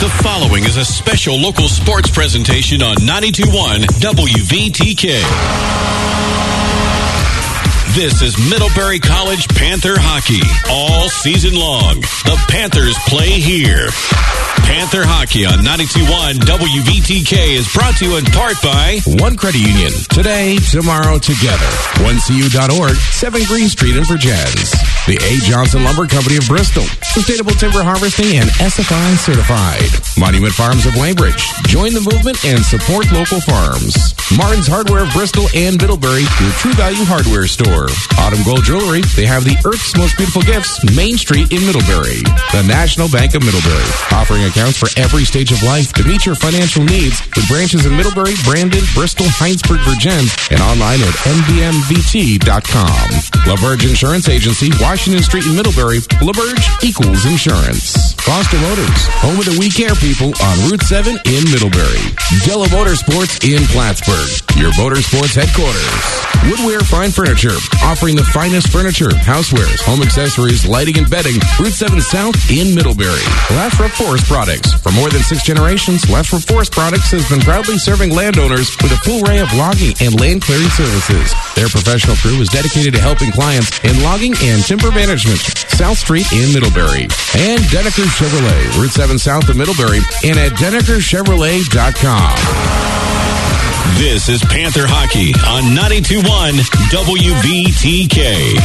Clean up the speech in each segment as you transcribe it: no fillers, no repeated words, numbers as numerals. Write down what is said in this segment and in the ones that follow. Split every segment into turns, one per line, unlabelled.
The following is a special local sports presentation on 92.1 WVTK. This is Middlebury College Panther hockey all season long. The Panthers play here. Panther hockey on 92.1 WVTK is brought to you in part by
One Credit Union. Today, tomorrow, together. 1CU.org, 7 Green Street in Virgins. The A. Johnson Lumber Company of Bristol. Sustainable Timber Harvesting and SFI certified. Monument Farms of Weybridge. Join the movement and support local farms. Martin's Hardware of Bristol and Middlebury, your True Value hardware store. Autumn Gold Jewelry. They have the Earth's Most Beautiful Gifts, Main Street in Middlebury. The National Bank of Middlebury. Offering accounts for every stage of life to meet your financial needs with branches in Middlebury, Brandon, Bristol, Heinsberg, Virgins, and online at nbmvt.com. LaBerge Insurance Agency, Washington Street in Middlebury. LaBerge equals insurance. Foster Motors, home of the We Care people on Route 7 in Middlebury. Della Motorsports in Plattsburgh, your motorsports headquarters. Woodware Fine Furniture, offering the finest furniture, housewares, home accessories, lighting, and bedding. Route 7 South in Middleby. Lathrop Forest Products. For more than 6 generations, Lathrop Forest Products has been proudly serving landowners with a full array of logging and land clearing services. Their professional crew is dedicated to helping clients in logging and timber management. South Street in Middlebury. And Denneker Chevrolet, Route 7 South of Middlebury, and at DennekerChevrolet.com.
This is Panther Hockey on 92.1 WVTK.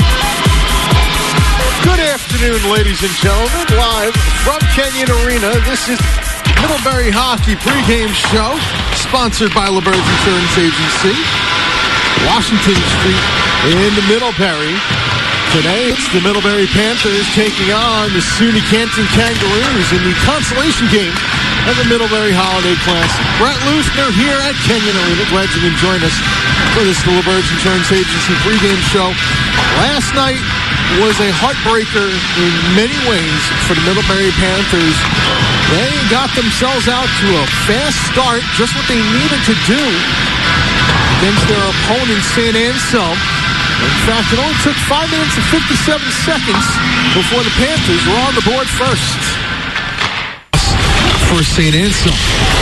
Good afternoon, ladies and gentlemen. Live from Kenyon Arena, this is Middlebury Hockey pregame show, sponsored by LaBerge Insurance Agency, Washington Street in Middlebury. Today, it's the Middlebury Panthers taking on the SUNY Canton Kangaroos in the consolation game of the Middlebury Holiday Classic. Brett Luthner here at Kenyon Arena. Glad you can join us for this LaBerge Insurance Agency pregame show. Last night was a heartbreaker in many ways for the Middlebury Panthers. They got themselves out to a fast start, just what they needed to do against their opponent, St. Anselm. In fact, it only took 5 minutes and 57 seconds before the Panthers were on the board first. For St. Anselm.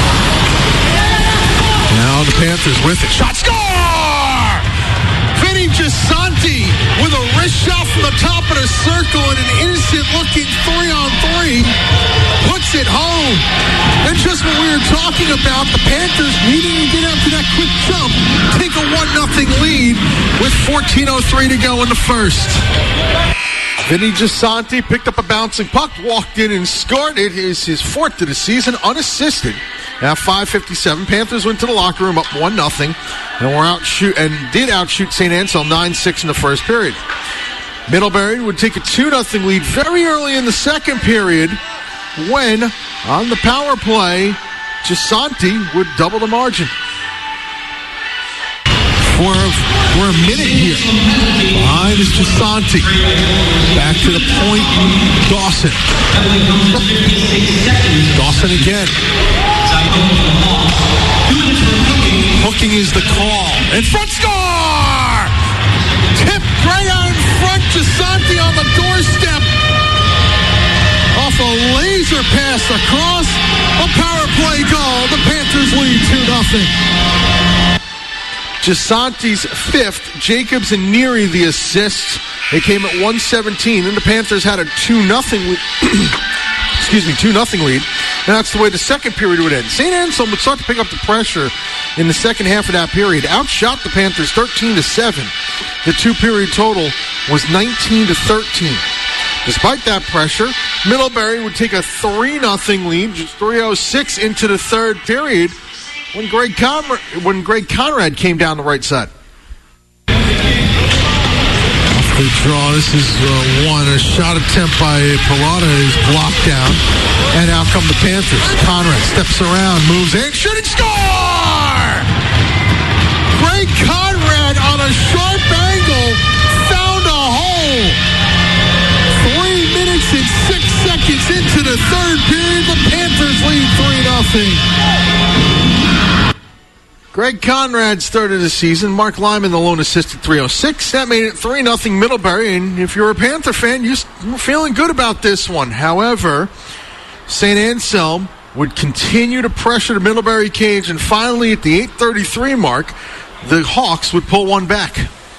Now the Panthers with it. Shot, score! Vinny Gisanti with a wrist shot from the top of the circle and an innocent-looking 3-on-3 puts it home. And just what we were talking about, the Panthers needing to get out to that quick jump, take a 1-0 lead with 14:03 to go in the first. Vinny Gisanti picked up a bouncing puck, walked in and scored. It is his 4th of the season, unassisted. At 5:57, Panthers went to the locker room up 1-0, and did outshoot St. Anselm 9-6 in the first period. Middlebury would take a 2-0 lead very early in the second period when, on the power play, Gisanti would double the margin. We're a minute here. Behind is Gisanti. Back to the point, Dawson. Dawson again. Hooking is the call. And front score! Tipped right out in front. Gisanti on the doorstep. Off a laser pass across. A power play goal. The Panthers lead 2-0. Gisanti's 5th, Jacobs and Neary the assists. They came at 1:17, and the Panthers had a 2-0 lead. 2-0 lead. And that's the way the second period would end. St. Anselm would start to pick up the pressure in the second half of that period. Outshot the Panthers 13-7. The 2-period total was 19-13. Despite that pressure, Middlebury would take a 3-0 lead, just 3:06 into the third period, when Greg Conrad came down the right side. Off the draw, this is a shot attempt by Pilata is blocked down, and out come the Panthers. Conrad steps around, moves in, shooting, score! Greg Conrad on a sharp angle found a hole. 3 minutes and 6 seconds into the third period, the Panthers lead 3-0. Greg Conrad started the season. Mark Lyman, the lone assist at 3:06. That made it 3-0 Middlebury. And if you're a Panther fan, you're feeling good about this one. However, St. Anselm would continue to pressure the Middlebury Cage, and finally at the 8:33 mark, the Hawks would pull one back.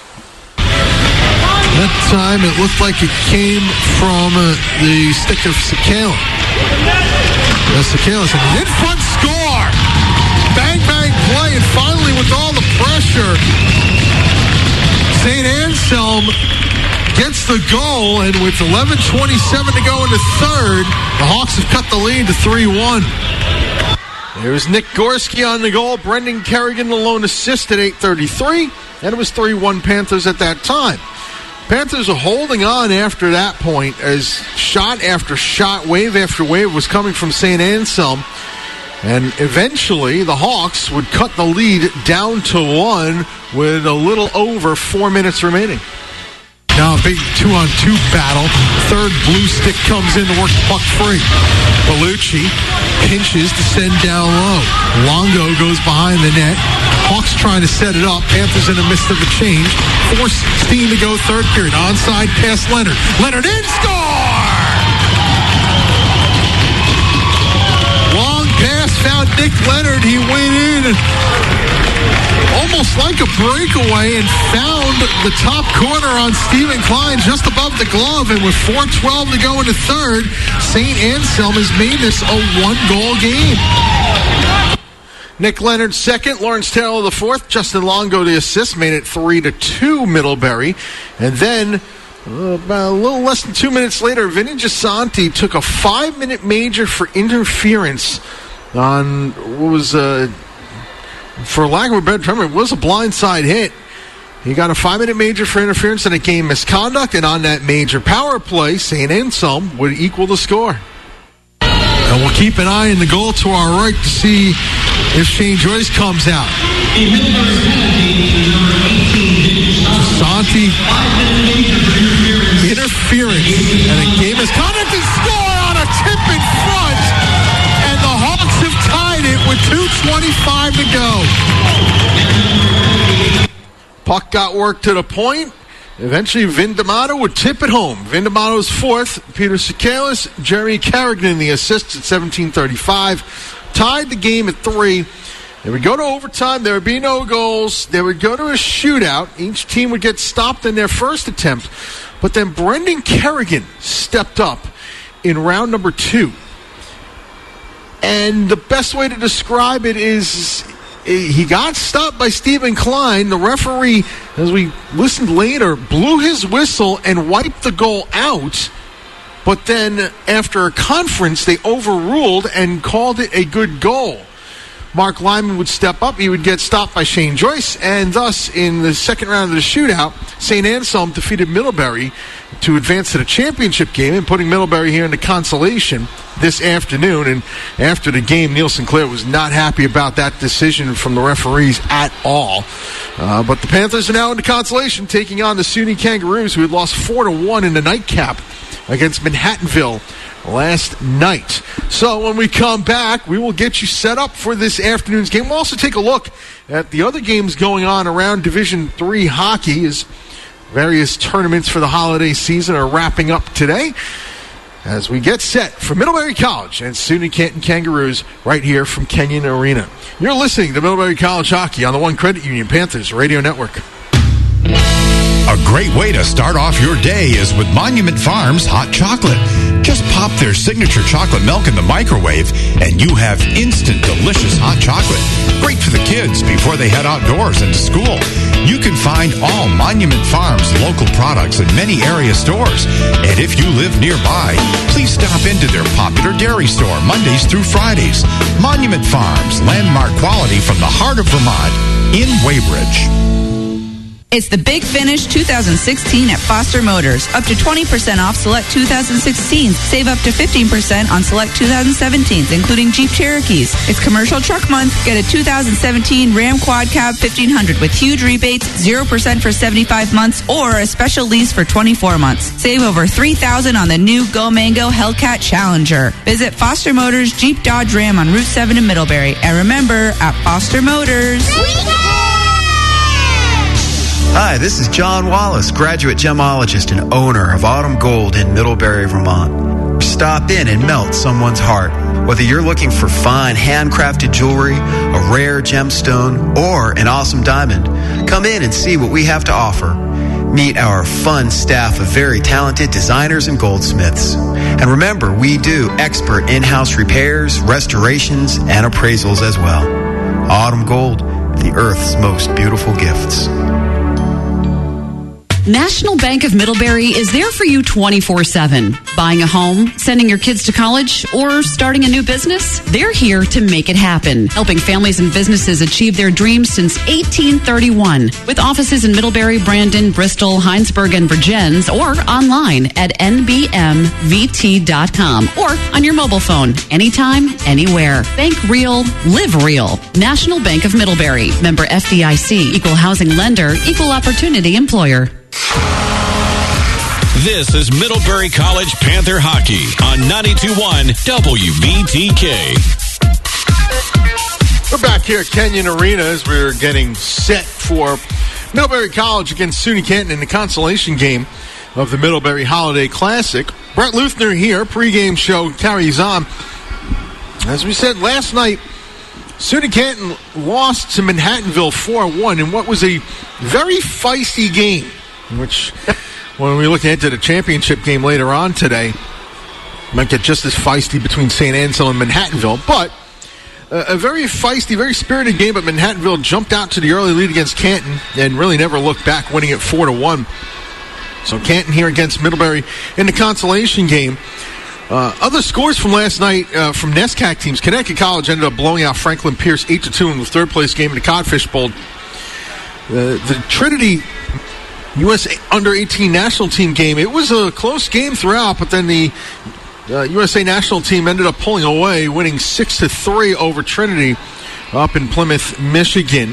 That time it looked like it came from the stick of Sakala. Sakala said, in front score! Bang, bang play, and finally with all the pressure, St. Anselm gets the goal, and with 11:27 to go in the third, the Hawks have cut the lead to 3-1. There's Nick Gorski on the goal. Brendan Kerrigan, the lone assist at 8:33, and it was 3-1 Panthers at that time. Panthers are holding on after that point as shot after shot, wave after wave was coming from St. Anselm. And eventually, the Hawks would cut the lead down to 1 with a little over 4 minutes remaining. Now a big 2-on-2 battle. Third blue stick comes in to work the puck free. Bellucci pinches to send down low. Longo goes behind the net. Hawks trying to set it up. Panthers in the midst of a change. 4:16 to go third period. Onside pass Leonard. Leonard in, score! Long pass found Nick Leonard. He went in almost like a breakaway and found the top corner on Stephen Klein just above the glove. And with 4:12 to go in the third, St. Anselm has made this a one-goal game. Nick Leonard second, Lawrence Taylor the fourth, Justin Longo the assist, made it 3-2 Middlebury. And then about a little less than 2 minutes later, Vinny Gisanti took a 5-minute major for interference on what was for lack of a better term, it was a blindside hit. He got a 5-minute major for interference and a game misconduct, and on that major power play, St. Anselm would equal the score. And we'll keep an eye on the goal to our right to see if Shane Joyce comes out. Santi interference and a game misconduct and score on a tip in front, and the Hawks have tied it with 2:25 to go. Puck got worked to the point. Eventually, Vin D'Amato would tip it home. Vin D'Amato's fourth. Peter Sakalis, Jerry Carrigan, the assists at 17:35. Tied the game at 3. They would go to overtime. There would be no goals. They would go to a shootout. Each team would get stopped in their first attempt. But then Brendan Kerrigan stepped up in round number 2. And the best way to describe it is he got stopped by Stephen Klein. The referee, as we listened later, blew his whistle and wiped the goal out. But then after a conference, they overruled and called it a good goal. Mark Lyman would step up. He would get stopped by Shane Joyce. And thus, in the second round of the shootout, St. Anselm defeated Middlebury to advance to the championship game and putting Middlebury here into consolation this afternoon. And after the game, Neil Sinclair was not happy about that decision from the referees at all. But the Panthers are now into consolation, taking on the SUNY Kangaroos, who had lost 4-1 in the nightcap against Manhattanville last night. So when we come back, we will get you set up for this afternoon's game. We'll also take a look at the other games going on around Division III hockey as various tournaments for the holiday season are wrapping up today as we get set for Middlebury College and SUNY Canton Kangaroos right here from Kenyon Arena. You're listening to Middlebury College Hockey on the One Credit Union Panthers Radio Network.
A great way to start off your day is with Monument Farms hot chocolate. Just pop their signature chocolate milk in the microwave and you have instant delicious hot chocolate. Great for the kids before they head outdoors and to school. You can find all Monument Farms local products in many area stores. And if you live nearby, please stop into their popular dairy store Mondays through Fridays. Monument Farms, landmark quality from the heart of Vermont in Weybridge.
It's the Big Finish 2016 at Foster Motors. Up to 20% off select 2016s. Save up to 15% on select 2017s, including Jeep Cherokees. It's Commercial Truck Month. Get a 2017 Ram Quad Cab 1500 with huge rebates, 0% for 75 months, or a special lease for 24 months. Save over $3,000 on the new Go Mango Hellcat Challenger. Visit Foster Motors Jeep Dodge Ram on Route 7 in Middlebury. And remember, at Foster Motors...
Hi, this is John Wallace, graduate gemologist and owner of Autumn Gold in Middlebury, Vermont. stop in and melt someone's heart. Whether you're looking for fine handcrafted jewelry, a rare gemstone, or an awesome diamond, come in and see what we have to offer. Meet our fun staff of very talented designers and goldsmiths. And remember, we do expert in-house repairs, restorations, and appraisals as well. Autumn Gold, the Earth's most beautiful gifts.
National Bank of Middlebury is there for you 24/7. Buying a home, sending your kids to college, or starting a new business? They're here to make it happen, helping families and businesses achieve their dreams since 1831. With offices in Middlebury, Brandon, Bristol, Heinsberg, and Virgins, or online at nbmvt.com or on your mobile phone, anytime, anywhere. Bank real, live real. National Bank of Middlebury. Member FDIC, Equal Housing Lender, Equal Opportunity Employer.
This is Middlebury College Panther Hockey on 92.1 WVTK.
We're back here at Kenyon Arena as we're getting set for Middlebury College against SUNY Canton in the consolation game of the Middlebury Holiday Classic. Brett Luthner here. Pre-game show carries on. As we said last night, SUNY Canton lost to Manhattanville 4-1 in what was a very feisty game, which, when we look ahead to the championship game later on today, might get just as feisty between St. Anselm and Manhattanville. But a very feisty, very spirited game, but Manhattanville jumped out to the early lead against Canton and really never looked back, winning it 4-1. So Canton here against Middlebury in the consolation game. Other scores from last night from NESCAC teams. Connecticut College ended up blowing out Franklin Pierce 8-2 in the third-place game in the Codfish Bowl. The Trinity USA Under-18 national team game, it was a close game throughout, but then the USA national team ended up pulling away, winning 6-3 over Trinity up in Plymouth, Michigan.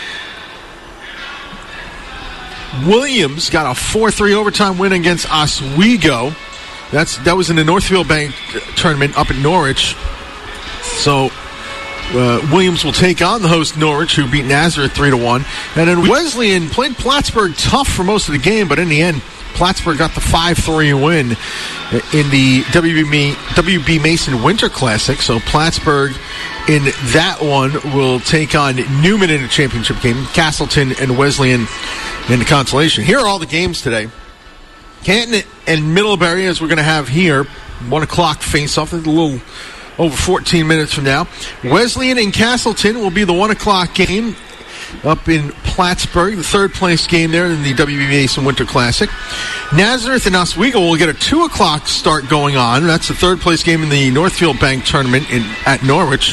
Williams got a 4-3 overtime win against Oswego. That was in the Northfield Bank tournament up in Norwich. So Williams will take on the host Norwich, who beat Nazareth 3-1. And then Wesleyan played Plattsburgh tough for most of the game, but in the end, Plattsburgh got the 5-3 win in the WB Mason Winter Classic. So Plattsburgh in that one will take on Newman in the championship game, Castleton and Wesleyan in the consolation. Here are all the games today. Canton and Middlebury, as we're going to have here, 1 o'clock face-off, a little over 14 minutes from now. Wesleyan and Castleton will be the 1 o'clock game up in Plattsburgh, the third-place game there in the WB Mason Winter Classic. Nazareth and Oswego will get a 2 o'clock start going on. That's the third-place game in the Northfield Bank tournament at Norwich.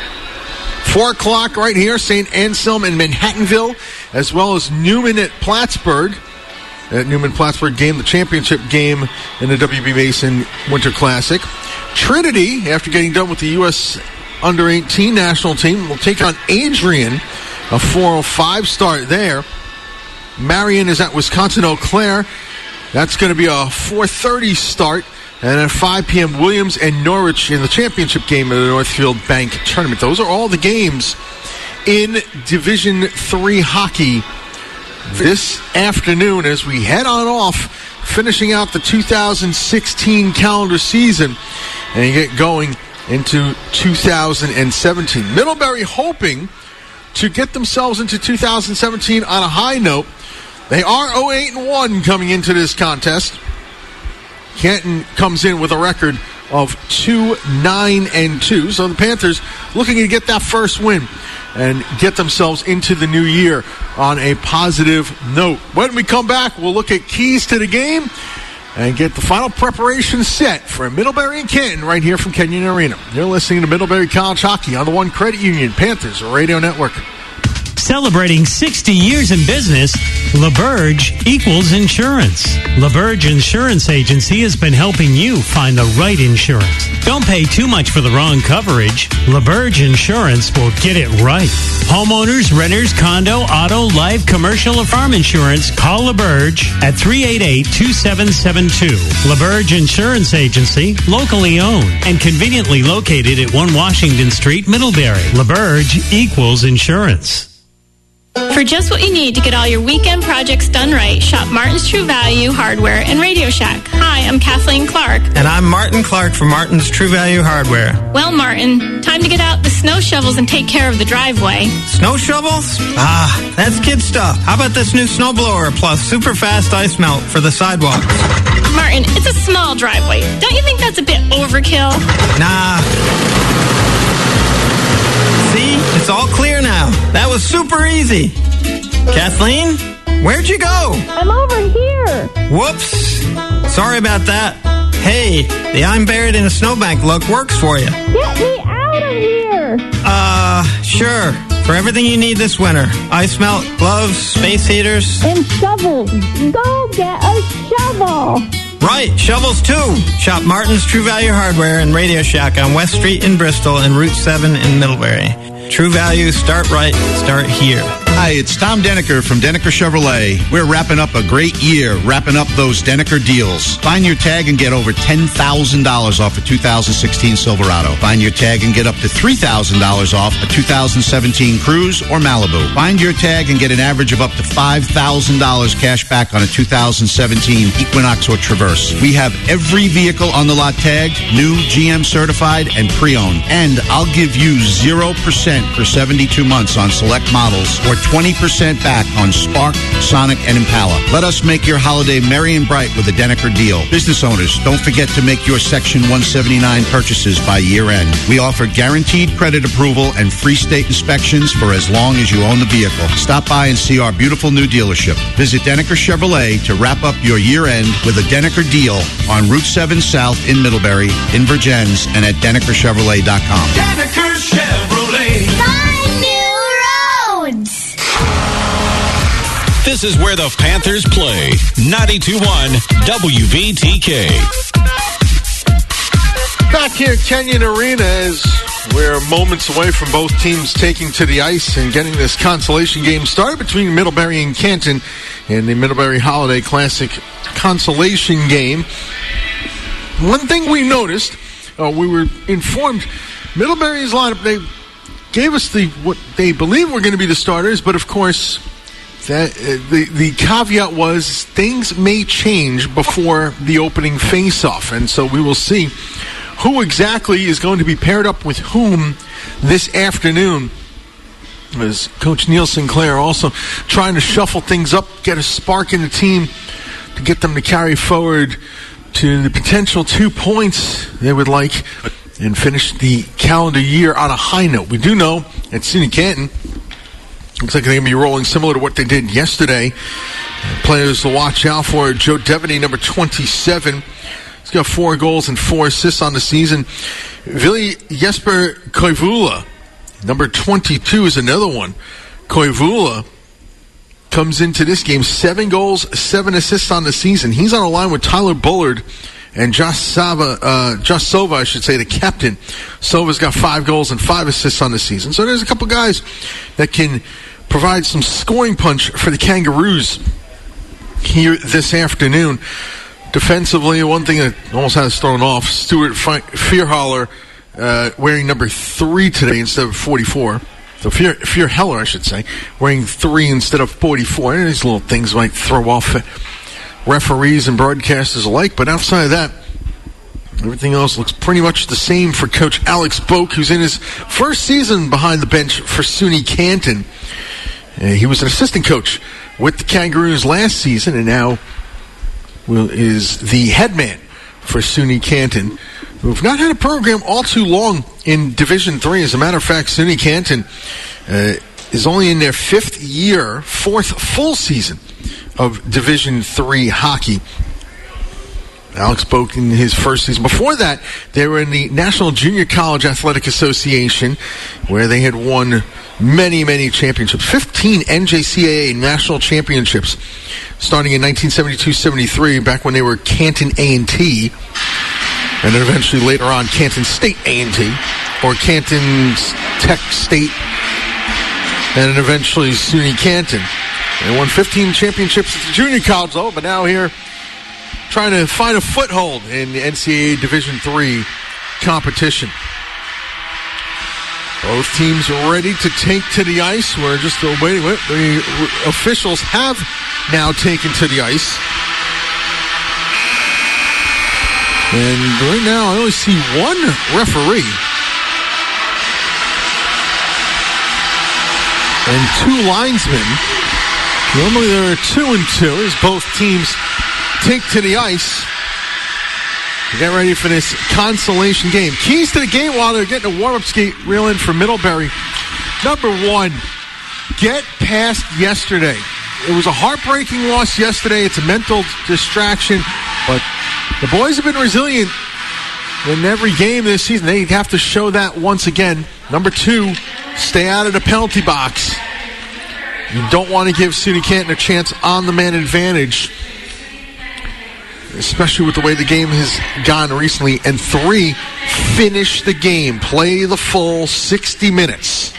4 o'clock right here, St. Anselm and Manhattanville, as well as Newman at Plattsburgh. That Newman-Plattsburgh game, the championship game in the WB Mason Winter Classic. Trinity, after getting done with the U.S. Under-18 national team, will take on Adrian, a 4:05 start there. Marion is at Wisconsin-Eau Claire. That's going to be a 4:30 start. And at 5 p.m., Williams and Norwich in the championship game of the Northfield Bank tournament. Those are all the games in Division III hockey this afternoon as we head on off, finishing out the 2016 calendar season and get going into 2017. Middlebury hoping to get themselves into 2017 on a high note. They are 0-8-1 coming into this contest. Canton comes in with a record of 2-9-2. So the Panthers looking to get that first win and get themselves into the new year on a positive note. When we come back, we'll look at keys to the game and get the final preparation set for Middlebury and Canton right here from Kenyon Arena. You're listening to Middlebury College Hockey on the One Credit Union Panthers Radio Network.
Celebrating 60 years in business, LaBerge equals insurance. LaBerge Insurance Agency has been helping you find the right insurance. Don't pay too much for the wrong coverage. LaBerge Insurance will get it right. Homeowners, renters, condo, auto, life, commercial, or farm insurance, call LaBerge at 388-2772. LaBerge Insurance Agency, locally owned and conveniently located at 1 Washington Street, Middlebury. LaBerge equals insurance.
For just what you need to get all your weekend projects done right, shop Martin's True Value Hardware and Radio Shack. Hi, I'm Kathleen Clark.
And I'm Martin Clark from Martin's True Value Hardware.
Well, Martin, time to get out the snow shovels and take care of the driveway.
Snow shovels? That's kid stuff. How about this new snowblower plus super fast ice melt for the sidewalks?
Martin, it's a small driveway. Don't you think that's a bit overkill?
Nah. See? It's all clear now. That was super easy. Kathleen, where'd you go?
I'm over here.
Whoops. Sorry about that. Hey, the I'm buried in a snowbank look works for you.
Get me out of here.
Sure. For everything you need this winter. Ice melt, gloves, space heaters.
And shovels. Go get a shovel.
Right, shovels too. Shop Martin's True Value Hardware and Radio Shack on West Street in Bristol and Route 7 in Middlebury. True Value, start right, start here.
Hi, it's Tom Denneker from Denneker Chevrolet. We're wrapping up a great year, wrapping up those Denneker deals. Find your tag and get over $10,000 off a 2016 Silverado. Find your tag and get up to $3,000 off a 2017 Cruze or Malibu. Find your tag and get an average of up to $5,000 cash back on a 2017 Equinox or Traverse. We have every vehicle on the lot tagged, new, GM certified, and pre-owned. And I'll give you 0% for 72 months on select models or 20% back on Spark, Sonic, and Impala. Let us make your holiday merry and bright with a Denneker deal. Business owners, don't forget to make your Section 179 purchases by year end. We offer guaranteed credit approval and free state inspections for as long as you own the vehicle. Stop by and see our beautiful new dealership. Visit Denneker Chevrolet to wrap up your year end with a Denneker deal on Route 7 South in Middlebury, in Virgins, and at DennekerChevrolet.com.
Denneker Chevrolet. Find new roads.
This is where the Panthers play. 92.1 WVTK.
Back here at Kenyon Arena as we're moments away from both teams taking to the ice and getting this consolation game started between Middlebury and Canton in the Middlebury Holiday Classic consolation game. One thing we noticed, we were informed, Middlebury's lineup, they gave us what they believe were going to be the starters, but of course, that the caveat was things may change before the opening face-off, and so we will see who exactly is going to be paired up with whom this afternoon. As Coach Neil Sinclair also trying to shuffle things up, get a spark in the team to get them to carry forward to the potential 2 points they would like and finish the calendar year on a high note. We do know at SUNY Canton, looks like they're going to be rolling similar to what they did yesterday. Players to watch out for: Joe Devaney, number 27. He's got 4 goals and 4 assists on the season. Vili Jesper Koivula, number 22, is another one. Koivula comes into this game 7 goals, 7 assists on the season. He's on a line with Tyler Bullard and Josh Sova, the captain. Sova's got 5 goals and 5 assists on the season. So there's a couple guys that can provide some scoring punch for the Kangaroos here this afternoon. Defensively, one thing that almost has us thrown off, Stuart Fierhaller wearing number 3 today instead of 44. So Fierheller, I should say, wearing 3 instead of 44. And these little things might throw off referees and broadcasters alike, but outside of that, everything else looks pretty much the same for Coach Alex Boak, who's in his first season behind the bench for SUNY Canton. He was an assistant coach with the Kangaroos last season, and now is the head man for SUNY Canton, who've not had a program all too long in Division III. As a matter of fact, SUNY Canton is only in their 4th full season of Division III hockey. Alex Boak in his first season. Before that, they were in the National Junior College Athletic Association, where they had won many, many championships. 15 NJCAA national championships, starting in 1972-73, back when they were Canton A&T, and then eventually later on Canton State A&T, or Canton Tech State, and then eventually SUNY Canton. They won 15 championships at the junior college level, but now here trying to find a foothold in the NCAA Division III competition. Both teams ready to take to the ice. We're just waiting. The officials have now taken to the ice. And right now I only see one referee and two linesmen. Normally there are 2 and 2 as both teams take to the ice. Get ready for this consolation game. Keys to the game while they're getting a warm-up skate reel in for Middlebury. Number 1, get past yesterday. It was a heartbreaking loss yesterday. It's a mental distraction, but the boys have been resilient in every game this season. They have to show that once again. Number 2, stay out of the penalty box. You don't want to give SUNY Canton a chance on the man advantage, especially with the way the game has gone recently. And 3, finish the game. Play the full 60 minutes.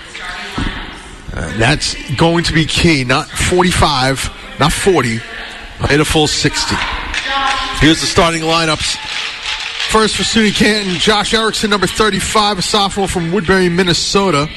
That's going to be key. Not 45, not 40. Play the full 60. Here's the starting lineups. First for SUNY Canton, Josh Erickson, number 35, a sophomore from Woodbury, Minnesota.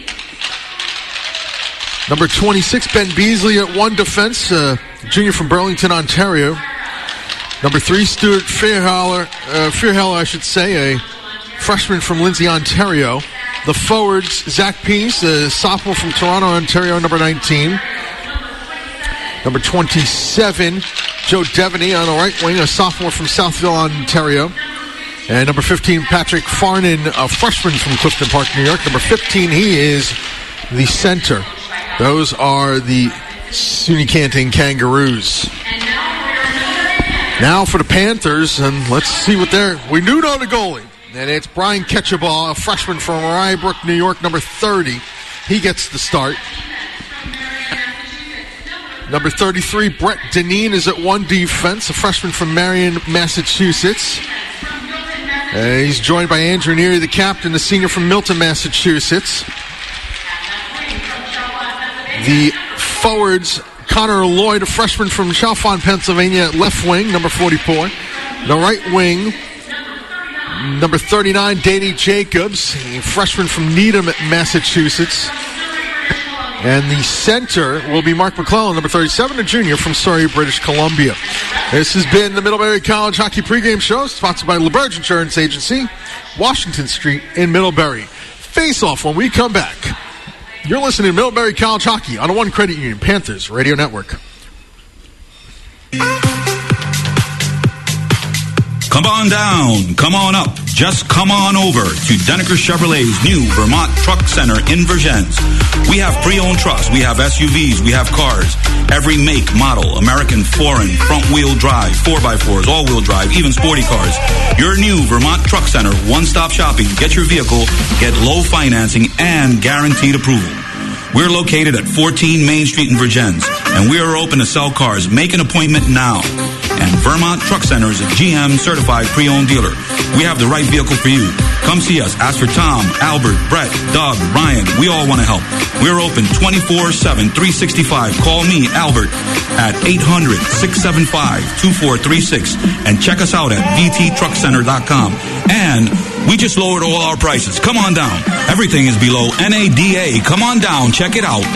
Number 26, Ben Beasley at 1 defense, junior from Burlington, Ontario. Number 3, Stuart Fearheller, a freshman from Lindsay, Ontario. The forwards, Zach Peace, a sophomore from Toronto, Ontario, number 19. Number 27, Joe Devaney on the right wing, a sophomore from Southville, Ontario. And number 15, Patrick Farnan, a freshman from Clifton Park, New York. Number 15, he is the center. Those are the SUNY Canton Kangaroos. Now for the Panthers, and let's see what we do know the goalie. And it's Brian Ketchaball, a freshman from Rye-Brook, New York, number 30. He gets the start. Number 33, Brett Deneen is at 1 defense, a freshman from Marion, Massachusetts. He's joined by Andrew Neary, the captain, a senior from Milton, Massachusetts. The forwards, Connor Lloyd, a freshman from Chalfont, Pennsylvania, at left wing, number 44. The right wing, number 39, Danny Jacobs, a freshman from Needham, Massachusetts. And the center will be Mark McClellan, number 37, a junior from Surrey, British Columbia. This has been the Middlebury College Hockey Pregame Show, sponsored by LaBerge Insurance Agency, Washington Street in Middlebury. Face off when we come back. You're listening to Middlebury College Hockey on the One Credit Union Panthers Radio Network.
Come on down, come on up, just come on over to Denneker Chevrolet's new Vermont Truck Center in Vergennes. We have pre-owned trucks, we have SUVs, we have cars, every make, model, American, foreign, front-wheel drive, 4x4s, all-wheel drive, even sporty cars. Your new Vermont Truck Center, one-stop shopping, get your vehicle, get low financing, and guaranteed approval. We're located at 14 Main Street in Vergennes, and we are open to sell cars. Make an appointment now. And Vermont Truck Center is a GM certified pre-owned dealer. We have the right vehicle for you. Come see us. Ask for Tom, Albert, Brett, Doug, Ryan. We all want to help. We're open 24/7, 365. Call me, Albert, at 800-675-2436 and check us out at vttruckcenter.com. And we just lowered all our prices. Come on down. Everything is below NADA. Come on down. Check it out.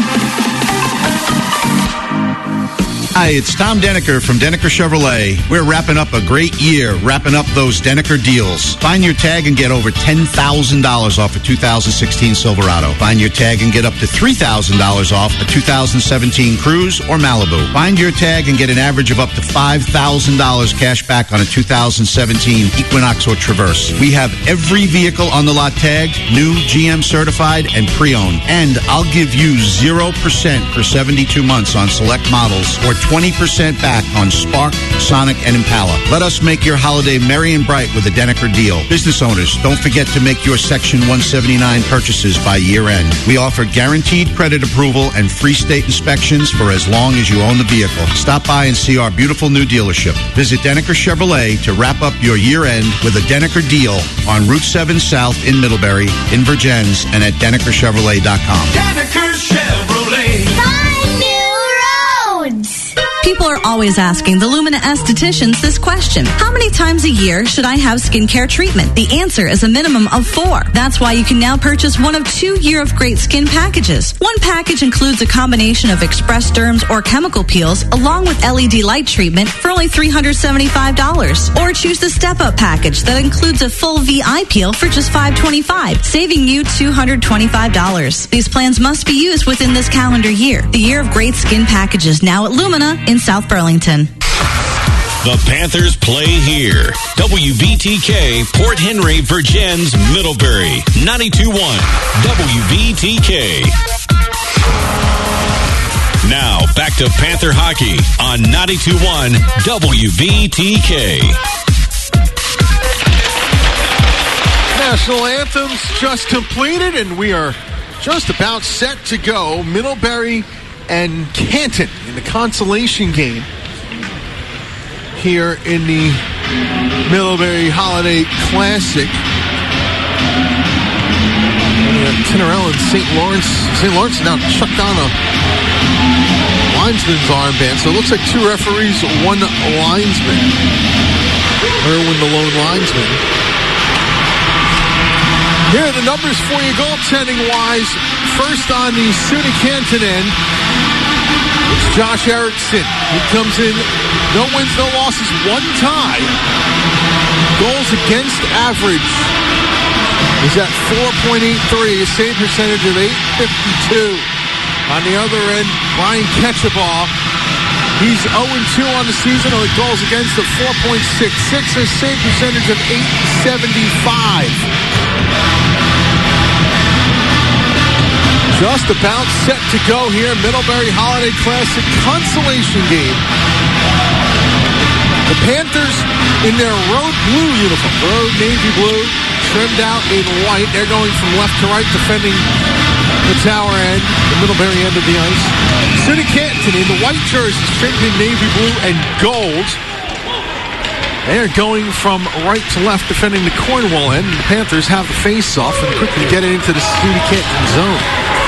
Hi, it's Tom Denneker from Denneker Chevrolet. We're wrapping up a great year, wrapping up those Denneker deals. Find your tag and get over $10,000 off a 2016 Silverado. Find your tag and get up to $3,000 off a 2017 Cruze or Malibu. Find your tag and get an average of up to $5,000 cash back on a 2017 Equinox or Traverse. We have every vehicle on the lot tagged, new, GM certified, and pre-owned. And I'll give you 0% for 72 months on select models or 20% back on Spark, Sonic, and Impala. Let us make your holiday merry and bright with a Denneker deal. Business owners, don't forget to make your Section 179 purchases by year end. We offer guaranteed credit approval and free state inspections for as long as you own the vehicle. Stop by and see our beautiful new dealership. Visit Denneker Chevrolet to wrap up your year end with a Denneker deal on Route 7 South in Middlebury, in Vergennes, and at DennekerChevrolet.com.
Denneker Chevrolet. Find new roads.
People are always asking the Lumina estheticians this question. How many times a year should I have skincare treatment? The answer is a minimum of 4. That's why you can now purchase one of 2 Year of Great Skin packages. One package includes a combination of express derms or chemical peels along with LED light treatment for only $375. Or choose the Step Up package that includes a full VI peel for just $525, saving you $225. These plans must be used within this calendar year. The Year of Great Skin packages now at Lumina in South Burlington.
The Panthers play here. WVTK, Port Henry, Virgins, Middlebury. 92.1 WVTK. Now, back to Panther Hockey on 92.1 WVTK.
National anthems just completed, and we are just about set to go. Middlebury and Canton in the consolation game here in the Middlebury Holiday Classic. Tinnerell and St. Lawrence. St. Lawrence now chucked on a linesman's armband, so it looks like 2 referees, 1 linesman. Irwin, the lone linesman. Here are the numbers for you goaltending-wise. First on the SUNY Canton end, it's Josh Erickson. He comes in, no wins, no losses, 1 tie. Goals against average is at 4.83, a save percentage of .852. On the other end, Brian Ketchaball, he's 0-2 on the season, with goals against of 4.66, a save percentage of .875. Just about set to go here, Middlebury Holiday Classic consolation game. The Panthers in their road blue uniform, road navy blue, trimmed out in white. They're going from left to right, defending the tower end, the Middlebury end of the ice. SUNY Canton in the white jerseys, trimmed in navy blue and gold. They are going from right to left, defending the Cornwall end. The Panthers have the face-off and quickly get it into the SUNY Canton zone.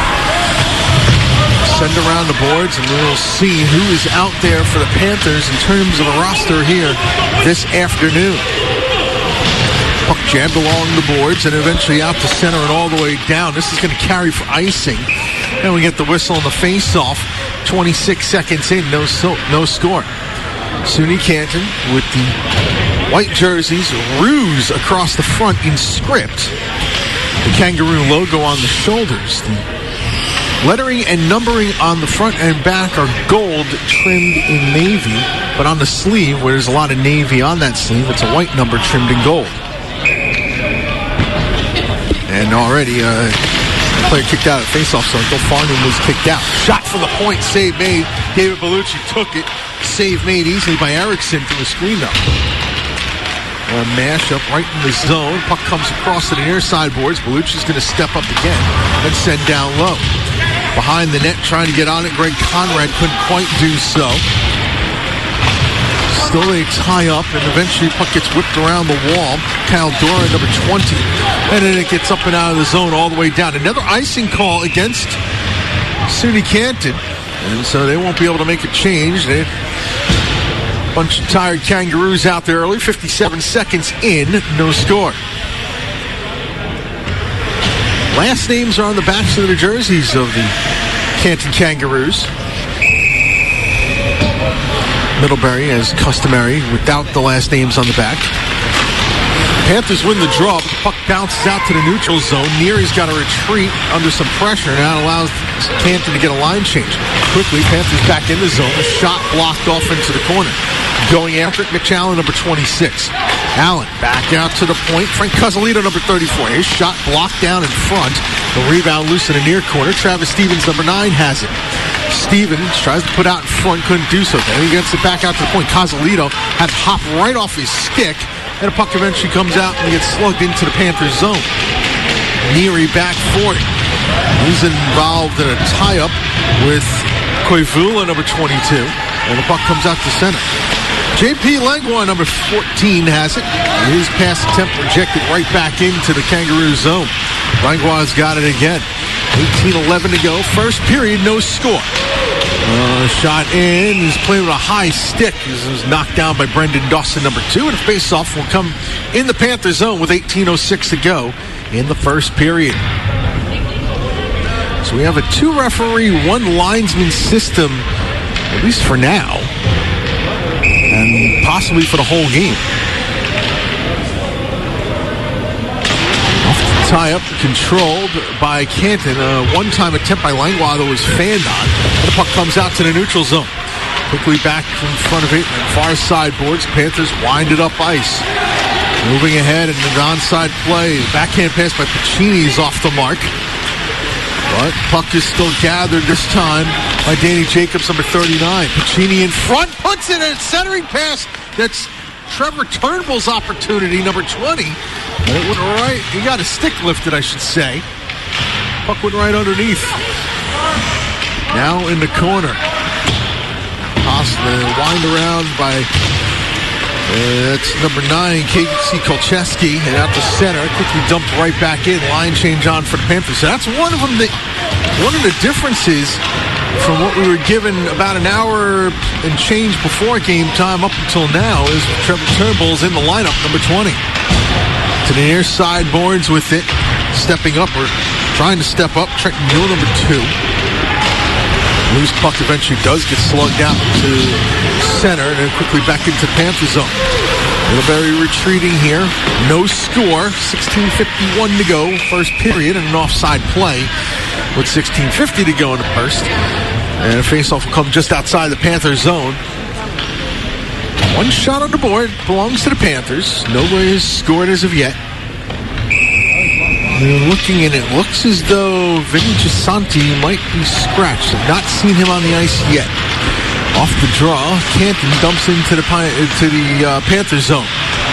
Send around the boards, and we'll see who is out there for the Panthers in terms of the roster here this afternoon. Puck jammed along the boards and eventually out to center and all the way down. This is going to carry for icing. And we get the whistle on the face-off. 26 seconds in, no score. SUNY Canton with the white jerseys, Ruse across the front in script. The Kangaroo logo on the shoulders. The lettering and numbering on the front and back are gold, trimmed in navy, but on the sleeve, where there's a lot of navy on that sleeve, it's a white number trimmed in gold. And already, player kicked out at faceoff circle. Farnham was kicked out. Shot from the point, save made. David Bellucci took it. Save made easily by Erickson from the screen up. A mash-up right in the zone. Puck comes across to the near side boards. Bellucci's going to step up again and send down low. Behind the net, trying to get on it. Greg Conrad couldn't quite do so. Still a tie up, and eventually puck gets whipped around the wall. Kyle Dora, number 20. And then it gets up and out of the zone all the way down. Another icing call against SUNY Canton. And so they won't be able to make a change. A bunch of tired Kangaroos out there early. 57 seconds in, no score. Last names are on the backs of the jerseys of the Canton Kangaroos. Middlebury, as customary, without the last names on the back. Panthers win the draw, but the puck bounces out to the neutral zone. Neary's got to retreat under some pressure, and that allows Canton to get a line change. Quickly, Panthers back in the zone. A shot blocked off into the corner. Going after it, Mitch Allen, number 26. Allen back out to the point. Frank Cozzolito, number 34. His shot blocked down in front. The rebound loose in the near corner. Travis Stevens, number 9, has it. Stevens tries to put out in front, couldn't do so. Then he gets it back out to the point. Cozzolito had to hop right off his stick, and the puck eventually comes out and gets slugged into the Panthers zone. Neary back for it. He's involved in a tie-up with Koivula, number 22, and the puck comes out to center. J.P. Langlois, number 14, has it. His pass attempt rejected right back into the Kangaroo zone. Langlois got it again. 18-11 to go. First period, no score. Shot in. He's playing with a high stick. This was knocked down by Brendan Dawson, number 2. And a face-off will come in the Panther zone with 18:06 to go in the first period. So we have a 2-referee, 1 linesman system, at least for now, and possibly for the whole game. Tie-up controlled by Canton. A one-time attempt by Langlois that was fanned on. And the puck comes out to the neutral zone. Quickly back in front of it. Far side boards. Panthers wind it up ice. Moving ahead in an onside play. Backhand pass by Pacini is off the mark. But puck is still gathered this time by Danny Jacobs, number 39. Pacini in front. Puts it in a centering pass. That's Trevor Turnbull's opportunity, number 20. And it went right. He got a stick lifted, I should say. Puck went right underneath. Now in the corner. Wind around by that's number 9, Casey Kolcheski, and out to center. Quickly dumped right back in. Line change on for the Panthers. So that's one of them. One of the differences from what we were given about an hour and change before game time up until now is Trevor Turnbull's in the lineup, number 20. To the near side boards with it. Stepping up or trying to step up. Trenton Mule, number 2. Loose puck eventually does get slugged out to center and then quickly back into Panther zone. Middlebury retreating here. No score. 16:51 to go. First period and an offside play with 16:50 to go in the first. And a faceoff will come just outside the Panther zone. One shot on the board belongs to the Panthers. Nobody has scored as of yet. They're looking, and it looks as though Vinny Gisanti might be scratched. I've not seen him on the ice yet. Off the draw, Canton dumps into the Panther zone.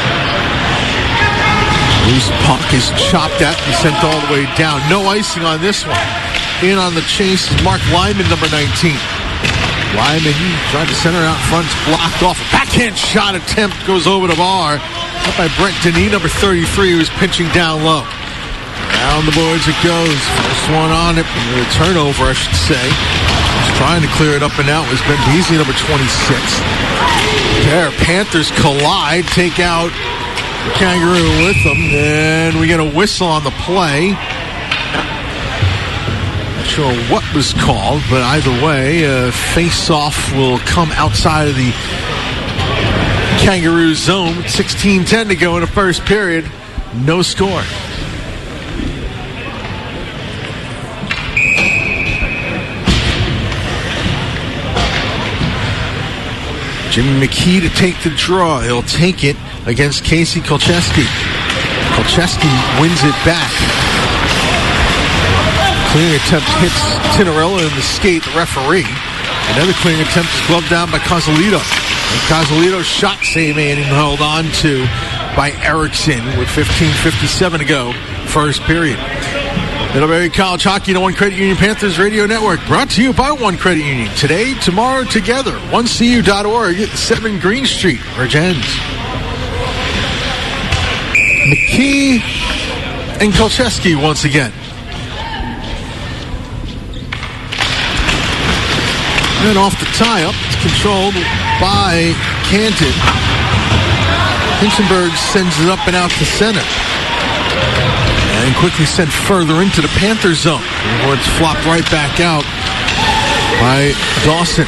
Loose puck is chopped at and sent all the way down. No icing on this one. In on the chase is Mark Lyman, number 19. Lyman tried to center out front, blocked off. A backhand shot attempt goes over the bar. Up by Brent Denis, number 33, who's pinching down low. Down the boards it goes. First one on it. A turnover, I should say. He's trying to clear it up and out was Ben Beasley, number 26. There, Panthers collide, take out the Kangaroo with them, and we get a whistle on the play. Not sure what was called, but either way, a face-off will come outside of the Kangaroo zone. 16:10 to go in the first period. No score. Jimmy McKee to take the draw. He'll take it against Casey Kolcheski. Kolcheski wins it back. Clearing attempt hits Tinarella in the skate, the referee. Another clearing attempt is gloved down by Cosolito. And Cosolito's shot save and held on to by Erickson with 15:57 to go, first period. Middlebury College Hockey and One Credit Union Panthers Radio Network, brought to you by One Credit Union. Today, tomorrow, together. OneCU.org, 7 Green Street, Virgins. McKee and Kolcheski once again. And off the tie-up, it's controlled by Canton. Hinchenberg sends it up and out to center. And quickly sent further into the Panther zone. Where it's flopped right back out by Dawson.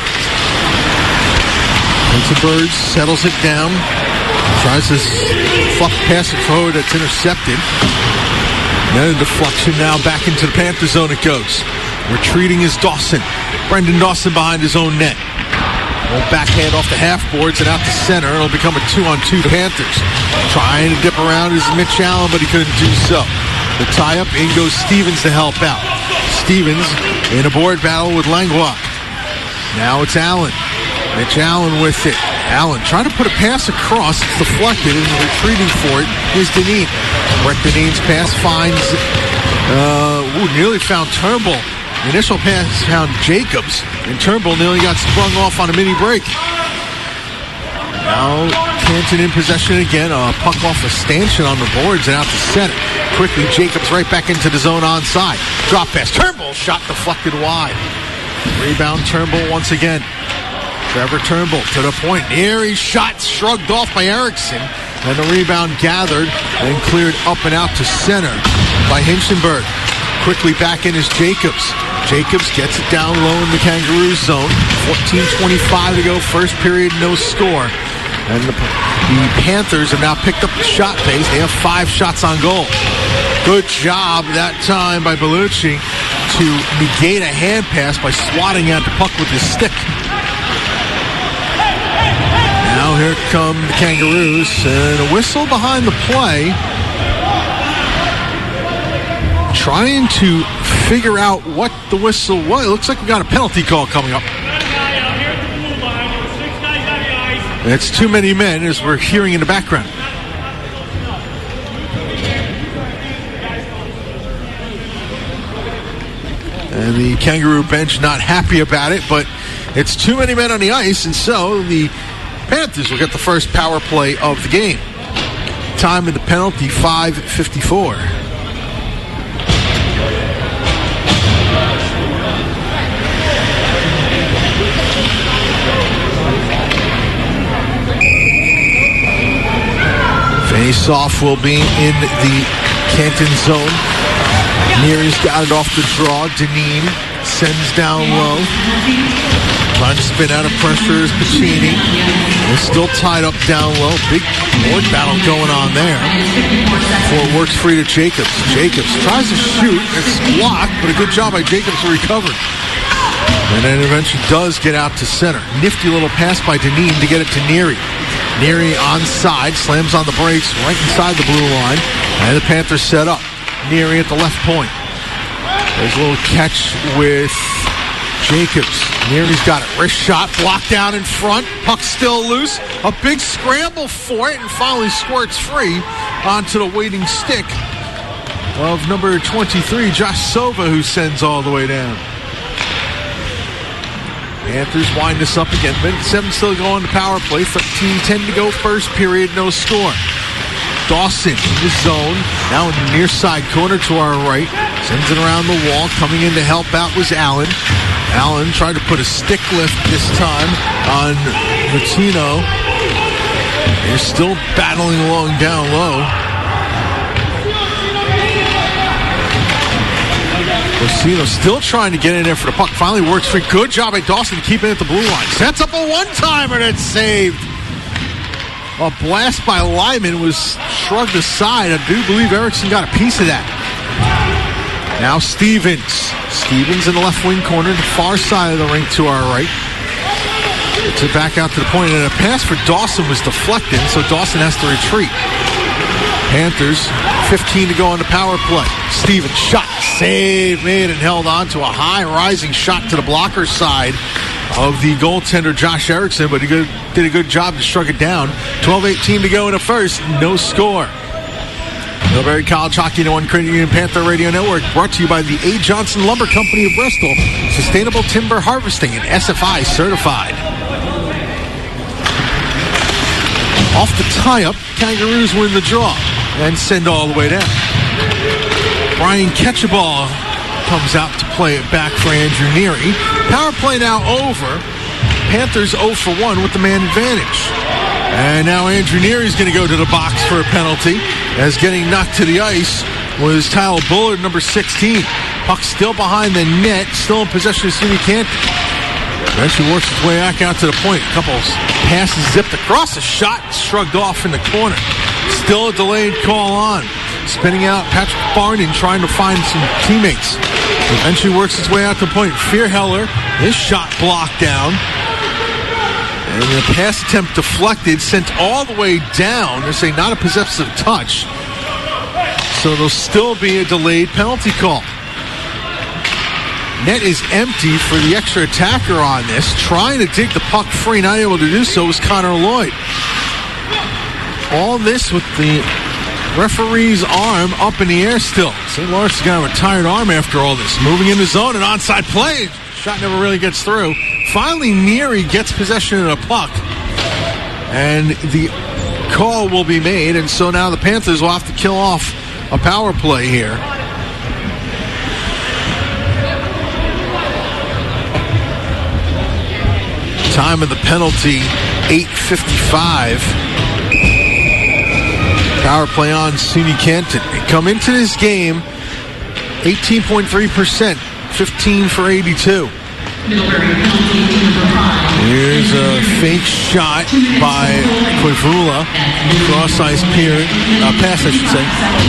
Hinchenberg settles it down. Tries to fluff pass it forward. That's intercepted. And then a deflection now back into the Panther zone it goes. Retreating is Dawson. Brendan Dawson behind his own net. Backhand off the half boards and out to center. It'll become a 2-on-2 Panthers. Trying to dip around is Mitch Allen, but he couldn't do so. The tie-up, in goes Stevens to help out. Stevens in a board battle with Langlois. Now it's Allen. Mitch Allen with it. Allen trying to put a pass across. It's deflected and retreating for it is Denis. Brett Denis' pass finds, nearly found Turnbull. The initial pass found Jacobs, and Turnbull nearly got sprung off on a mini break. Now Canton in possession again. A puck off a stanchion on the boards and out to center. Quickly Jacobs right back into the zone onside. Drop pass. Turnbull shot deflected wide. Rebound Turnbull once again. Trevor Turnbull to the point. Neary shot shrugged off by Erickson. And the rebound gathered and cleared up and out to center by Hinchenberg. Quickly back in is Jacobs. Jacobs gets it down low in the Kangaroos zone. 14:25 to go. First period, no score. And the Panthers have now picked up the shot pace. They have 5 shots on goal. Good job that time by Bellucci to negate a hand pass by swatting at the puck with his stick. Now here come the Kangaroos, and a whistle behind the play. Trying to figure out what the whistle was. It looks like we got a penalty call coming up. It's too many men, as we're hearing in the background. And the Kangaroo bench not happy about it, but it's too many men on the ice, and so the Panthers will get the first power play of the game. Time of the penalty, 5:54. Face-off will be in the Canton zone. Neary's got it off the draw. Deneen sends down low. Trying to spin out of pressure is Pacini. They're still tied up down low. Big board battle going on there. Before it works free to Jacobs. Jacobs tries to shoot. It's blocked, but a good job by Jacobs to recover. And then eventually does get out to center. Nifty little pass by Deneen to get it to Neary. Neary onside, slams on the brakes right inside the blue line. And the Panthers set up. Neary at the left point. There's a little catch with Jacobs. Neary's got it. Wrist shot, blocked down in front. Puck still loose. A big scramble for it, and finally squirts free onto the waiting stick of number 23, Josh Sova, who sends all the way down. Panthers wind this up again. Minute 7 still going to power play. 13-10 to go. First period, no score. Dawson in the zone. Now in the near side corner to our right. Sends it around the wall. Coming in to help out was Allen. Allen tried to put a stick lift this time on Latino. They're still battling along down low. Rosino still trying to get in there for the puck. Finally works free. Good job by Dawson to keep it at the blue line. Sets up a one-timer that's saved. A blast by Lyman was shrugged aside. I do believe Erickson got a piece of that. Now Stevens. Stevens in the left wing corner, the far side of the rink to our right. Gets it back out to the point, and a pass for Dawson was deflected, so Dawson has to retreat. Panthers, 15 to go on the power play. Stevens shot, save, made, and held on to a high rising shot to the blocker side of the goaltender Josh Erickson, but he did a good job to shrug it down. 12-18 to go in the first, no score. Middlebury College Hockey #1 Credit Union Panther Radio Network, brought to you by the A. Johnson Lumber Company of Bristol, sustainable timber harvesting and SFI certified. Off the tie-up, Kangaroos win the draw and send all the way down. Brian Ketchaball comes out to play it back for Andrew Neary. Power play now over. Panthers 0 for 1 with the man advantage. And now Andrew Neary's going to go to the box for a penalty, as getting knocked to the ice was Tyler Bullard, number 16. Puck still behind the net, still in possession of Sidney Canton. Eventually works its way back out to the point. A couple passes zipped across, a shot shrugged off in the corner. Still a delayed call on. Spinning out Patrick Barden, trying to find some teammates. Eventually works its way out to the point. Fearheller, his shot blocked down. And the pass attempt deflected, sent all the way down. They say not a possessive touch. So there'll still be a delayed penalty call. Net is empty for the extra attacker on this. Trying to dig the puck free, not able to do so, was Connor Lloyd. All this with the referee's arm up in the air still. St. Lawrence has got a retired arm after all this. Moving in the zone and onside play. Shot never really gets through. Finally, Neary gets possession of the puck. And the call will be made. And so now the Panthers will have to kill off a power play here. Time of the penalty, 8:55. Power play on SUNY Canton. They come into this game 18.3%, 15 for 82. Here's a fake shot by Koivula. Cross-ice pass, I should say.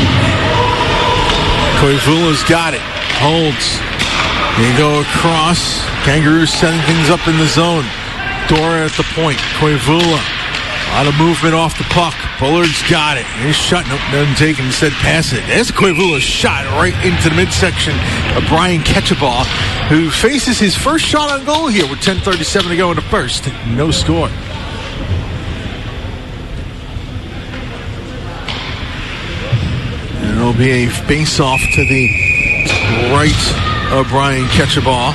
Koivula's got it. Holds. They go across. Kangaroos setting things up in the zone. Dora at the point. Koivula. A lot of movement off the puck. Bullard's got it. His shot, nope, doesn't take it. Instead, pass it. There's Koivula's shot right into the midsection of Brian Ketchaball, who faces his first shot on goal here with 10:37 to go in the first. No score. And it'll be a face-off to the right of Brian Ketchaball.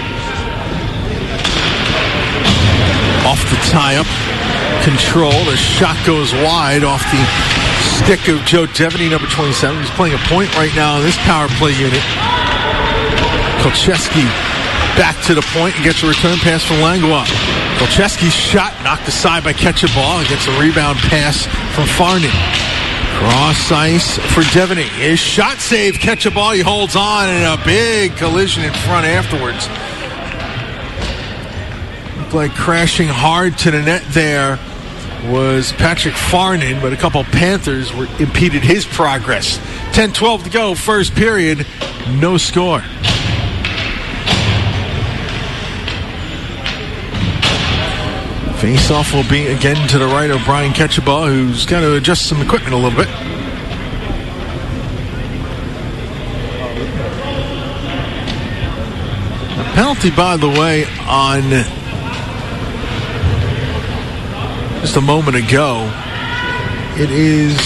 Off the tie-up. Control. The shot goes wide off the stick of Joe Devaney, number 27. He's playing a point right now in this power play unit. Kolcheski back to the point and gets a return pass from Langlois. Kolcheski's shot knocked aside by Ketchaball and gets a rebound pass from Farnan. Cross ice for Devaney. His shot save, Ketchaball. He holds on, and a big collision in front afterwards. Looked like crashing hard to the net there was Patrick Farnan, but a couple Panthers impeded his progress. 10-12 to go, first period, no score. Face-off will be again to the right of Brian Ketchaball, who's got to adjust some equipment a little bit. A penalty, by the way, on just a moment ago. It is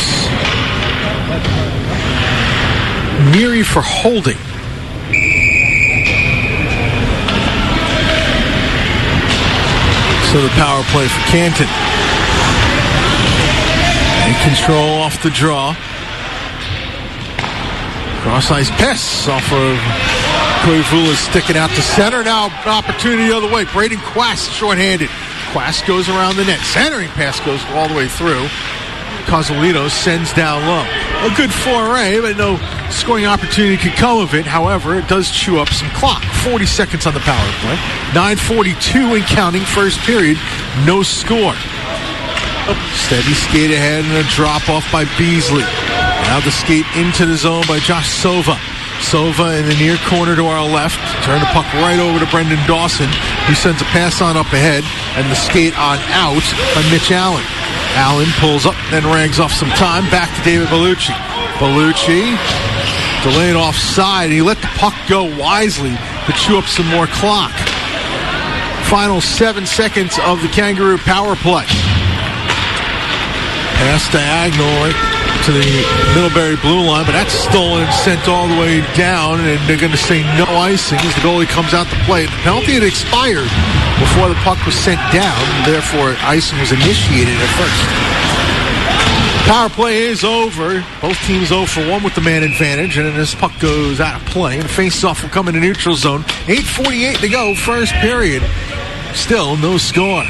Neary for holding. So the power play for Canton. And control off the draw. Cross-ice pass off of Koivula sticking out to center. Now an opportunity the other way. Braden Quast shorthanded. Quast goes around the net. Centering pass goes all the way through. Cosolitos sends down low. A good foray, but no scoring opportunity could come of it. However, it does chew up some clock. 40 seconds on the power play. 9:42 and counting, first period. No score. Steady skate ahead and a drop off by Beasley. Now the skate into the zone by Josh Sova. Sova in the near corner to our left. Turn the puck right over to Brendan Dawson, who sends a pass on up ahead, and the skate on out by Mitch Allen. Allen pulls up, then rags off some time. Back to David Bellucci. Bellucci delayed offside. He let the puck go wisely to chew up some more clock. Final 7 seconds of the Kangaroo power play. Pass diagonal right to the Middlebury blue line, but that's stolen and sent all the way down, and they're going to say no icing as the goalie comes out to play. The penalty had expired before the puck was sent down, therefore icing was initiated at first. Power play is over. Both teams 0 for 1 with the man advantage, and then this puck goes out of play, and face-off will come in the neutral zone. 8:48 to go, first period. Still no score.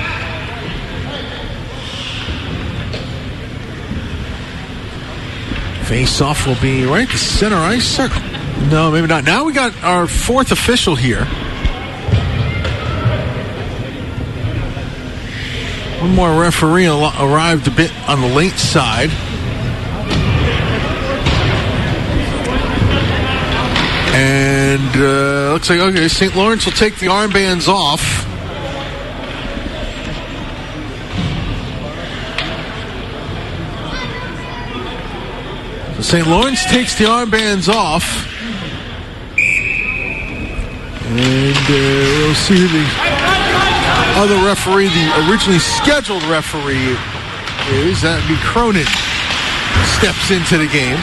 Face-off will be right to center ice circle. No, maybe not. Now we got our fourth official here. One more referee arrived a bit on the late side. And looks like, okay, St. Lawrence will take the armbands off. St. Lawrence takes the armbands off. And we'll see who the other referee, the originally scheduled referee is. That would be Cronin. Steps into the game.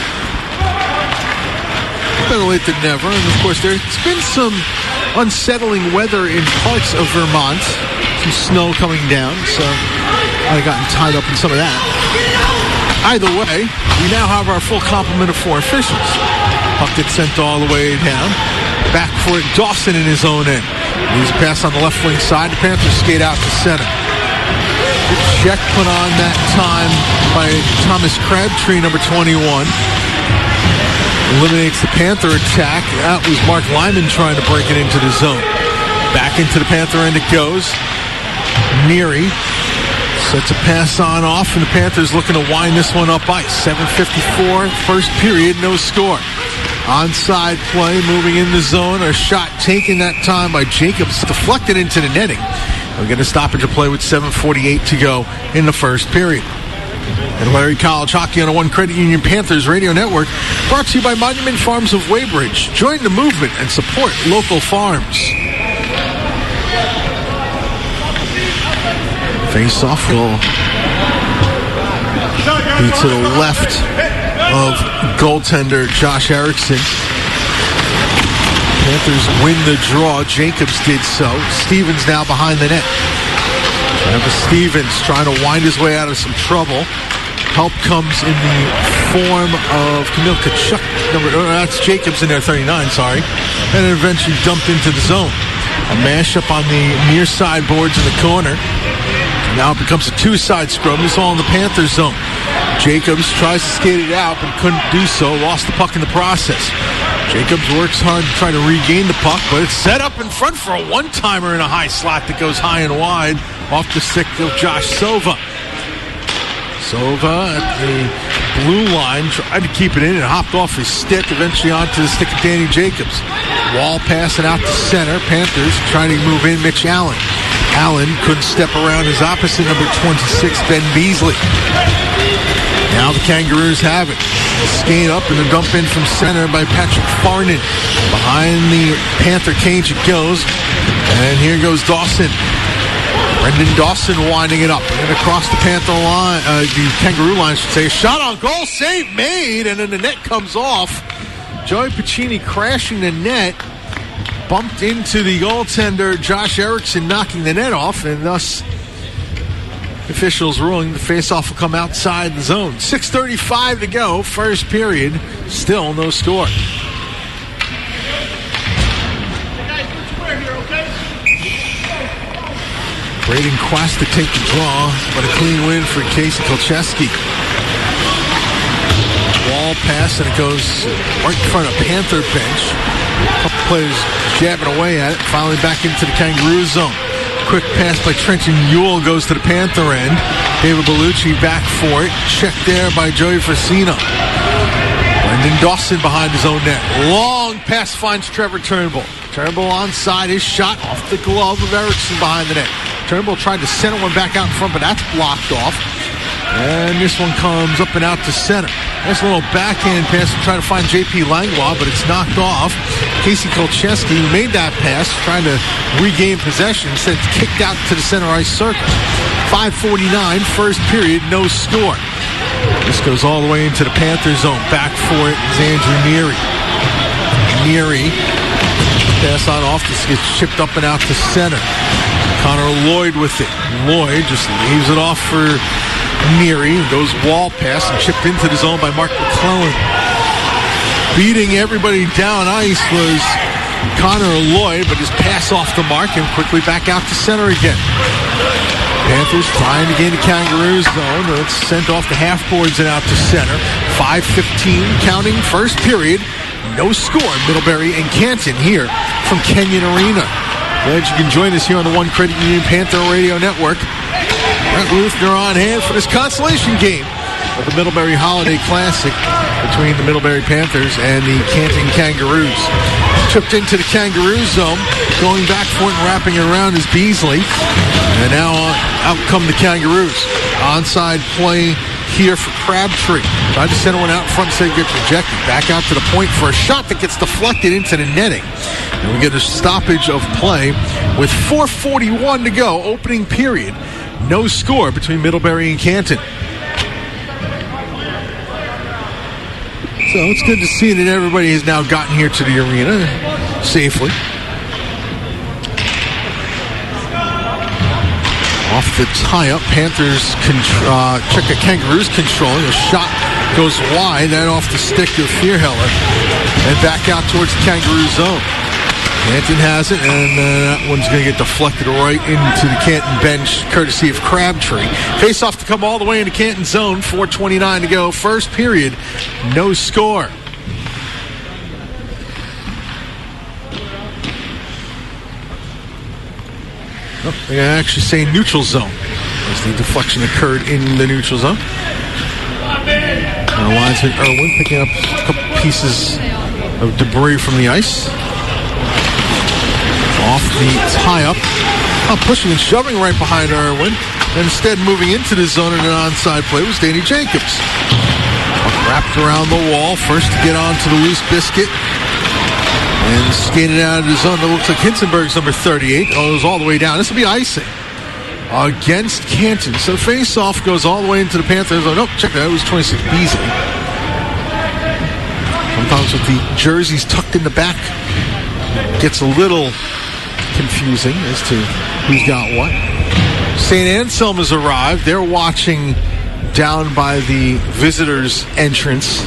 Better late than never. And of course, there's been some unsettling weather in parts of Vermont. Some snow coming down, so I've gotten tied up in some of that. Either way, we now have our full complement of 4 officials. Puck gets sent all the way down. Back for it, Dawson in his own end. He's a pass on the left wing side. The Panthers skate out to center. Good check put on that time by Thomas Crabtree, number 21. Eliminates the Panther attack. That was Mark Lyman trying to break it into the zone. Back into the Panther end it goes. Neary sets a pass on off, and the Panthers looking to wind this one up ice. 7:54, first period, no score. Onside play, moving in the zone. A shot taken that time by Jacobs, deflected into the netting. We're going to stoppage of play with 7:48 to go in the first period. And Larry College Hockey on a One Credit Union Panthers radio network, brought to you by Monument Farms of Weybridge. Join the movement and support local farms. Face-off will be to the left of goaltender Josh Erickson. Panthers win the draw. Jacobs did so. Stevens now behind the net. Travis Stevens trying to wind his way out of some trouble. Help comes in the form of Camille Kachuk. That's Jacobs in there, 39, sorry. And then eventually dumped into the zone. A mashup on the near side boards in the corner. Now it becomes a two-side scrum. This all in the Panthers zone. Jacobs tries to skate it out, but couldn't do so. Lost the puck in the process. Jacobs works hard to try to regain the puck, but it's set up in front for a one-timer in a high slot that goes high and wide off the stick of Josh Sova. Sova at the blue line tried to keep it in and hopped off his stick, eventually onto the stick of Danny Jacobs. Wall passing out to center. Panthers trying to move in Mitch Allen. Allen couldn't step around his opposite, number 26, Ben Beasley. Now the Kangaroos have it. Skate up and a dump in from center by Patrick Farnan. Behind the Panther cage it goes. And here goes Dawson. Brendan Dawson winding it up. And across the Panther line, the Kangaroo line, I should say. Shot on goal, save made, and then the net comes off. Joey Pacini crashing the net. Bumped into the goaltender, Josh Erickson, knocking the net off, and thus officials ruling the faceoff will come outside the zone. 6:35 to go, first period, still no score. Braden Quast to take the draw, but a clean win for Casey Kolcheski. Wall pass, and it goes right in front of Panther bench. A couple players jabbing away at it. Finally back into the Kangaroo zone. Quick pass by Trenton Ewell goes to the Panther end. David Bellucci back for it. Checked there by Joey Frasino. Brendan Dawson behind his own net. Long pass finds Trevor Turnbull. Turnbull onside. His shot off the glove of Erickson behind the net. Turnbull tried to center one back out in front, but that's blocked off. And this one comes up and out to center. Nice little backhand pass to try to find J.P. Langlois, but it's knocked off. Casey Kolcheski, who made that pass, trying to regain possession, instead kicked out to the center ice circle. 5:49, first period, no score. This goes all the way into the Panther zone. Back for it is Andrew Neary. Neary, pass on off, this gets chipped up and out to center. Connor Lloyd with it. Lloyd just leaves it off for Neary. Goes wall pass and chipped into the zone by Mark McClellan. Beating everybody down ice was Connor Lloyd, but his pass off the mark and quickly back out to center again. Panthers trying to gain the Kangaroo zone. It's sent off the half boards and out to center. 5:15 counting first period. No score. Middlebury and Canton here from Kenyon Arena. Glad you can join us here on the One Credit Union Panther Radio Network. Brent Luthner on hand for this consolation game of the Middlebury Holiday Classic between the Middlebury Panthers and the Canton Kangaroos. Tripped into the Kangaroo zone, going back for it and wrapping it around is Beasley. And now out come the Kangaroos. Onside play here for Crabtree. Tried to send one out in front, instead gets rejected. Back out to the point for a shot that gets deflected into the netting. And we get a stoppage of play with 4:41 to go, opening period. No score between Middlebury and Canton. So it's good to see that everybody has now gotten here to the arena safely. Off the tie-up, Panthers check the Kangaroos controlling. A shot goes wide, that off the stick of Fearheller. And back out towards the Kangaroo zone. Canton has it, and that one's going to get deflected right into the Canton bench, courtesy of Crabtree. Face-off to come all the way into Canton zone. 4:29 to go. First period, no score. They actually say neutral zone, as the deflection occurred in the neutral zone. And linesman Irwin picking up a couple pieces of debris from the ice. Off the tie-up. Pushing and shoving right behind Irwin. Instead, moving into the zone in an onside play was Danny Jacobs. Wrapped around the wall. First to get onto the loose biscuit. And skated out of the zone. That looks like Hinsenberg's number 38. Goes all the way down. This will be icing against Canton. So face-off goes all the way into the Panthers. Oh, no, check that. It was 26 Beasley. Sometimes with the jerseys tucked in the back, gets a little confusing as to who's got what. St. Anselm has arrived. They're watching down by the visitors' entrance.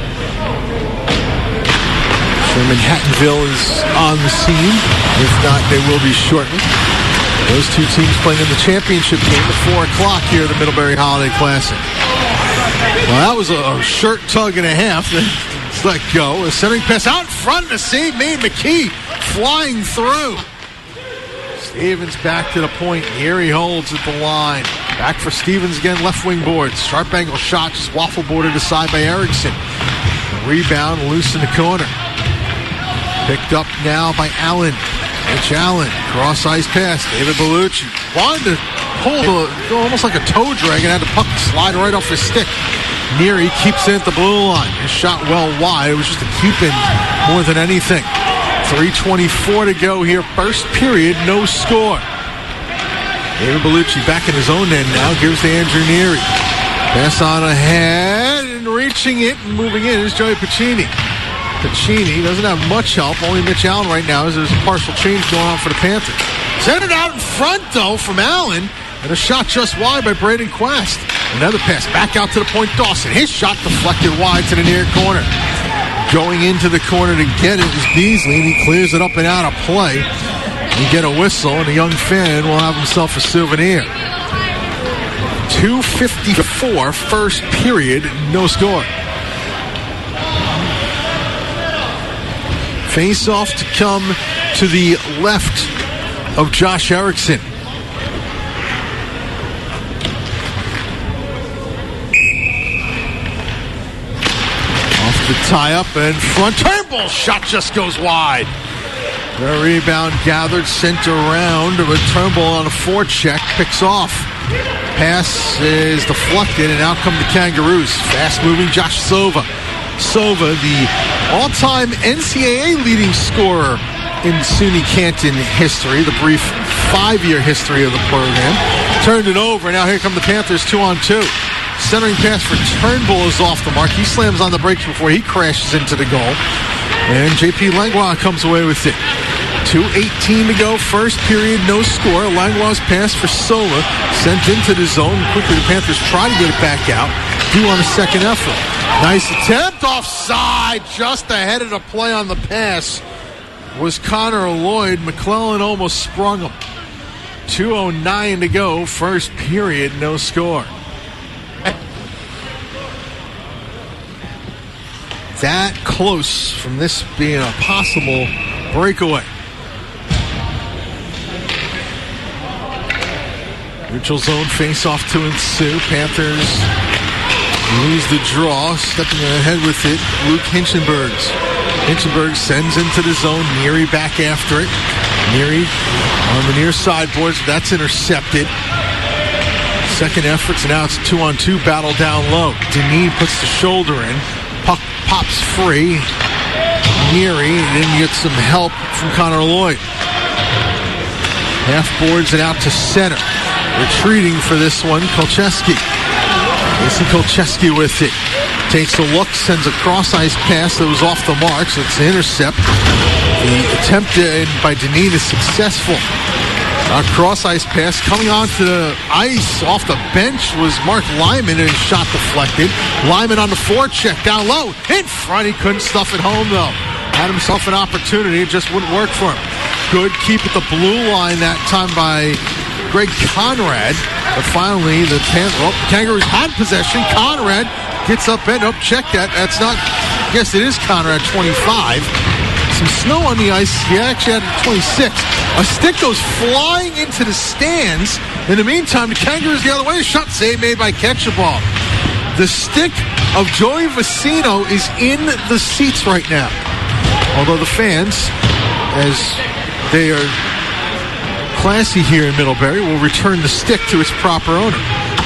Manhattanville is on the scene. If not, they will be shortly. Those two teams playing in the championship game at 4 o'clock here at the Middlebury Holiday Classic. Well, that was a shirt tug and a half. Let's let go. A centering pass out in front. The save made. McKee flying through. Stevens back to the point. Here he holds at the line. Back for Stevens again. Left wing boards. Sharp angle shot. Just waffle boarded aside by Erickson. Rebound loose in the corner. Picked up now by Allen. Mitch Allen. Cross ice pass. David Bellucci. Wanted to pull almost like a toe drag and had the puck slide right off his stick. Neary keeps it at the blue line. His shot well wide. It was just a keep in more than anything. 3:24 to go here. First period, no score. David Bellucci back in his own end now. Gives to Andrew Neary. Pass on ahead and reaching it and moving in is Joey Pacini. Pacini doesn't have much help. Only Mitch Allen right now as there's a partial change going on for the Panthers. Sent it out in front, though, from Allen. And a shot just wide by Braden Quest. Another pass back out to the point. Dawson. His shot deflected wide to the near corner. Going into the corner to get it is Beasley, and he clears it up and out of play. You get a whistle, and a young fan will have himself a souvenir. 2:54, first period, no score. Face-off to come to the left of Josh Erickson. Off the tie-up and front. Turnbull shot just goes wide. The rebound gathered, sent around, but Turnbull on a forecheck picks off. Pass is deflected, and out come the Kangaroos. Fast-moving Josh Sova. Sova, the all-time NCAA leading scorer in SUNY Canton history, the brief 5-year history of the program. Turned it over, and now here come the Panthers 2-on-2. Centering pass for Turnbull is off the mark. He slams on the brakes before he crashes into the goal. And J.P. Langlois comes away with it. 2:18 to go, first period, no score. Langlois' pass for Sola, sent into the zone. Quickly, the Panthers try to get it back out. Do on a second effort. Nice attempt, offside, just ahead of the play on the pass was Connor Lloyd. McClellan almost sprung him. 2:09 to go, first period, no score. That close from this being a possible breakaway. Neutral zone face-off to ensue. Panthers lose the draw. Stepping ahead with it, Luke Hinchenberg. Hinchenberg sends into the zone. Neary back after it. Neary on the near sideboards. That's intercepted. Second effort, so now it's a 2-on-2 battle down low. Denis puts the shoulder in. Puck pops free. Neary then gets some help from Connor Lloyd. Half boards and out to center. Retreating for this one, Kolcheski. Jason Kolcheski with it. Takes a look, sends a cross-ice pass that was off the mark, so it's an intercept. The attempt by Denis is successful. A cross-ice pass coming onto the ice off the bench was Mark Lyman, and his shot deflected. Lyman on the forecheck down low. In front, he couldn't stuff it home, though. Had himself an opportunity, it just wouldn't work for him. Good keep at the blue line that time by Greg Conrad. But finally, the Kangaroos had possession. Conrad gets up and check that. That's not, yes, it is Conrad, 25. Some snow on the ice. He actually had 26. A stick goes flying into the stands. In the meantime, the Kangaroos the other way. Shot save made by Ketchaball. The stick of Joey Vicino is in the seats right now. Although the fans, as they are classy here in Middlebury, will return the stick to its proper owner.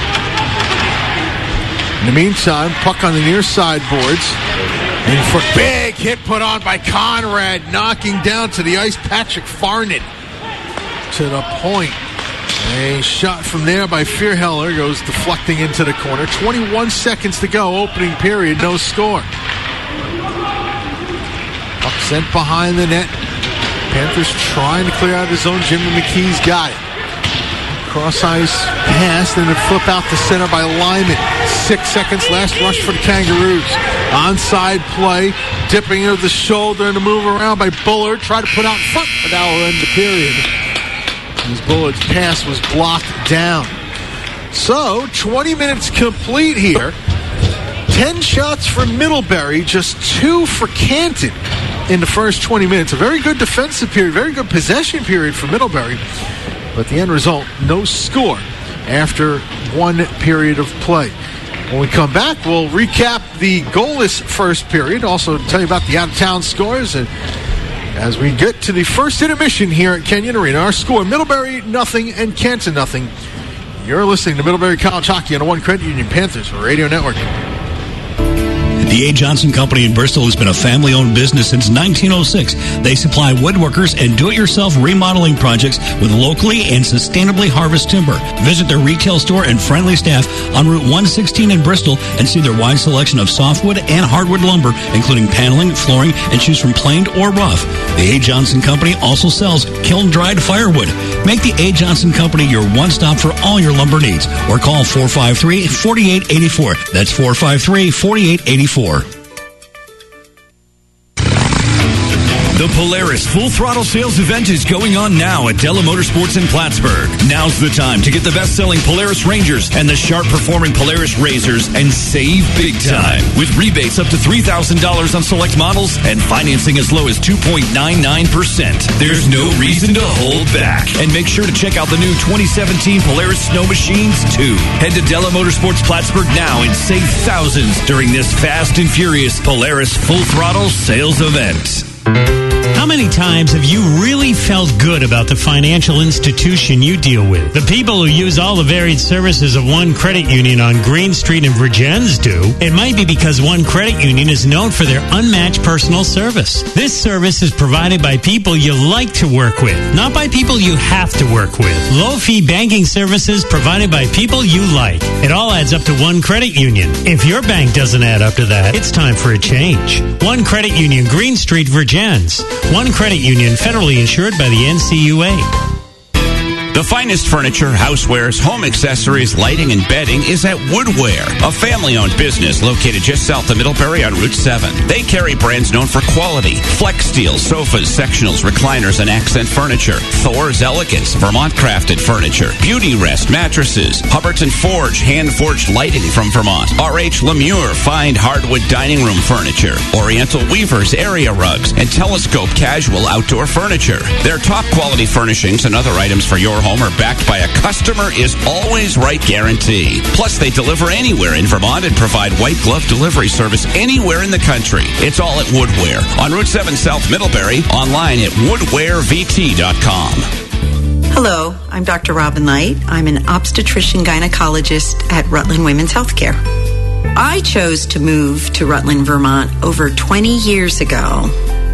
In the meantime, puck on the near side boards. And for big hit put on by Conrad, knocking down to the ice Patrick Farnan to the point. A shot from there by Fearheller goes deflecting into the corner. 21 seconds to go, opening period, no score. Puck sent behind the net. Panthers trying to clear out the zone. Jimmy McKee's got it. Cross-ice pass, then a flip out to center by Lyman. 6 seconds, last rush for the Kangaroos. Onside play, dipping into the shoulder and a move around by Bullard. Try to put out in front, but that will end the period. As Bullard's pass was blocked down. So, 20 minutes complete here. 10 shots for Middlebury, just 2 for Canton in the first 20 minutes. A very good defensive period, very good possession period for Middlebury. But the end result, no score after 1 period of play. When we come back, we'll recap the goalless first period. Also tell you about the out-of-town scores. And as we get to the first intermission here at Kenyon Arena, our score, Middlebury 0 and Canton 0. You're listening to Middlebury College Hockey on the One Credit Union Panthers Radio Network.
The A. Johnson Company in Bristol has been a family-owned business since 1906. They supply woodworkers and do-it-yourself remodeling projects with locally and sustainably harvested timber. Visit their retail store and friendly staff on Route 116 in Bristol and see their wide selection of softwood and hardwood lumber, including paneling, flooring, and choose from planed or rough. The A. Johnson Company also sells kiln-dried firewood. Make the A. Johnson Company your one-stop for all your lumber needs, or call 453-4884. That's 453-4884.
The Polaris Full Throttle Sales Event is going on now at Della Motorsports in Plattsburgh. Now's the time to get the best-selling Polaris Rangers and the sharp-performing Polaris Razors and save big time. With rebates up to $3,000 on select models and financing as low as 2.99%. There's no reason to hold back. And make sure to check out the new 2017 Polaris Snow Machines, too. Head to Della Motorsports Plattsburgh now and save thousands during this fast and furious Polaris Full Throttle Sales Event.
How many times have you really felt good about the financial institution you deal with? The people who use all the varied services of One Credit Union on Green Street in Virgins do. It might be because One Credit Union is known for their unmatched personal service. This service is provided by people you like to work with, not by people you have to work with. Low-fee banking services provided by people you like. It all adds up to One Credit Union. If your bank doesn't add up to that, it's time for a change. One Credit Union, Green Street, Virgins. One Credit Union, federally insured by the NCUA.
The finest furniture, housewares, home accessories, lighting, and bedding is at Woodware, a family-owned business located just south of Middlebury on Route 7. They carry brands known for quality: Flex Steel, sofas, sectionals, recliners, and accent furniture; Thor's Elegance, Vermont-crafted furniture; Beauty Rest mattresses; Hubbardton Forge, hand-forged lighting from Vermont; R.H. Lemure, fine hardwood dining room furniture; Oriental Weavers, area rugs; and Telescope casual outdoor furniture. Their top-quality furnishings and other items for your home are backed by a customer is always right guarantee. Plus, they deliver anywhere in Vermont and provide white glove delivery service anywhere in the country. It's all at Woodware on Route 7 South Middlebury, online at woodwarevt.com.
Hello, I'm Dr. Robin Light. I'm an obstetrician gynecologist at Rutland Women's Healthcare. I chose to move to Rutland, Vermont over 20 years ago,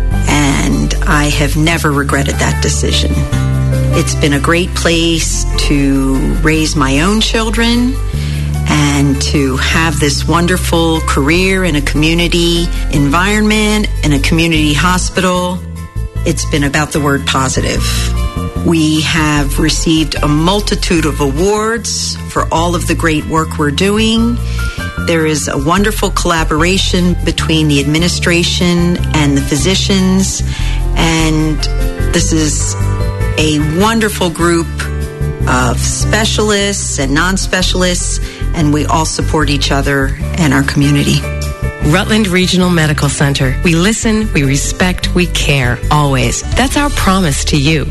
and I have never regretted that decision. It's been a great place to raise my own children and to have this wonderful career in a community environment, in a community hospital. It's been about the word positive. We have received a multitude of awards for all of the great work we're doing. There is a wonderful collaboration between the administration and the physicians, and This is a wonderful group of specialists and non-specialists, and we all support each other and our community.
Rutland Regional Medical Center. We listen, we respect, we care, always. That's our promise to you.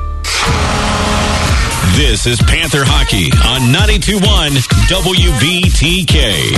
This is Panther Hockey on 92.1 WVTK.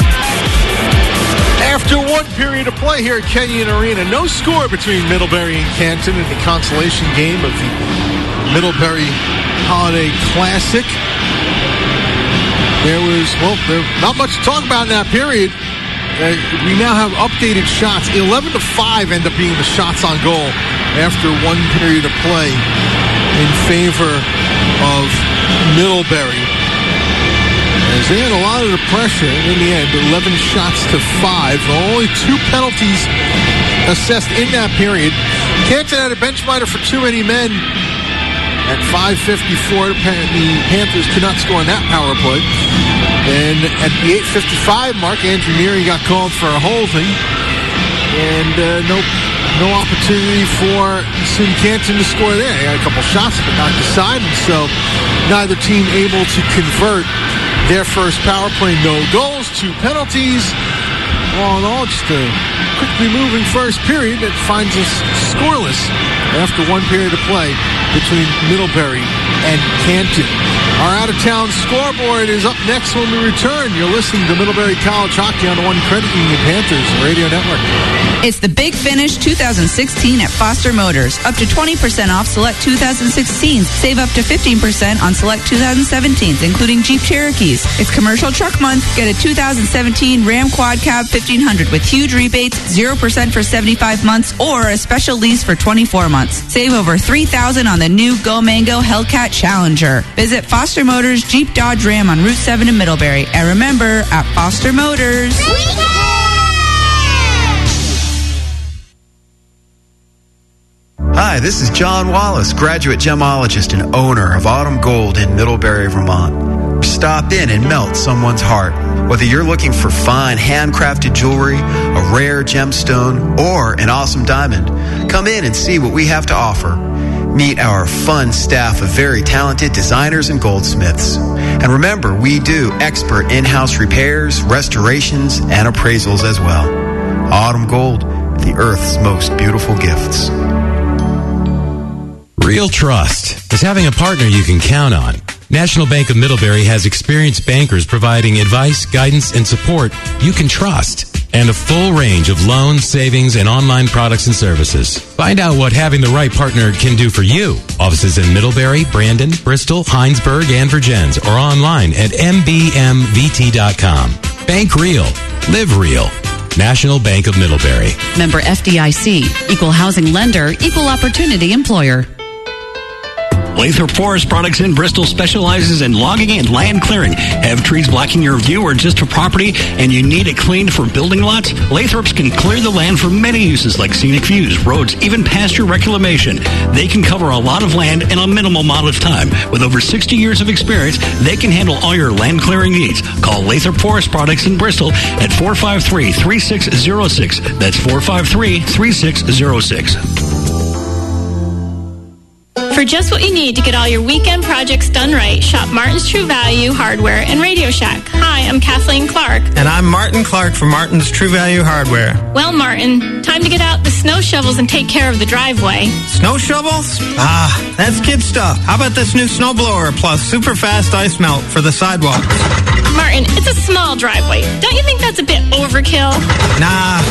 After one period of play here at Kenyon Arena, no score between Middlebury and Canton in the consolation game of the Middlebury Holiday Classic. There not much to talk about in that period. We now have updated shots. 11-5 end up being the shots on goal after one period of play in favor of Middlebury. As they had a lot of the pressure in the end, 11 shots to 5. Only 2 penalties assessed in that period. Canton had a bench minor for too many men. At 5:54, the Panthers could not score on that power play. And at the 8:55 mark, Andrew Neary got called for a holding. And no opportunity for Sim Canton to score there. They had a couple shots, but not decided. So neither team able to convert their first power play. No goals, 2 penalties. All in all, just a quickly moving first period that finds us scoreless after one period of play between Middlebury and Canton. Our out-of-town scoreboard is up next when we return. You're listening to Middlebury College Hockey on the One Credit Union Panthers Radio Network.
It's the Big Finish 2016 at Foster Motors. Up to 20% off select 2016s. Save up to 15% on select 2017s, including Jeep Cherokees. It's Commercial Truck Month. Get a 2017 Ram Quad Cab 1500 with huge rebates, 0% for 75 months, or a special lease for 24 months. Save over $3,000 on the new Go Mango Hellcat Challenger. Visit Foster Motors Jeep Dodge Ram on Route 7 in Middlebury. And remember, at Foster Motors.
Hi, this is John Wallace, graduate gemologist and owner of Autumn Gold in Middlebury, Vermont. Stop in and melt someone's heart. Whether you're looking for fine handcrafted jewelry, a rare gemstone, or an awesome diamond, come in and see what we have to offer. Meet our fun staff of very talented designers and goldsmiths. And remember, we do expert in-house repairs, restorations, and appraisals as well. Autumn Gold, the Earth's most beautiful gifts.
Real trust is having a partner you can count on. National Bank of Middlebury has experienced bankers providing advice, guidance, and support you can trust, and a full range of loans, savings, and online products and services. Find out what having the right partner can do for you. Offices in Middlebury, Brandon, Bristol, Heinsberg, and Virgins, or online at mbmvt.com. Bank real. Live real. National Bank of Middlebury.
Member FDIC. Equal housing lender. Equal opportunity employer.
Lathrop Forest Products in Bristol specializes in logging and land clearing. Have trees blocking your view or just a property and you need it cleaned for building lots? Lathrops can clear the land for many uses like scenic views, roads, even pasture reclamation. They can cover a lot of land in a minimal amount of time. With over 60 years of experience, they can handle all your land clearing needs. Call Lathrop Forest Products in Bristol at 453-3606. That's 453-3606.
For just what you need to get all your weekend projects done right, shop Martin's True Value Hardware and Radio Shack. Hi, I'm Kathleen Clark.
And I'm Martin Clark from Martin's True Value Hardware.
Well, Martin, time to get out the snow shovels and take care of the driveway.
Snow shovels? That's kid stuff. How about this new snowblower plus super fast ice melt for the sidewalks?
Martin, it's a small driveway. Don't you think that's a bit overkill?
Nah.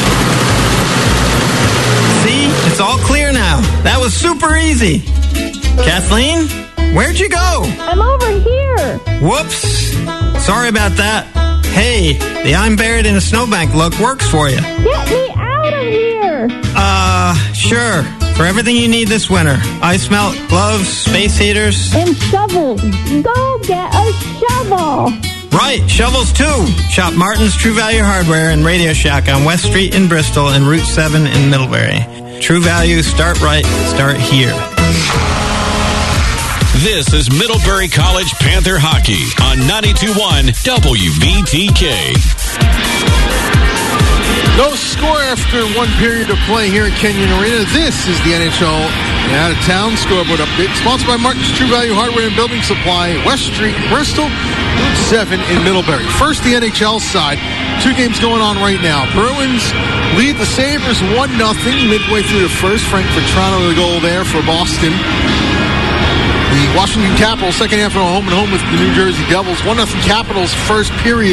See? It's all clear now. That was super easy. Kathleen, where'd you go?
I'm over here.
Whoops. Sorry about that. Hey, the I'm buried in a snowbank look works for you.
Get me out of here.
Sure. For everything you need this winter. Ice melt, gloves, space heaters.
And shovels. Go get a shovel.
Right, shovels too. Shop Martin's True Value Hardware and Radio Shack on West Street in Bristol and Route 7 in Middlebury. True Value, start right, start here.
This is Middlebury College Panther Hockey on 92.1 WVTK.
No score after one period of play here at Kenyon Arena. This is the NHL The out-of-town scoreboard update, sponsored by Martin's True Value Hardware and Building Supply, West Street, Bristol, Route 7 in Middlebury. First, the NHL side. 2 games going on right now. Bruins lead the Sabres 1-0 midway through the first. Frank Vetrano with a goal there for Boston. The Washington Capitals, second half at home and home with the New Jersey Devils. 1-0 Capitals, first period.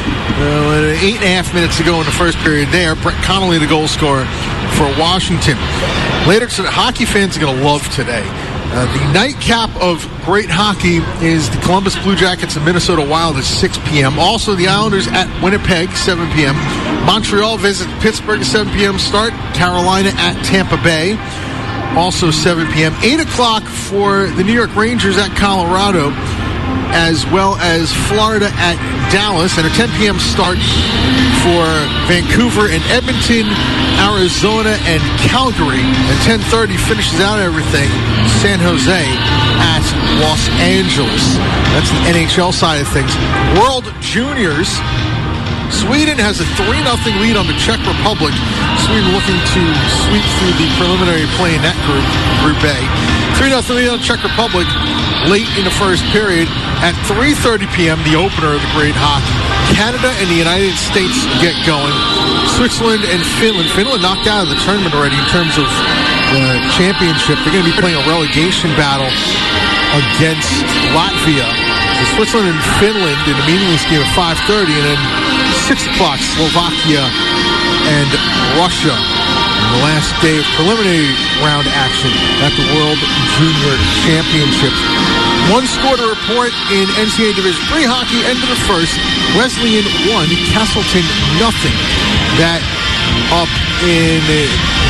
8.5 minutes to go in the first period there. Brett Connolly, the goal scorer for Washington. Later, so the hockey fans are going to love today. The nightcap of great hockey is the Columbus Blue Jackets and Minnesota Wild at 6 p.m. Also, the Islanders at Winnipeg, 7 p.m. Montreal visits Pittsburgh at 7 p.m. start. Carolina at Tampa Bay, also 7 p.m. 8 o'clock for the New York Rangers at Colorado, as well as Florida at Dallas, and a 10 p.m. start for Vancouver and Edmonton, Arizona and Calgary. And 10:30 finishes out everything, San Jose at Los Angeles. That's the NHL side of things. World Juniors, Sweden has a 3-0 lead on the Czech Republic. Sweden looking to sweep through the preliminary play in that group, Group A. 3-0 lead on the Czech Republic late in the first period. At 3:30 p.m., the opener of the great hockey, Canada and the United States get going. Switzerland and Finland. Finland knocked out of the tournament already in terms of the championship. They're going to be playing a relegation battle against Latvia. So Switzerland and Finland in a meaningless game at 5:30, and then 6 o'clock, Slovakia and Russia. And the last day of preliminary round action at the World Junior Championships. One score to report in NCAA Division III hockey. End of the first. Wesleyan 1, Castleton 0. That up in the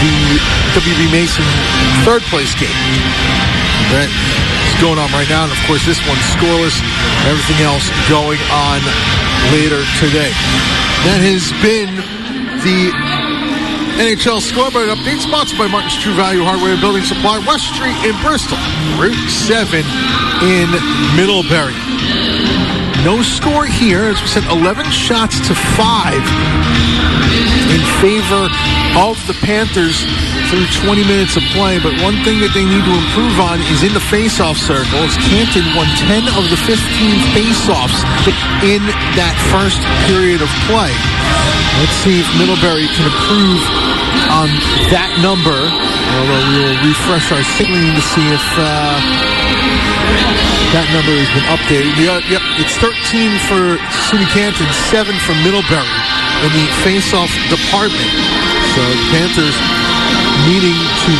WB Mason third place game. That is going on right now. And of course, this one's scoreless. Everything else going on later today. That has been the NHL scoreboard update, sponsored by Martin's True Value Hardware and Building Supply, West Street in Bristol, Route 7 in Middlebury. No score here, as we said, 11 shots to 5 in favor of the Panthers through 20 minutes of play. But one thing that they need to improve on is in the face-off circle. As Canton won 10 of the 15 face-offs in that first period of play. Let's see if Middlebury can improve on that number. Although we will refresh our screen to see if that number has been updated. Yep, it's 13 for SUNY Canton, 7 for Middlebury in the face-off department. So the Panthers needing to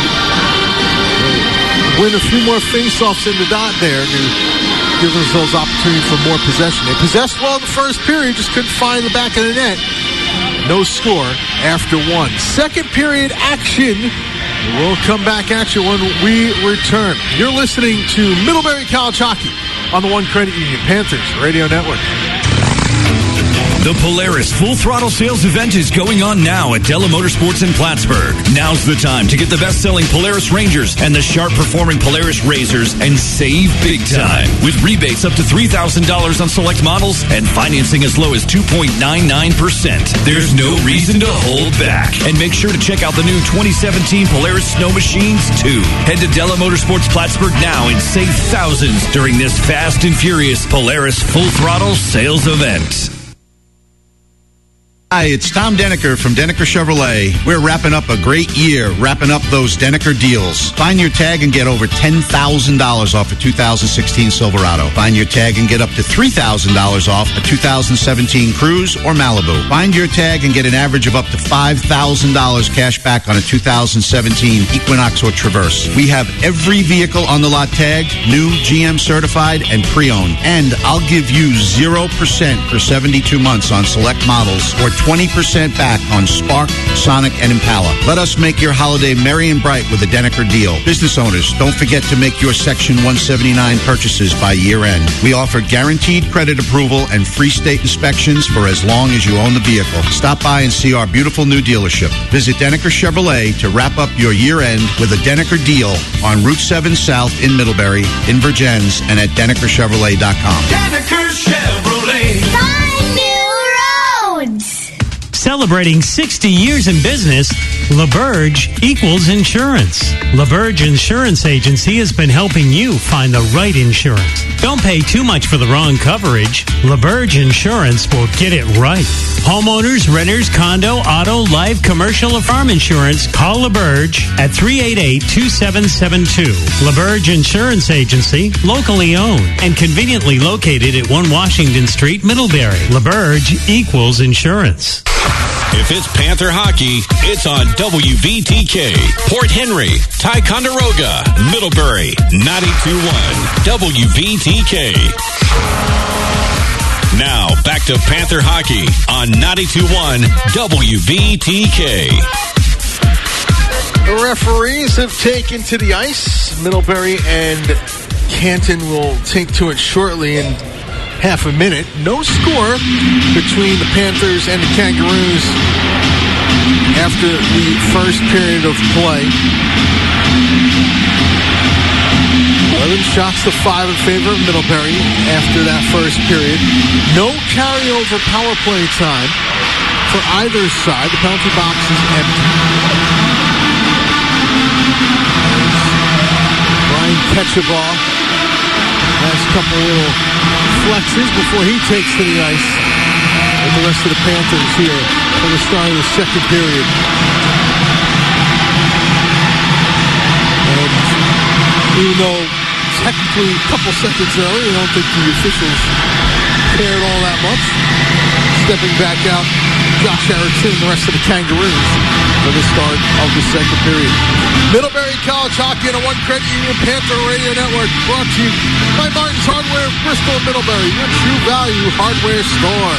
win a few more face-offs in the dot there to give themselves opportunity for more possession. They possessed well in the first period, just couldn't find the back of the net. No score after one. Second period action. We'll come back at you when we return. You're listening to Middlebury College Hockey on the One Credit Union Panthers Radio Network.
The Polaris Full Throttle Sales Event is going on now at Della Motorsports in Plattsburgh. Now's the time to get the best-selling Polaris Rangers and the sharp-performing Polaris Razors and save big time with rebates up to $3,000 on select models and financing as low as 2.99%. There's no reason to hold back. And make sure to check out the new 2017 Polaris Snow Machines, too. Head to Della Motorsports Plattsburgh now and save thousands during this fast and furious Polaris Full Throttle Sales Event.
Hi, it's Tom Denneker from Denneker Chevrolet. We're wrapping up a great year, wrapping up those Denneker deals. Find your tag and get over $10,000 off a 2016 Silverado. Find your tag and get up to $3,000 off a 2017 Cruze or Malibu. Find your tag and get an average of up to $5,000 cash back on a 2017 Equinox or Traverse. We have every vehicle on the lot tagged, new, GM certified, and pre-owned. And I'll give you 0% for 72 months on select models or 20% back on Spark, Sonic, and Impala. Let us make your holiday merry and bright with a Denneker deal. Business owners, don't forget to make your Section 179 purchases by year end. We offer guaranteed credit approval and free state inspections for as long as you own the vehicle. Stop by and see our beautiful new dealership. Visit Denneker Chevrolet to wrap up your year end with a Denneker deal on Route 7 South in Middlebury, in Virgins, and at DennekerChevrolet.com.
Denneker Chevrolet. Find new roads.
Celebrating 60 years in business, LaBerge equals insurance. LaBerge Insurance Agency has been helping you find the right insurance. Don't pay too much for the wrong coverage. LaBerge Insurance will get it right. Homeowners, renters, condo, auto, life, commercial, or farm insurance, call LaBerge at 388-2772. LaBerge Insurance Agency, locally owned and conveniently located at 1 Washington Street, Middlebury. LaBerge equals insurance.
If it's Panther hockey, it's on WVTK. Port Henry, Ticonderoga, Middlebury, 92.1 WVTK. Now, back to Panther hockey on 92.1 WVTK.
The referees have taken to the ice. Middlebury and Canton will take to it shortly in half a minute. No score between the Panthers and the Kangaroos after the first period of play. 11 shots to 5 in favor of Middlebury after that first period. No carryover power play time for either side. The penalty box is empty. Brian Ketchaball has a couple little flexes before he takes to the ice with the rest of the Panthers here for the start of the second period. And even though technically a couple seconds early, I don't think the officials cared all that much. Stepping back out, Josh Erickson and the rest of the Kangaroos for the start of the second period. Middlebury College Hockey and a One Credit Union Panther Radio Network brought to you by Martin's Hardware, Bristol and Middlebury, your true value hardware store.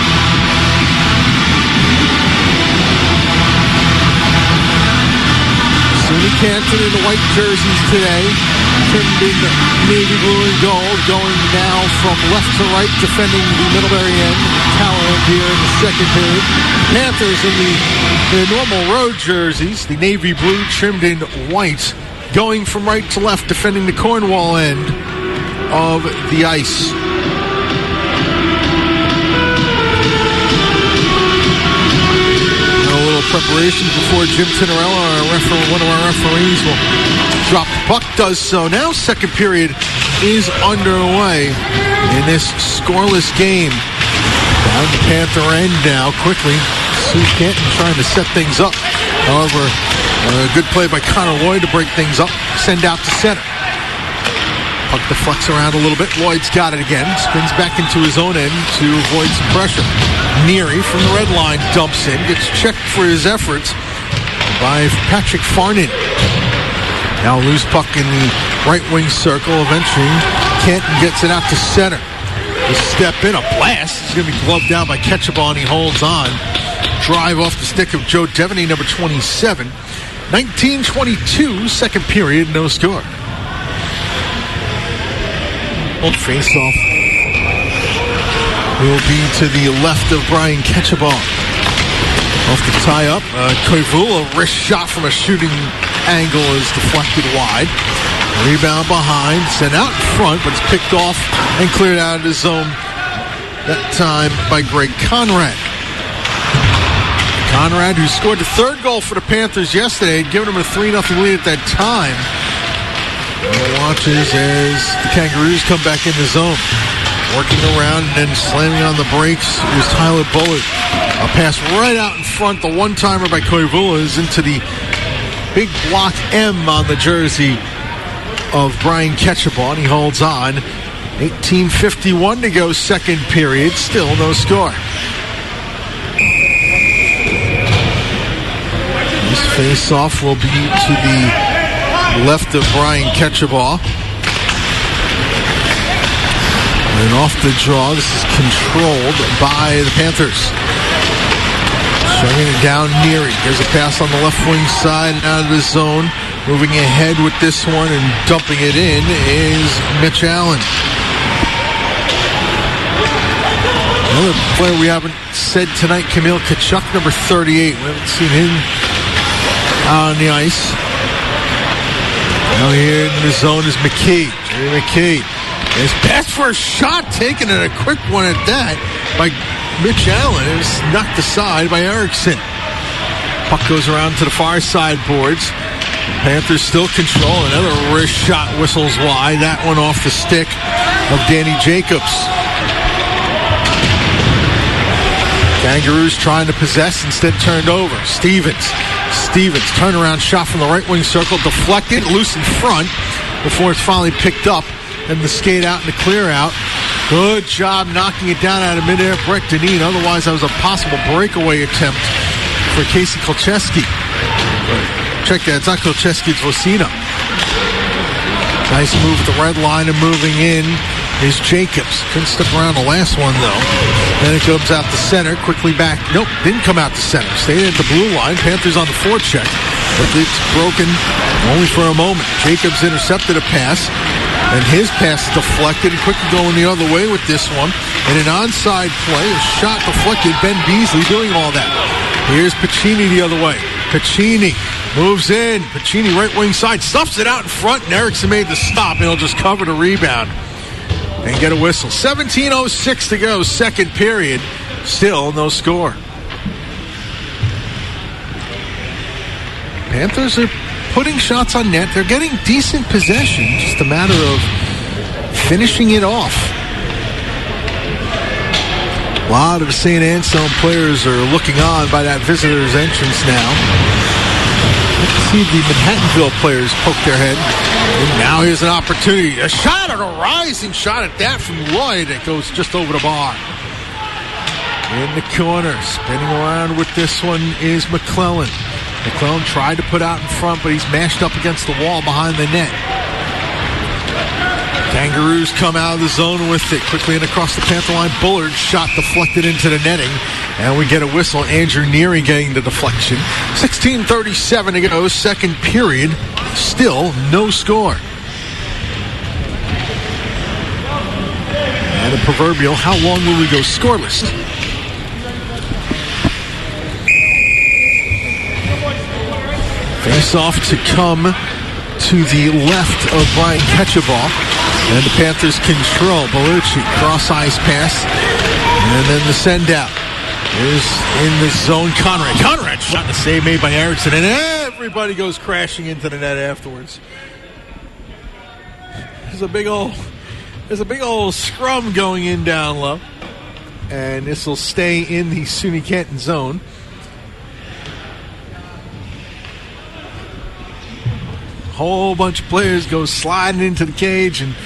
SUNY Canton in the white jerseys today, trimmed in navy blue and gold, going now from left to right, defending the Middlebury end, tower end here in the second period. Panthers in the normal road jerseys, the navy blue trimmed in white, going from right to left, defending the Cornwall end of the ice. Preparation before Jim Tinarella, one of our referees, will drop the puck. Does so now. Second period is underway in this scoreless game. Down the Panther end now, quickly. Sue Canton trying to set things up. However, a good play by Connor Lloyd to break things up. Send out to center. Puck deflects around a little bit. Lloyd's got it again. Spins back into his own end to avoid some pressure. Neary from the red line dumps in. Gets checked for his efforts by Patrick Farnan. Now loose puck in the right wing circle. Eventually, Canton gets it out to center. A step in, a blast. It's going to be gloved down by Ketchaball, and he holds on. Drive off the stick of Joe Devaney, number 27. 19-22, second period, no score. Face off will be to the left of Brian Ketchaball. Off the tie up, Koivula, a wrist shot from a shooting angle is deflected wide. Rebound behind, sent out in front, but it's picked off and cleared out of the zone. That time by Greg Conrad. Conrad, who scored the third goal for the Panthers yesterday, had given them a 3-0 lead at that time. Watches as the Kangaroos come back in the zone. Working around and then slamming on the brakes is Tyler Bullitt. A pass right out in front. The one-timer by Koivula is into the big block M on the jersey of Brian Ketchaball. He holds on. 18:51 to go, second period. Still no score. This face-off will be to the left of Brian Ketchaball. And off the draw, this is controlled by the Panthers. Shutting it down, Neary. There's a pass on the left wing side and out of the zone. Moving ahead with this one and dumping it in is Mitch Allen. Another player we haven't said tonight, Camille Tkachuk, number 38. We haven't seen him on the ice. Now here in the zone is McKee. Jerry McKee. His pass for a shot taken, and a quick one at that by Mitch Allen is knocked aside by Erickson. Puck goes around to the far side boards. Panthers still control. Another wrist shot whistles wide. That one off the stick of Danny Jacobs. Kangaroos trying to possess, instead turned over. Stevens, turnaround shot from the right wing circle, deflected, loose in front before it's finally picked up. And the skate out and the clear out. Good job knocking it down out of midair, Brett Dineen. Otherwise, that was a possible breakaway attempt for Casey Kolcheski. Check that, it's not Kolcheski, it's Vocino. Nice move at the red line, and moving in is Jacobs. Couldn't stick around the last one, though. Then it comes out to center, quickly back. Nope, didn't come out to center. Stayed at the blue line. Panthers on the forecheck, but it's broken only for a moment. Jacobs intercepted a pass, and his pass deflected and quickly going the other way with this one. And an onside play, a shot deflected. Ben Beasley doing all that. Here's Pacini the other way. Pacini moves in. Pacini right wing side, stuffs it out in front, and Erickson made the stop, and he'll just cover the rebound and get a whistle. 17:06 to go, second period. Still no score. Panthers are putting shots on net. They're getting decent possession. Just a matter of finishing it off. A lot of the St. Anselm players are looking on by that visitor's entrance now. You can see the Manhattanville players poke their head. And now here's an opportunity. A shot, a rising shot at that from Lloyd. It goes just over the bar. In the corner, spinning around with this one is McClellan. McClellan tried to put out in front, but he's mashed up against the wall behind the net. Kangaroos come out of the zone with it. Quickly and across the Panther line. Bullard shot deflected into the netting. And we get a whistle. Andrew Neary getting the deflection. 16:37 to go. Second period. Still no score. And a proverbial, how long will we go scoreless? Face off to come to the left of Brian Ketchaball. And the Panthers control. Bellucci, cross-ice pass. And then the send-out. Here's in the zone, Conrad. Conrad shot the save made by Erickson. And everybody goes crashing into the net afterwards. There's a big old scrum going in down low. And this will stay in the SUNY Canton zone. Whole bunch of players go sliding into the cage, and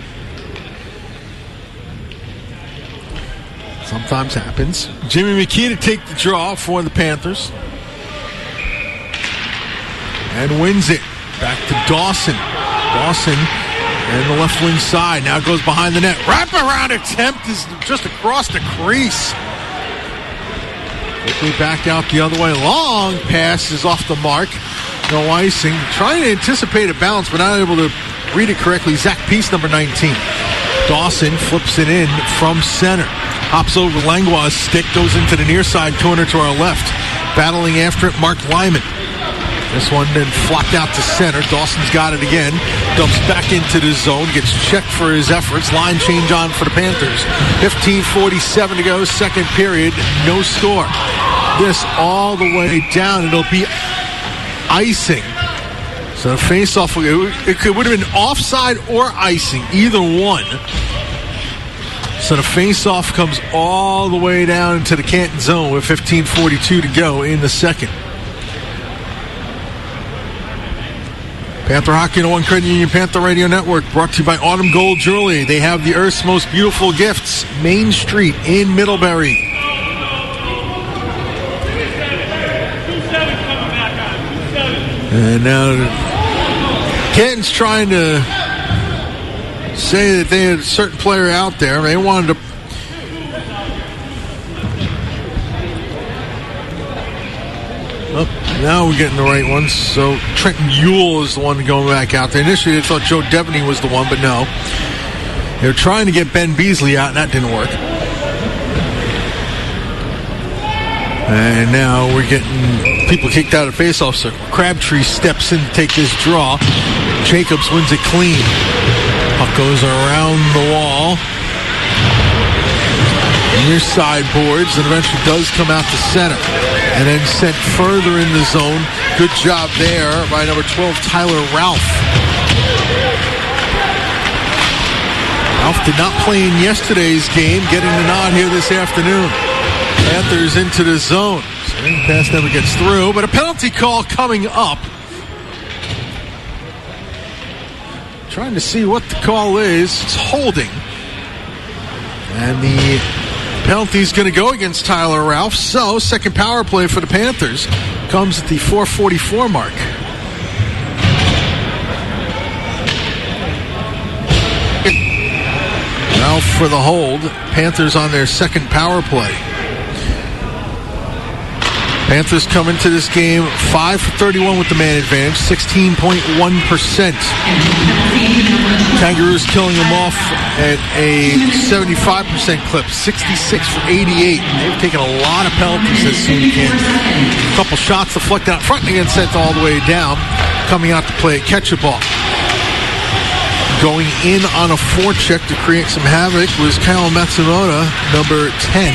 sometimes happens. Jimmy McKee to take the draw for the Panthers. And wins it. Back to Dawson. Dawson and the left wing side. Now goes behind the net. Wraparound attempt is just across the crease. Quickly back out the other way. Long pass is off the mark. No icing. Trying to anticipate a bounce, but not able to read it correctly. Zach Peace, number 19. Dawson flips it in from center. Hops over Langlois' stick, goes into the near side corner to our left. Battling after it, Mark Lyman. This one then flopped out to center. Dawson's got it again. Dumps back into the zone. Gets checked for his efforts. Line change on for the Panthers. 15:47 to go. Second period. No score. This all the way down. It'll be icing. So the face-off, it would have been offside or icing, either one. So the face-off comes all the way down into the Canton zone with 15:42 to go in the second. Panther Hockey and One Credit Union Panther Radio Network, brought to you by Autumn Gold Jewelry. They have the Earth's most beautiful gifts. Main Street in Middlebury. And now Canton's trying to say that they had a certain player out there. They wanted to. Oh, now we're getting the right ones. So Trenton Ewell is the one going back out there. Initially they thought Joe Devaney was the one, but no. They were trying to get Ben Beasley out, and that didn't work. And now we're getting people kicked out of faceoff circle. Crabtree steps in to take this draw. Jacobs wins it clean. Puck goes around the wall. near sideboards and eventually does come out to center. And then sent further in the zone. Good job there by number 12, Tyler Ralph. Ralph did not play in yesterday's game, getting the nod here this afternoon. Panthers into the zone. So the pass never gets through, but a penalty call coming up. Trying to see what the call is. It's holding. And the penalty's going to go against Tyler Ralph. So, second power play for the Panthers comes at the 4:44 mark. Ralph for the hold. Panthers on their second power play. Panthers come into this game 5 for 31 with the man advantage, 16.1%. Kangaroos killing them off at a 75% clip, 66 for 88. They've taken a lot of penalties this season. A couple shots deflected out front and again sent all the way down. Coming out to play at catch-a-ball. Going in on a forecheck to create some havoc was Kyle Matsumoto, number 10.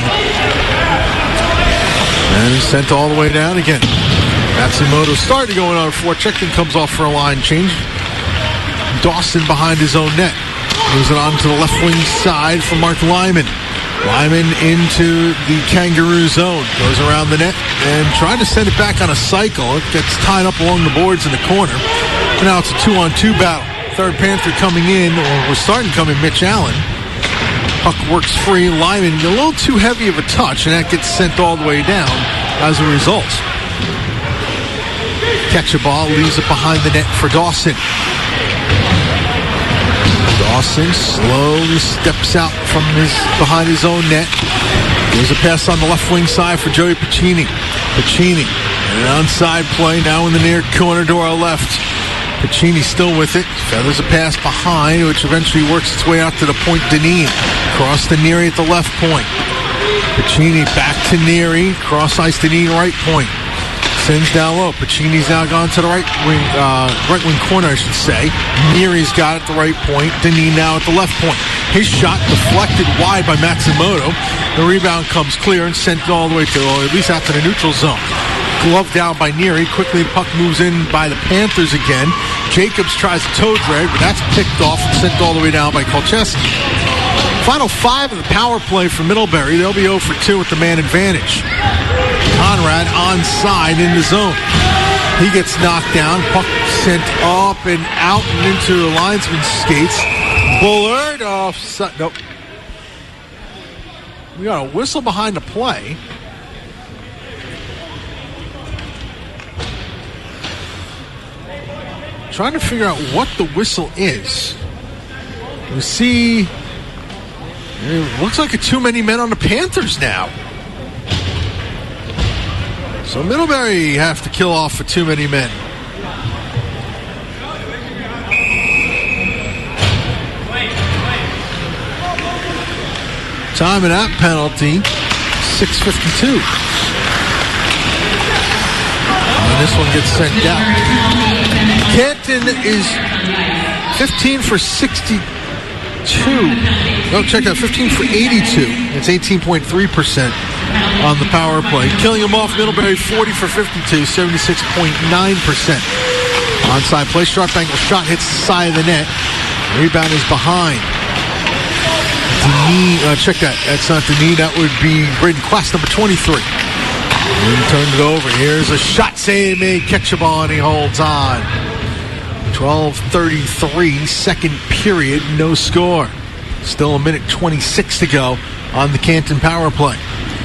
And sent all the way down again. Matsumoto started going on a forecheck and comes off for a line change. Dawson behind his own net. Moves it on to the left wing side for Mark Lyman. Lyman into the Kangaroo zone. Goes around the net and trying to send it back on a cycle. It gets tied up along the boards in the corner. And now it's a 2-on-2 battle. Third Panther coming in, or was starting to come in, Mitch Allen. Puck works free. Lyman a little too heavy of a touch, and that gets sent all the way down as a result. Catch a ball, leaves it behind the net for Dawson. Dawson slowly steps out from behind his own net. There's a pass on the left wing side for Joey Piccini. Piccini, an onside play now in the near corner to our left. Piccini still with it. Feathers a pass behind, which eventually works its way out to the point. Dineen cross to Neary at the left point. Piccini back to Neary. Cross ice Dineen right point. Sends down low. Piccini's now gone to the right wing corner, I should say. Neary's got it at the right point. Dineen now at the left point. His shot deflected wide by Matsumoto. The rebound comes clear and sent all the way to, or at least out to the neutral zone. Glove down by Neary. Quickly the puck moves in by the Panthers again. Jacobs tries a toe drag, but that's picked off and sent all the way down by Kolcheski. Final 5 of the power play for Middlebury. They'll be 0 for 2 with the man advantage. Conrad onside in the zone. He gets knocked down. Puck sent up and out and into the linesman's skates. Bullard offside. Nope. We got a whistle behind the play. Trying to figure out what the whistle is. We see it looks like too many men on the Panthers now. So Middlebury have to kill off for too many men. Time of that penalty, 6:52. And this one gets sent down. Canton is 15 for 62. Oh, check out 15 for 82. It's 18.3% on the power play. Killing them off, Middlebury 40 for 52, 76.9%. Onside play, sharp angle shot hits the side of the net. Rebound is behind. Denis, check that. That's not Denis. That would be Braden Quast, number 23. And turned it over. Here's a shot save made. Catch a ball and he holds on. 12:33, second period, no score. Still a minute 26 to go on the Canton power play.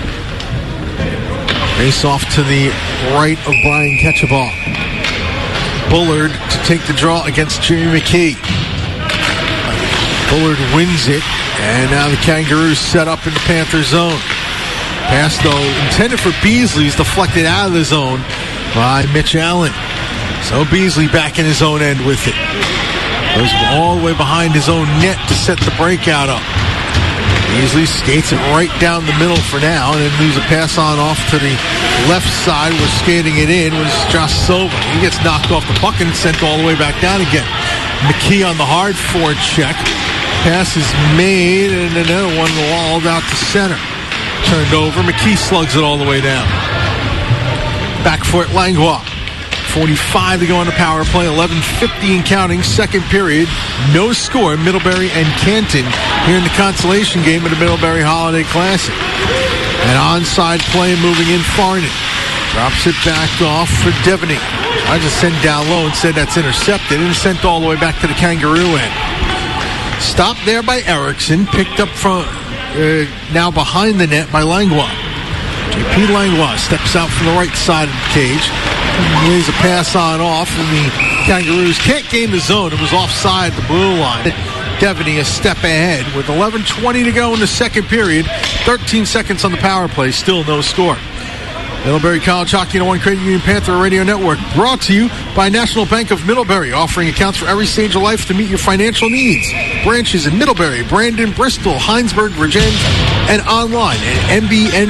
Face off to the right of Brian Ketchaball. Bullard to take the draw against Jimmy McKee. Bullard wins it, and now the Kangaroos set up in the Panther zone. Pass, though, intended for Beasley, is deflected out of the zone by Mitch Allen. So Beasley back in his own end with it. Goes all the way behind his own net to set the breakout up. Beasley skates it right down the middle for now, and then leaves a pass on off to the left side. Where skating it in was Josh Silva. He gets knocked off the puck and sent all the way back down again. McKee on the hard forecheck. Pass is made, and another one walled out to center. Turned over. McKee slugs it all the way down. Back for it, Langlois. 45 to go on the power play. 11:50 and counting. Second period. No score. Middlebury and Canton here in the consolation game of the Middlebury Holiday Classic. An onside play moving in Farnan. Drops it back off for Devaney. I just sent down low and said that's intercepted and sent all the way back to the Kangaroo end. Stopped there by Erickson. Picked up from now behind the net by Langlois. JP Langlois steps out from the right side of the cage. Lays a pass on off, and the Kangaroos can't gain the zone. It was offside the blue line. Devaney a step ahead with 11:20 to go in the second period. 13 seconds on the power play. Still no score. Middlebury College Hockey and One Credit Union Panther Radio Network, brought to you by National Bank of Middlebury, offering accounts for every stage of life to meet your financial needs. Branches in Middlebury, Brandon, Bristol, Heinsberg, Regent, and online at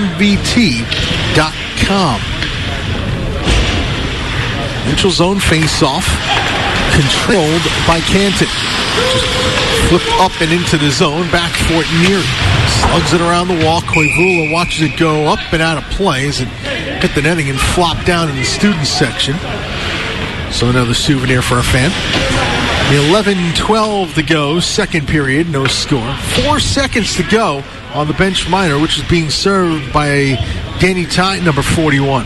mbnbt.com. Neutral zone face-off, controlled by Canton. Just flipped up and into the zone, back for it near. Slugs it around the wall. Koivula watches it go up and out of play as it hit the netting and flopped down in the student section. So another souvenir for a fan. The 11:12 to go, second period, no score. 4 seconds to go on the bench minor, which is being served by Danny Ty, number 41.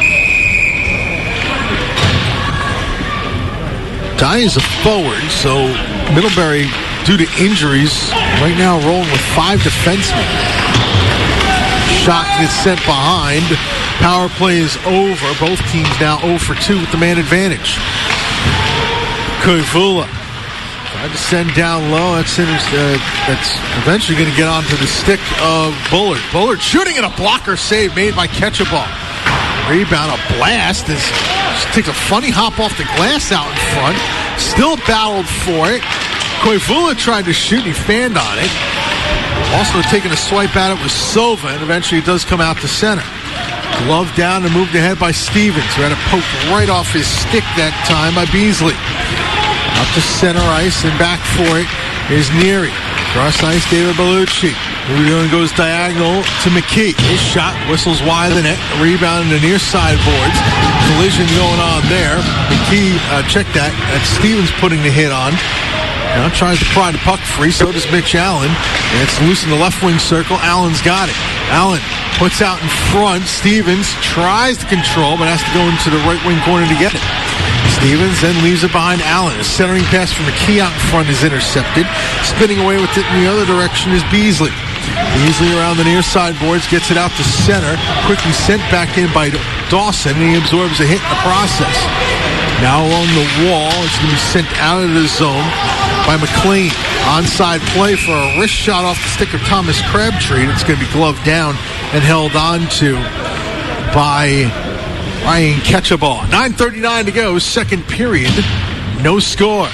Ty is a forward, so Middlebury, due to injuries, right now rolling with 5 defensemen. Shot gets sent behind. Power play is over. Both teams now 0 for 2 with the man advantage. Koivula tried to send down low. That's eventually going to get onto the stick of Bullard. Bullard shooting at a blocker save made by Ketchaball. Rebound, a blast. Just takes a funny hop off the glass out in front. Still battled for it. Koivula tried to shoot. He fanned on it. Also taking a swipe at it was Sova, and eventually it does come out to center. Glove down and moved ahead by Stevens, who had it poked right off his stick that time by Beasley. Up to center ice and back for it is Neary. Cross ice, David Bellucci. Who goes diagonal to McKee. His shot whistles wide of the net. Rebound in the near side boards. Collision going on there. McKee, check that. That's Stevens putting the hit on. Now tries to pry the puck free. So does Mitch Allen. And it's loose in the left wing circle. Allen's got it. Allen puts out in front. Stevens tries to control, but has to go into the right wing corner to get it. Stevens then leaves it behind Allen. A centering pass from McKee out in front is intercepted. Spinning away with it in the other direction is Beasley. Beasley around the near side boards, gets it out to center. Quickly sent back in by Dawson, and he absorbs a hit in the process. Now along the wall, it's going to be sent out of the zone by McLean. Onside play for a wrist shot off the stick of Thomas Crabtree. It's going to be gloved down and held on to by Ryan Ketchaball. 9:39 to go, second period. No score.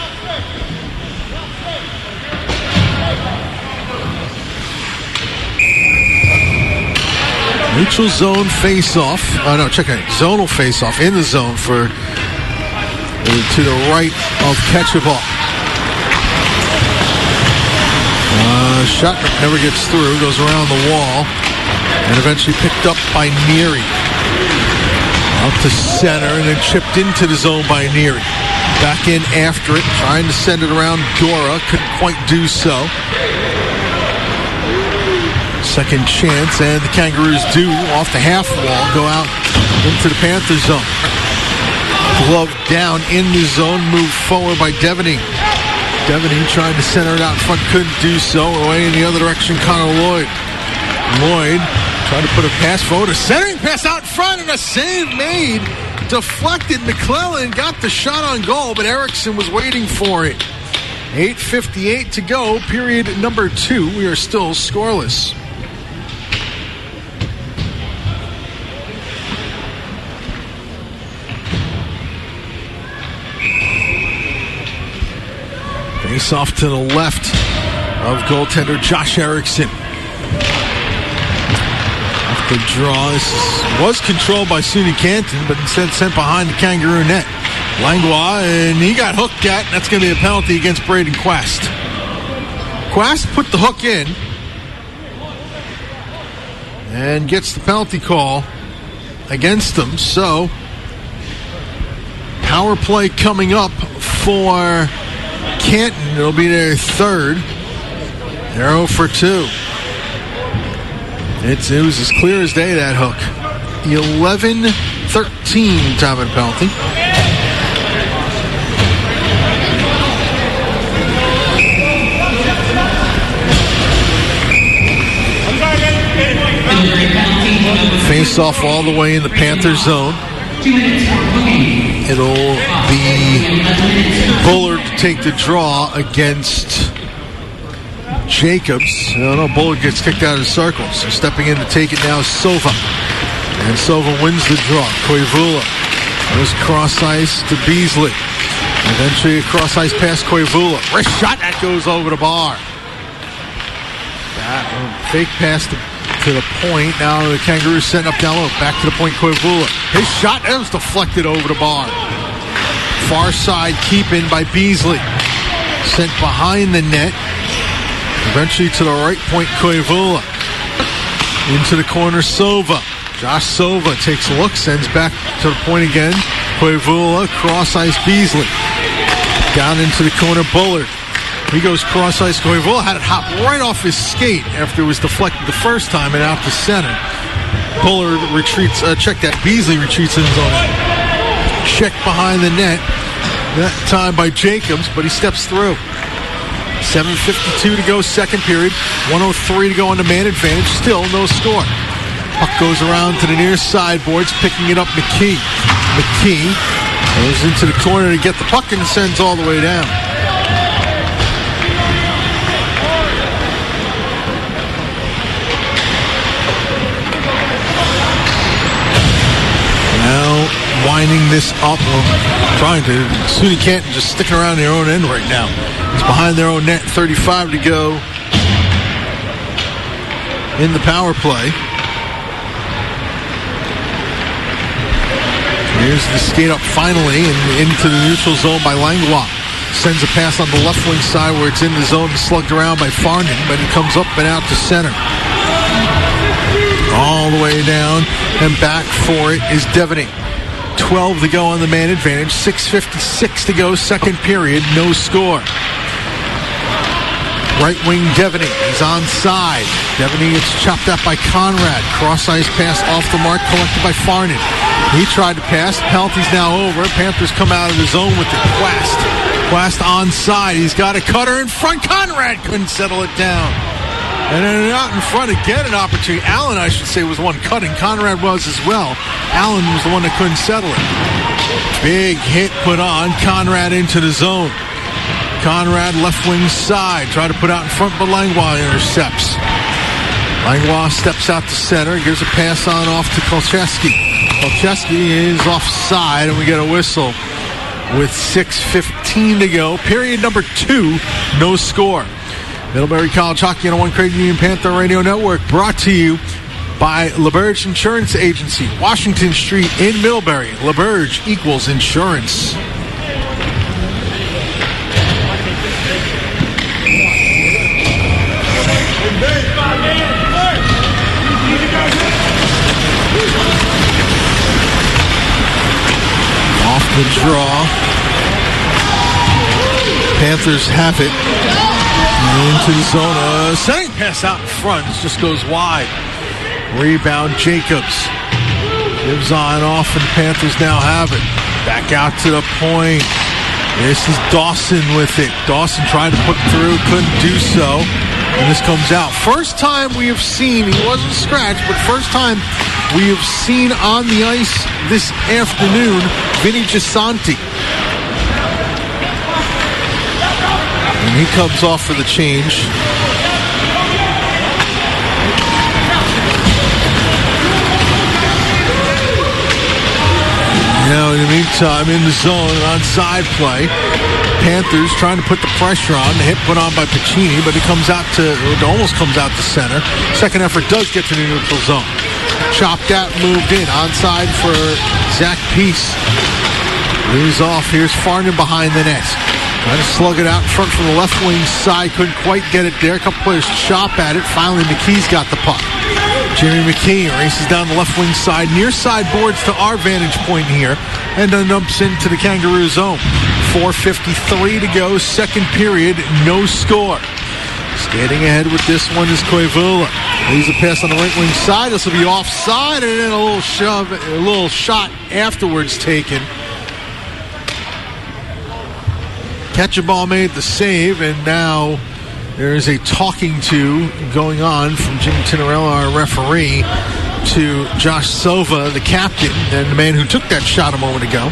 Neutral zone face-off. Check it. Zonal face-off in the zone for to the right of Ketchaball. Shot never gets through. Goes around the wall and eventually picked up by Neary. Out to center and then chipped into the zone by Neary. Back in after it, trying to send it around Dora. Couldn't quite do so. Second chance, and the Kangaroos do, off the half wall, go out into the Panther zone. Glove down in the zone, moved forward by Devaney. Devaney trying to center it out in front, couldn't do so. Away in the other direction, Connor Lloyd. Lloyd trying to put a pass forward, a centering pass out front, and a save made. Deflected. McClellan got the shot on goal, but Erickson was waiting for it. 8:58 to go, period number 2. We are still scoreless. Face off to the left of goaltender Josh Erickson. Off the draw. This was controlled by SUNY Canton, but instead sent behind the Kangaroo net. Langlois, and he got hooked at, and that's going to be a penalty against Braden Quest. Quest put the hook in. and gets the penalty call against them. So, power play coming up for Canton. It'll be their third. They're 0 for 2. It was as clear as day, that hook. 11-13 time and penalty. Face off all the way in the Panthers zone. It'll be Bullard to take the draw against Jacobs. Bullard gets kicked out of the circle. So stepping in to take it now is Sova. And Sova wins the draw. Koivula goes cross ice to Beasley. Eventually a cross ice pass Koivula. Wrist shot that goes over the bar. That fake pass to the point. Now the Kangaroos setting up down low. Back to the point, Koivula. His shot, that was deflected over the bar. Far side keep in by Beasley. Sent behind the net. Eventually to the right point, Koivula. Into the corner, Sova. Josh Sova takes a look, sends back to the point again. Koivula, cross ice Beasley. Down into the corner, Bullard. He goes cross ice. Koivula had it hop right off his skate after it was deflected the first time and out to center. Bullard retreats, check that. Beasley retreats in his own end. Check behind the net. That time by Jacobs, but he steps through. 7:52 to go, second period. 1:03 to go on the man advantage. Still no score. Puck goes around to the near sideboards, picking it up McKee. McKee goes into the corner to get the puck and sends all the way down. Now winding this up, trying to. SUNY Canton just sticking around their own end right now. It's behind their own net, 35 to go in the power play. Here's the skate up finally and into the neutral zone by Langlois. Sends a pass on the left wing side where it's in the zone and slugged around by Farnan, but it comes up and out to center. All the way down and back for it is Devaney. 12 to go on the man advantage. 6:56 to go, second period, no score. Right wing Devaney, he's onside. Devaney gets chopped up by Conrad. Cross ice pass off the mark, collected by Farnan. He tried to pass. Penalty's now over. Panthers come out of the zone with the Quast. Quast onside. He's got a cutter in front. Conrad couldn't settle it down. And then out in front again, an opportunity. Allen, I should say, was the one cutting. Conrad was as well. Allen was the one that couldn't settle it. Big hit put on. Conrad into the zone. Conrad left wing side. Try to put out in front, but Langlois intercepts. Langlois steps out to center. Gives a pass on off to Kolcheski. Kolcheski is offside, and we get a whistle with 6:15 to go. Period number 2, no score. Middlebury College Hockey on a One Credit Union Panther Radio Network, brought to you by LaBerge Insurance Agency, Washington Street in Middlebury. LaBerge equals insurance. Off the draw. Panthers have it. Into the zone. Setting pass out in front. It just goes wide. Rebound Jacobs. Gives on off, and the Panthers now have it. Back out to the point. This is Dawson with it. Dawson tried to put through. Couldn't do so. And this comes out. First time we have seen, he wasn't scratched, but first time we have seen on the ice this afternoon, Vinny Gisanti. And he comes off for the change. Now, in the meantime, in the zone, onside play. Panthers trying to put the pressure on. The hit put on by Pacini, but it almost comes out to center. Second effort does get to the neutral zone. Chopped out, moved in. Onside for Zach Peace. Moves off. Here's Farnan behind the net. Trying to slug it out in front from the left wing side. Couldn't quite get it there. A couple players chop at it. Finally, McKee's got the puck. Jerry McKee races down the left wing side. Near side boards to our vantage point here. And then dumps into the Kangaroo zone. 4:53 to go. Second period. No score. Skating ahead with this one is Koivula. Leaves a pass on the right wing side. This will be offside. And then a little shove, a little shot afterwards taken. Catch a ball made the save, and now there is a talking to going on from Jim Tinarella, our referee, to Josh Silva, the captain, and the man who took that shot a moment ago.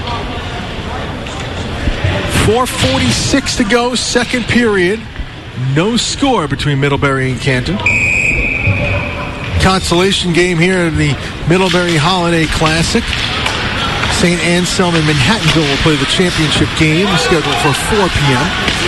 4:46 to go, second period. No score between Middlebury and Canton. Consolation game here in the Middlebury Holiday Classic. St. Anselm and Manhattanville will play the championship game, scheduled for 4 p.m.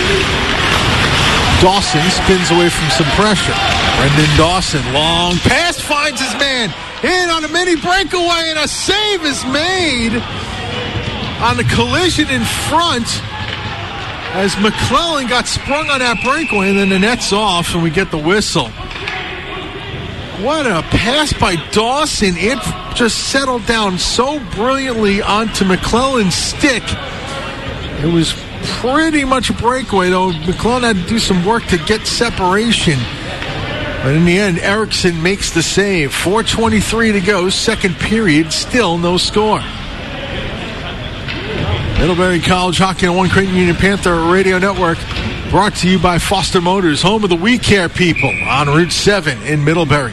Dawson spins away from some pressure. Brendan Dawson, long pass, finds his man. In on a mini breakaway, and a save is made on the collision in front as McClellan got sprung on that breakaway, and then the net's off, and we get the whistle. What a pass by Dawson. It just settled down so brilliantly onto McClellan's stick. It was pretty much a breakaway, though. McClellan had to do some work to get separation. But in the end, Erickson makes the save. 4:23 to go, second period, still no score. Middlebury College Hockey on One Creighton Union Panther Radio Network, brought to you by Foster Motors, home of the We Care people, on Route 7 in Middlebury.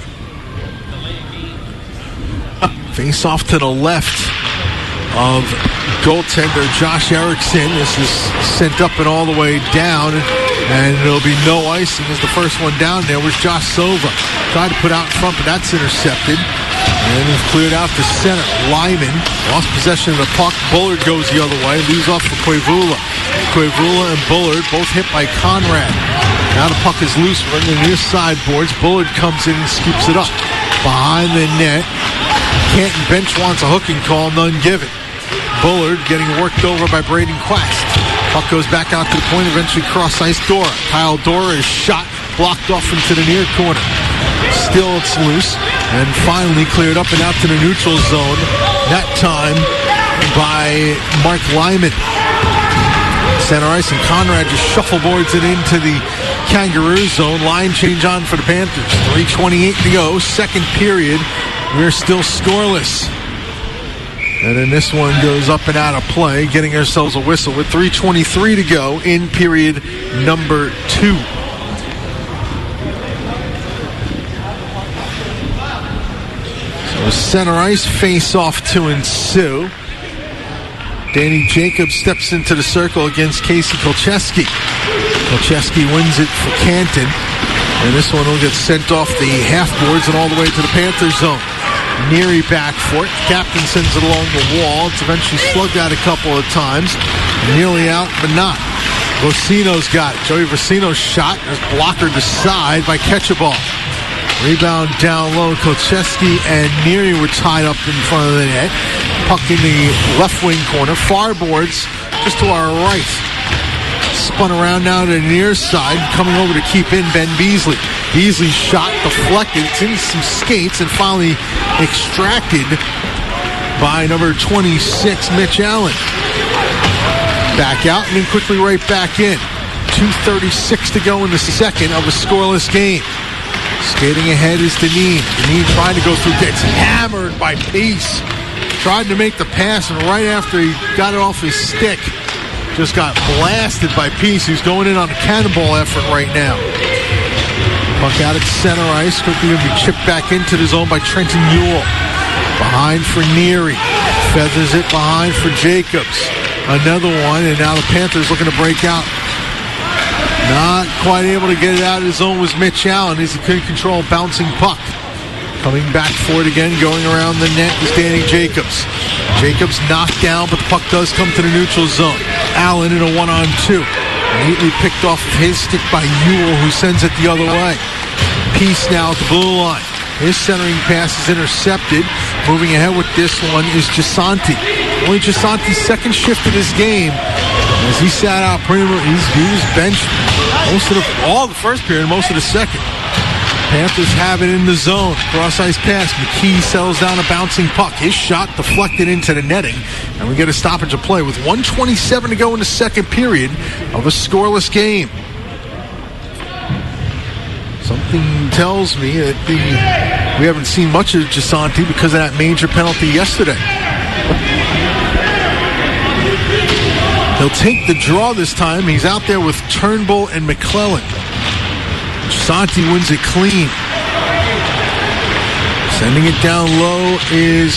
Face off to the left of goaltender Josh Erickson. This is sent up and all the way down, and there'll be no icing as the first one down there was Josh Silva. Tried to put out in front, but that's intercepted. And it's cleared out to center. Lyman lost possession of the puck. Bullard goes the other way. Leaves off for Koivula. Koivula and Bullard both hit by Conrad. Now the puck is loose running near sideboards. Bullard comes in and scoops it up. Behind the net. Canton bench wants a hooking call, none given. Bullard getting worked over by Braden Quast. Puck goes back out to the point, eventually cross ice Dora. Kyle Dora is shot, blocked off into the near corner. Still it's loose, and finally cleared up and out to the neutral zone. That time by Mark Lyman. Center ice, and Conrad just shuffleboards it into the Kangaroo zone. Line change on for the Panthers. 3:28 to go, second period. We're still scoreless. And then this one goes up and out of play, getting ourselves a whistle with 3:23 to go in period number 2. So center ice face-off to ensue. Danny Jacobs steps into the circle against Casey Kolcheski. Kolcheski wins it for Canton. And this one will get sent off the half boards and all the way to the Panthers zone. Neary back for it. Captain sends it along the wall. It's eventually slugged out a couple of times. Nearly out, but not. Vocino's got it. Joey Vocino's shot is blockered aside by Ketchaball. Rebound down low. Kolcheski and Neary were tied up in front of the net. Puck in the left wing corner. Far boards just to our right. Spun around now to the near side, coming over to keep in Ben Beasley. Beasley's shot deflected, it's in some skates, and finally extracted by number 26, Mitch Allen. Back out and then quickly right back in. 2:36 to go in the second of a scoreless game. Skating ahead is Deneen. Deneen trying to go through, gets hammered by Peace. Tried to make the pass, and right after he got it off his stick, just got blasted by Peace, who's going in on a cannonball effort right now. Puck out at center ice, quickly going to be chipped back into the zone by Trenton Ewell. Behind for Neary. Feathers it behind for Jacobs. Another one, and now the Panthers looking to break out. Not quite able to get it out of his zone was Mitch Allen as he couldn't control a bouncing puck. Coming back for it again, going around the net is Danny Jacobs. Jacobs knocked down, but the puck does come to the neutral zone. Allen in a 1-on-2. Neatly picked off of his stick by Ewell, who sends it the other way. Peace now at the blue line. His centering pass is intercepted. Moving ahead with this one is Gisanti. Only Gisanti's second shift of this game. As he sat out pretty much, he was benched all the first period, most of the second. Panthers have it in the zone. Cross-ice pass. McKee settles down a bouncing puck. His shot deflected into the netting. And we get a stoppage of play with 1:27 to go in the second period of a scoreless game. Something tells me that we haven't seen much of Gisanti because of that major penalty yesterday. He'll take the draw this time. He's out there with Turnbull and McClellan. Gisanti wins it clean. Sending it down low is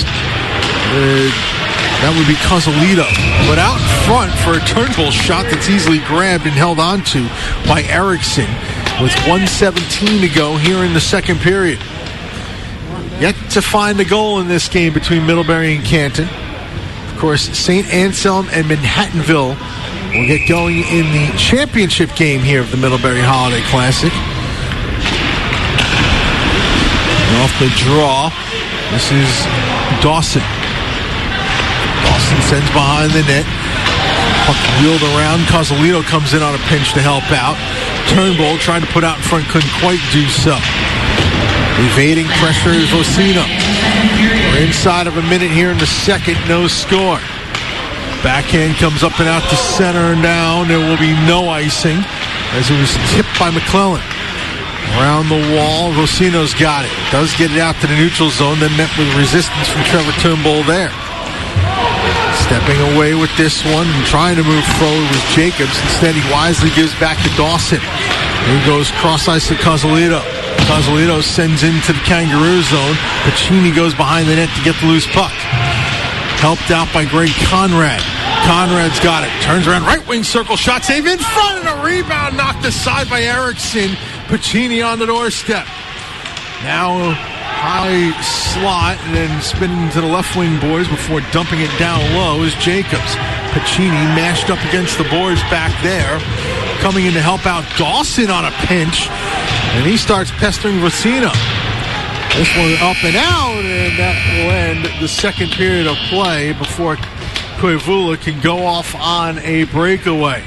that would be Cosolito. But out in front for a Turnbull shot that's easily grabbed and held onto by Erickson with 1:17 to go here in the second period. Yet to find the goal in this game between Middlebury and Canton. Of course, St. Anselm and Manhattanville will get going in the championship game here of the Middlebury Holiday Classic. And off the draw, this is Dawson. Dawson sends behind the net. Puck wheeled around. Cosolito comes in on a pinch to help out. Turnbull trying to put out in front, couldn't quite do so. Evading pressure is Vocino. We're inside of a minute here in the second, no score. Backhand comes up and out to center and down. There will be no icing as it was tipped by McClellan. Around the wall, Vocino's got it. Does get it out to the neutral zone, then met with resistance from Trevor Turnbull there. Stepping away with this one and trying to move forward was Jacobs. Instead, he wisely gives back to Dawson. Here goes cross-ice to Cosolito. Cosolito sends into the Kangaroo zone. Pacini goes behind the net to get the loose puck. Helped out by Greg Conrad. Conrad's got it. Turns around, right wing circle shot save in front, and a rebound knocked aside by Erickson. Pacini on the doorstep. Now high slot and then spinning to the left wing boys before dumping it down low is Jacobs. Pacini mashed up against the boards back there. Coming in to help out Dawson on a pinch. And he starts pestering Vocino. This one up and out, and that will end the second period of play before Koivula can go off on a breakaway.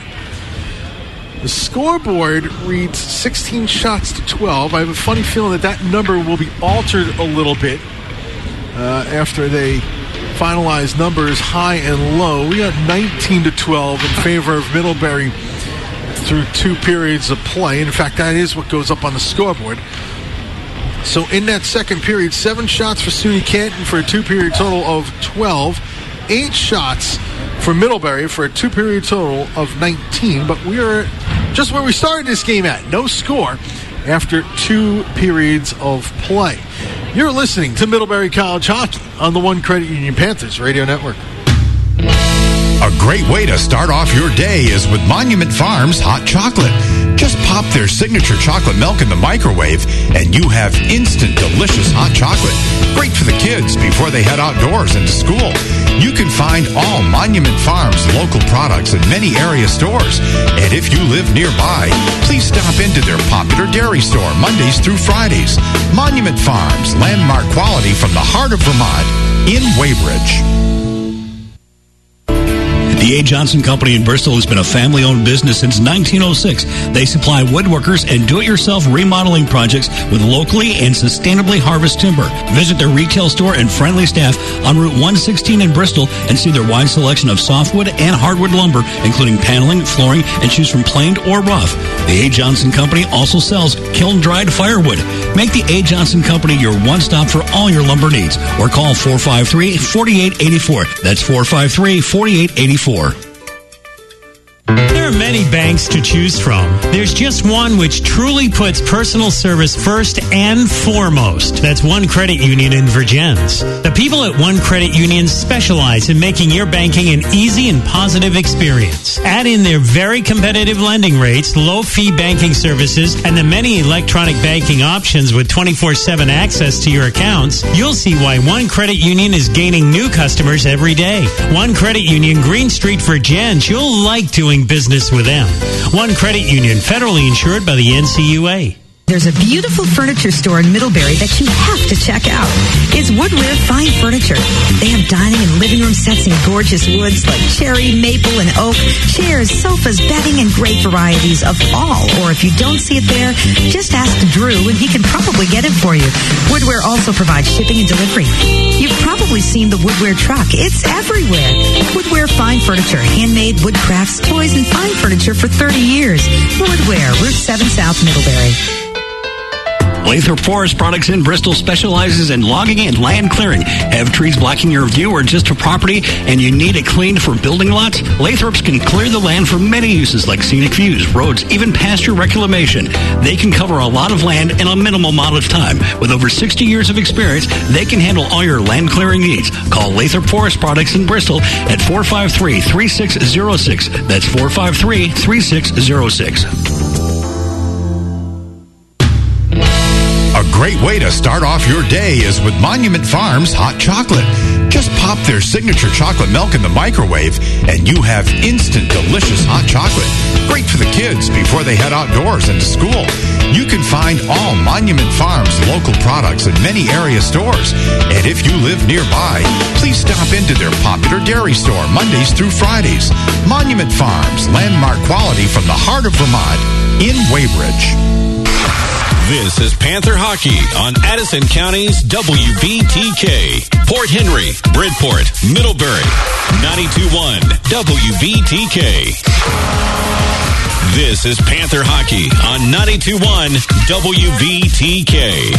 The scoreboard reads 16 shots to 12. I have a funny feeling that number will be altered a little bit after they finalize numbers high and low. We got 19 to 12 in favor of Middlebury through 2 periods of play. In fact, that is what goes up on the scoreboard. So in that second period, 7 shots for SUNY Canton for a 2-period total of 12. 8 shots for Middlebury for a 2-period total of 19. But we are just where we started this game at. No score after 2 periods of play. You're listening to Middlebury College Hockey on the One Credit Union Panthers Radio Network.
A great way to start off your day is with Monument Farms hot chocolate. Just pop their signature chocolate milk in the microwave and you have instant delicious hot chocolate. Great for the kids before they head outdoors and to school. You can find all Monument Farms local products in many area stores. And if you live nearby, please stop into their popular dairy store Mondays through Fridays. Monument Farms, landmark quality from the heart of Vermont in Weybridge.
The A. Johnson Company in Bristol has been a family-owned business since 1906. They supply woodworkers and do-it-yourself remodeling projects with locally and sustainably harvested timber. Visit their retail store and friendly staff on Route 116 in Bristol and see their wide selection of softwood and hardwood lumber, including paneling, flooring, and choose from planed or rough. The A. Johnson Company also sells kiln-dried firewood. Make the A. Johnson Company your one-stop for all your lumber needs, or call 453-4884. That's 453-4884.
There are many banks to choose from. There's just one which truly puts personal service first and foremost. That's One Credit Union in Vergennes. The people at One Credit Union specialize in making your banking an easy and positive experience. Add in their very competitive lending rates, low-fee banking services, and the many electronic banking options with 24/7 access to your accounts, you'll see why One Credit Union is gaining new customers every day. One Credit Union, Green Street, Vergennes. You'll like doing business with them. One Credit Union, federally insured by the NCUA.
There's a beautiful furniture store in Middlebury that you have to check out. It's Woodware Fine Furniture. They have dining and living room sets in gorgeous woods like cherry, maple, and oak, chairs, sofas, bedding, and great varieties of all. Or if you don't see it there, just ask Drew and he can probably get it for you. Woodware also provides shipping and delivery. You've probably seen the Woodware truck. It's everywhere. Woodware Fine Furniture, handmade wood crafts, toys, and fine furniture for 30 years. Woodware, Route 7 South, Middlebury.
Lathrop Forest Products in Bristol specializes in logging and land clearing. Have trees blocking your view or just a property and you need it cleaned for building lots? Lathrops can clear the land for many uses like scenic views, roads, even pasture reclamation. They can cover a lot of land in a minimal amount of time. With over 60 years of experience, they can handle all your land clearing needs. Call Lathrop Forest Products in Bristol at 453-3606. That's 453-3606.
A great way to start off your day is with Monument Farms hot chocolate. Just pop their signature chocolate milk in the microwave and you have instant delicious hot chocolate. Great for the kids before they head outdoors and to school. You can find all Monument Farms local products in many area stores. And if you live nearby, please stop into their popular dairy store Mondays through Fridays. Monument Farms, landmark quality from the heart of Vermont in Weybridge.
This is Panther Hockey on Addison County's WVTK. Port Henry, Bridport, Middlebury, 92.1 WVTK. This is Panther Hockey on 92.1 WVTK.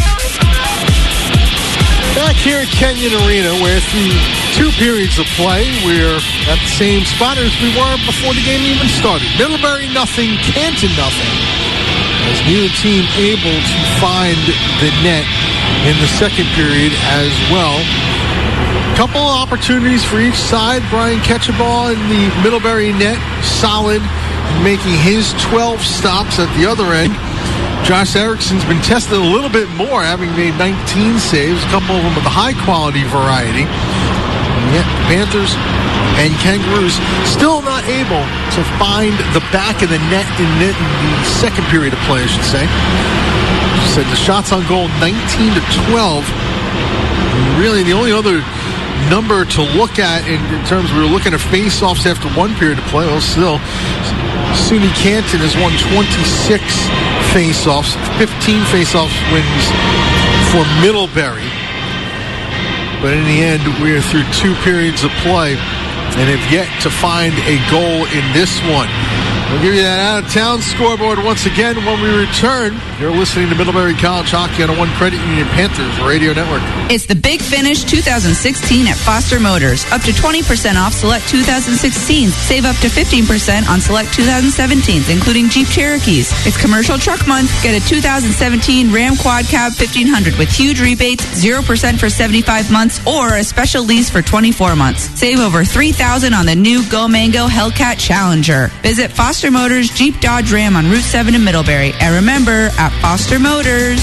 Back here at Kenyon Arena, where through 2 periods of play, we're at the same spot as we were before the game even started. Middlebury nothing, Canton nothing. As neither team able to find the net in the second period as well. Couple of opportunities for each side. Brian Ketchaball in the Middlebury net, solid, making his 12 stops at the other end. Josh Erickson's been tested a little bit more, having made 19 saves, a couple of them of the high-quality variety. And yet the Panthers and Kangaroos still not able to find the back of the net in the second period of play, I should say. Said the shots on goal 19-12. Really, the only other number to look at in terms we were looking at face-offs after 1 period of play. Well, still, SUNY Canton has won 26 face-offs, 15 face-offs wins for Middlebury. But in the end, we are through 2 periods of play and have yet to find a goal in this one. We'll give you that out-of-town scoreboard once again when we return. You're listening to Middlebury College Hockey on a One Credit Union Panthers Radio Network.
It's the Big Finish 2016 at Foster Motors. Up to 20% off select 2016s. Save up to 15% on select 2017s, including Jeep Cherokees. It's Commercial Truck Month. Get a 2017 Ram Quad Cab 1500 with huge rebates, 0% for 75 months, or a special lease for 24 months. Save over $3,000 on the new Go Mango Hellcat Challenger. Visit Foster Motors Jeep Dodge Ram on Route 7 in Middlebury. And remember, at Foster Motors.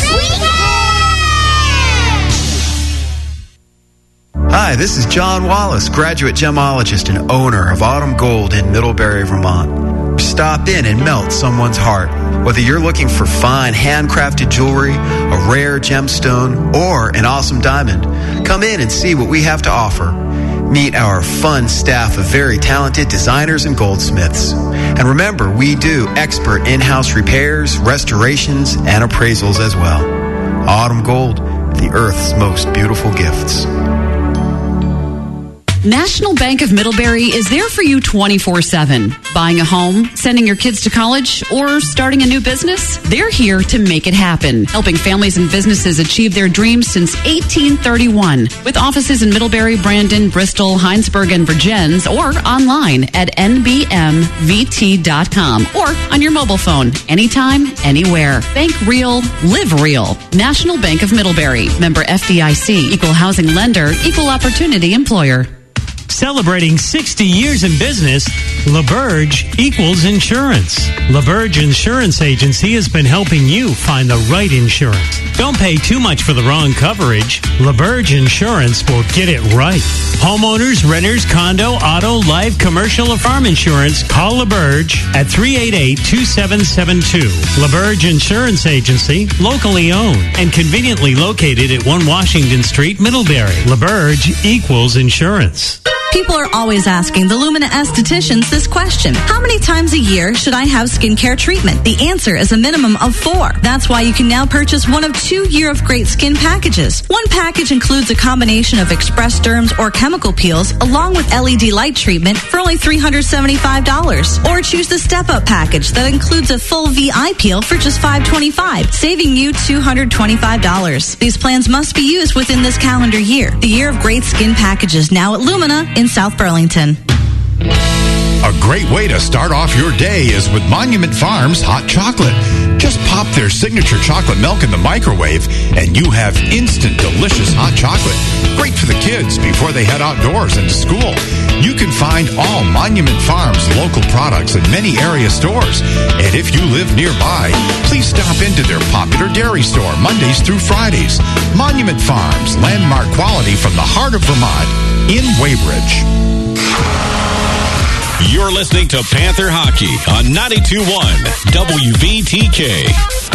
Hi, this is John Wallace, graduate gemologist and owner of Autumn Gold in Middlebury, Vermont. Stop in and melt someone's heart. Whether you're looking for fine handcrafted jewelry, a rare gemstone, or an awesome diamond, come in and see what we have to offer. Meet our fun staff of very talented designers and goldsmiths. And remember, we do expert in-house repairs, restorations, and appraisals as well. Autumn Gold, the Earth's most beautiful gifts.
National Bank of Middlebury is there for you 24/7. Buying a home, sending your kids to college, or starting a new business? They're here to make it happen, helping families and businesses achieve their dreams since 1831. With offices in Middlebury, Brandon, Bristol, Heinsberg, and Virgins, or online at nbmvt.com or on your mobile phone, anytime, anywhere. Bank real, live real. National Bank of Middlebury. Member FDIC, Equal Housing Lender, Equal Opportunity Employer.
Celebrating 60 years in business, LaBerge equals insurance. LaBerge Insurance Agency has been helping you find the right insurance. Don't pay too much for the wrong coverage. LaBerge Insurance will get it right. Homeowners, renters, condo, auto, life, commercial, or farm insurance, call LaBerge at 388-2772. LaBerge Insurance Agency, locally owned and conveniently located at 1 Washington Street, Middlebury. LaBerge equals insurance.
People are always asking the Lumina estheticians this question. How many times a year should I have skincare treatment? The answer is a minimum of 4. That's why you can now purchase one of 2 Year of Great Skin packages. One package includes a combination of express derms or chemical peels along with LED light treatment for only $375. Or choose the Step Up package that includes a full VI peel for just $525, saving you $225. These plans must be used within this calendar year. The Year of Great Skin packages now at Lumina in South Burlington.
A great way to start off your day is with Monument Farms hot chocolate. Just pop their signature chocolate milk in the microwave and you have instant delicious hot chocolate. Great for the kids before they head outdoors and to school. You can find all Monument Farms local products in many area stores. And if you live nearby, please stop into their popular dairy store Mondays through Fridays. Monument Farms, landmark quality from the heart of Vermont in Weybridge.
You're listening to Panther Hockey on 92.1 WVTK.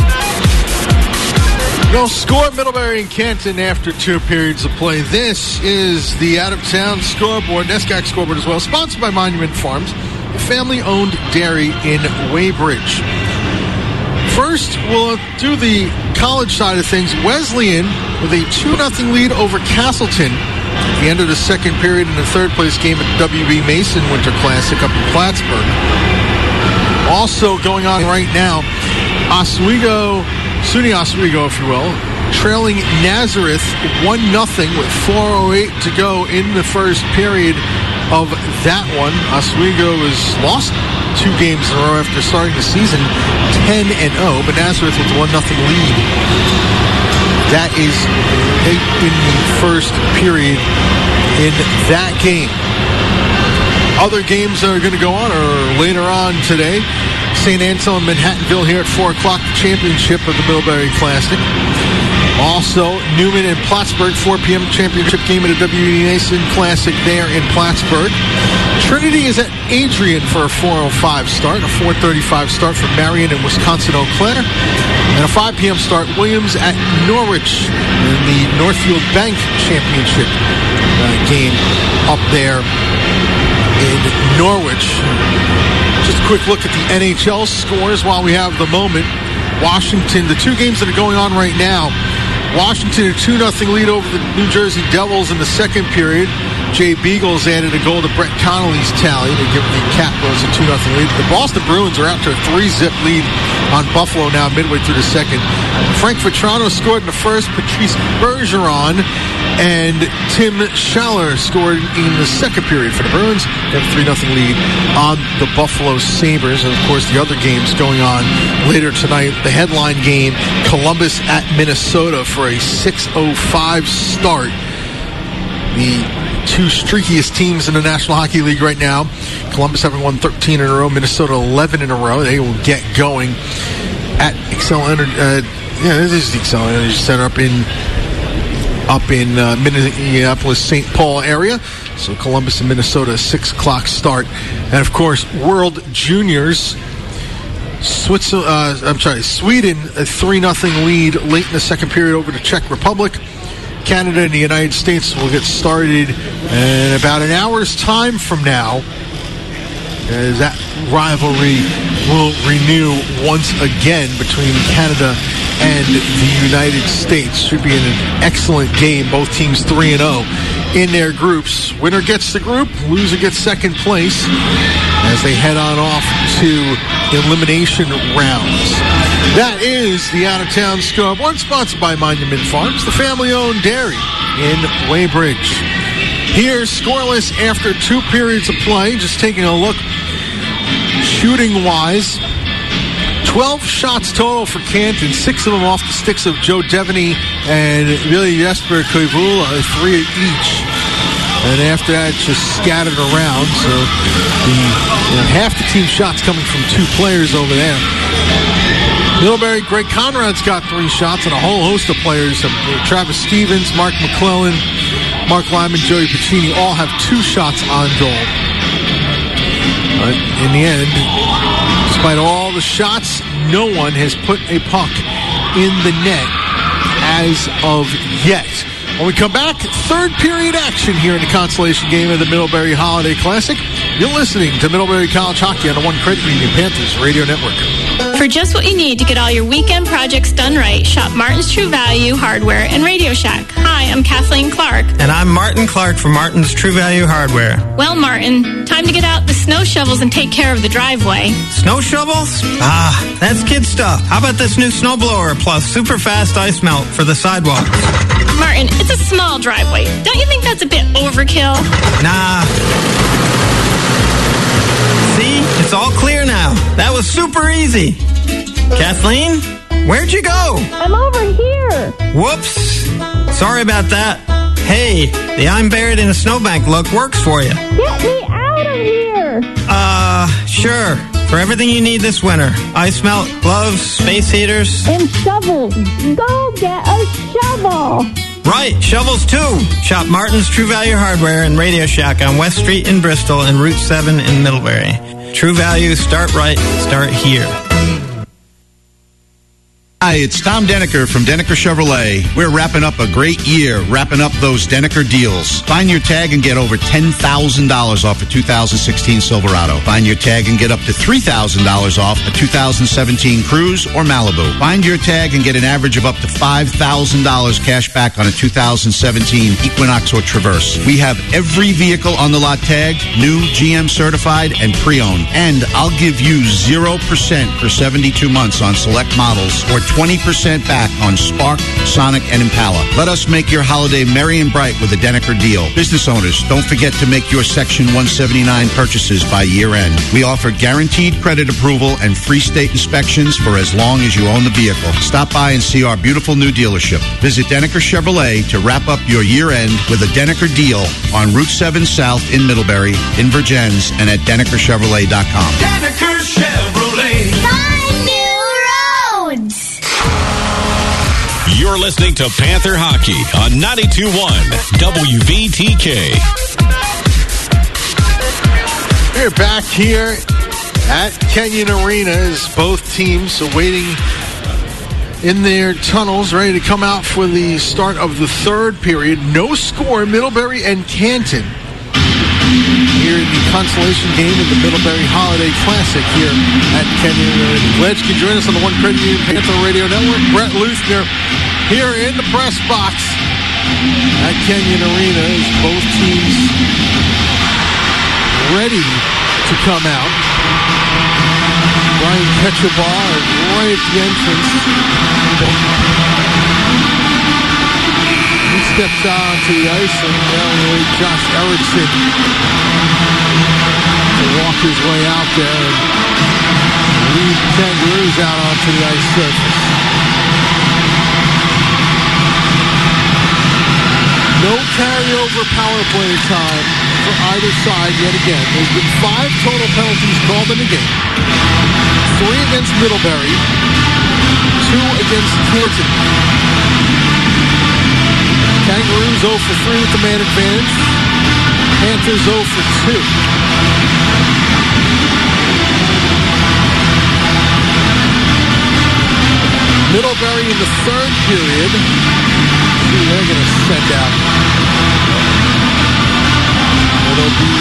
No score, Middlebury and Canton after 2 periods of play. This is the out-of-town scoreboard, NESCAC scoreboard as well, sponsored by Monument Farms, a family-owned dairy in Weybridge. First, we'll do the college side of things. Wesleyan with a 2-0 lead over Castleton at the end of the second period in the third-place game at the W.B. Mason Winter Classic up in Plattsburgh. Also going on right now, Oswego, SUNY Oswego, if you will, trailing Nazareth 1-0 with 4:08 to go in the first period of that one. Oswego has lost 2 games in a row after starting the season 10-0, but Nazareth with a 1-0 lead. That is in the first period in that game. Other games that are going to go on are later on today. St. Anselm and Manhattanville here at 4 o'clock, the championship of the Middlebury Classic. Also, Newman and Plattsburgh, 4 p.m. championship game at the W.B. Mason Classic there in Plattsburgh. Trinity is at Adrian for a 4:05 start, a 4:35 start for Marion and Wisconsin Eau Claire, and a 5 p.m. start, Williams at Norwich in the Northfield Bank Championship game up there in Norwich. Just a quick look at the NHL scores while we have the moment. Washington, the 2 games that are going on right now, Washington a 2-0 lead over the New Jersey Devils in the second period. Jay Beagles added a goal to Brett Connolly's tally to give the Capitals a 2-0 lead. The Boston Bruins are out to a 3-zip lead on Buffalo now midway through the second. Frank Vetrano scored in the first. Patrice Bergeron and Tim Schaller scored in the second period for the Bruins. They have a 3-0 lead on the Buffalo Sabres. And, of course, the other games going on later tonight. The headline game, Columbus at Minnesota for a 6:05 start. The 2 streakiest teams in the National Hockey League right now. Columbus having won 13 in a row, Minnesota 11 in a row. They will get going at Excel Energy. This is the Excel Energy Center up in Minneapolis, St. Paul area. So Columbus and Minnesota, 6 o'clock start. And of course, World Juniors. Sweden, a 3-0 lead late in the second period over the Czech Republic. Canada and the United States will get started in about an hour's time from now, as that rivalry will renew once again between Canada and the United States. Should be an excellent game. Both teams 3-0 in their groups. Winner gets the group, loser gets second place as they head on off to elimination rounds. That is the out-of-town scoreboard, sponsored by Monument Farms, the family-owned dairy in Weybridge. Here, scoreless after 2 periods of play. Just taking a look, shooting-wise, 12 shots total for Canton, 6 of them off the sticks of Joe Devaney and really Jesper Koivula, 3 each. And after that, it's just scattered around. So half the team shots coming from 2 players over there. Middlebury, Greg Conrad's got 3 shots, and a whole host of players. Travis Stevens, Mark McClellan, Mark Lyman, Joey Pacini all have 2 shots on goal. But in the end, despite all the shots, no one has put a puck in the net as of yet. When we come back, third period action here in the consolation game of the Middlebury Holiday Classic. You're listening to Middlebury College Hockey on the One Credit Union Panthers Radio Network.
For just what you need to get all your weekend projects done right, shop Martin's True Value Hardware and Radio Shack. Hi, I'm Kathleen Clark.
And I'm Martin Clark from Martin's True Value Hardware.
Well, Martin, time to get out the snow shovels and take care of the driveway.
Snow shovels? That's kid stuff. How about this new snowblower plus super fast ice melt for the sidewalks?
Martin, it's a small driveway. Don't you think that's a bit overkill?
Nah. See? It's all clear now. That was super easy. Kathleen, where'd you go?
I'm over here.
Whoops. Sorry about that. Hey, the I'm buried in a snowbank look works for you.
Get me out of here.
Sure. For everything you need this winter. Ice melt, gloves, space heaters.
And shovels. Go get a shovel.
Right, shovels too. Shop Martin's True Value Hardware and Radio Shack on West Street in Bristol and Route 7 in Middlebury. True Value, start right, start here.
Hi, it's Tom Denneker from Denneker Chevrolet. We're wrapping up a great year, wrapping up those Denneker deals. Find your tag and get over $10,000 off a 2016 Silverado. Find your tag and get up to $3,000 off a 2017 Cruze or Malibu. Find your tag and get an average of up to $5,000 cash back on a 2017 Equinox or Traverse. We have every vehicle on the lot tagged, new, GM certified, and pre-owned. And I'll give you 0% for 72 months on select models or 20% back on Spark, Sonic, and Impala. Let us make your holiday merry and bright with a Denneker deal. Business owners, don't forget to make your Section 179 purchases by year end. We offer guaranteed credit approval and free state inspections for as long as you own the vehicle. Stop by and see our beautiful new dealership. Visit Denneker Chevrolet to wrap up your year end with a Denneker deal on Route 7 South in Middlebury, in Virgins, and at DennekerChevrolet.com.
Denneker Chevrolet. Find new roads.
You're listening to Panther Hockey on 92.1 WVTK.
We're back here at Kenyon Arena as both teams are waiting in their tunnels, ready to come out for the start of the third period. No score, Middlebury and Canton. Here in the consolation game of the Middlebury Holiday Classic here at Kenyon Arena. Glad you can join us on the One Credit Union Panther Radio Network. Brett Luthner here in the press box at Kenyon Arena as both teams ready to come out. Brian Petrobar right at the entrance. He steps out onto the ice, and now Josh Erickson to walk his way out there and lead Kangaroos out onto the ice surface. No carryover power play time for either side yet again. There's been 5 total penalties called in the game. 3 against Middlebury, 2 against Canton. Kangaroos 0 for 3 with the man advantage. Panthers 0 for 2. Middlebury in the third period. They're going to send out. It'll be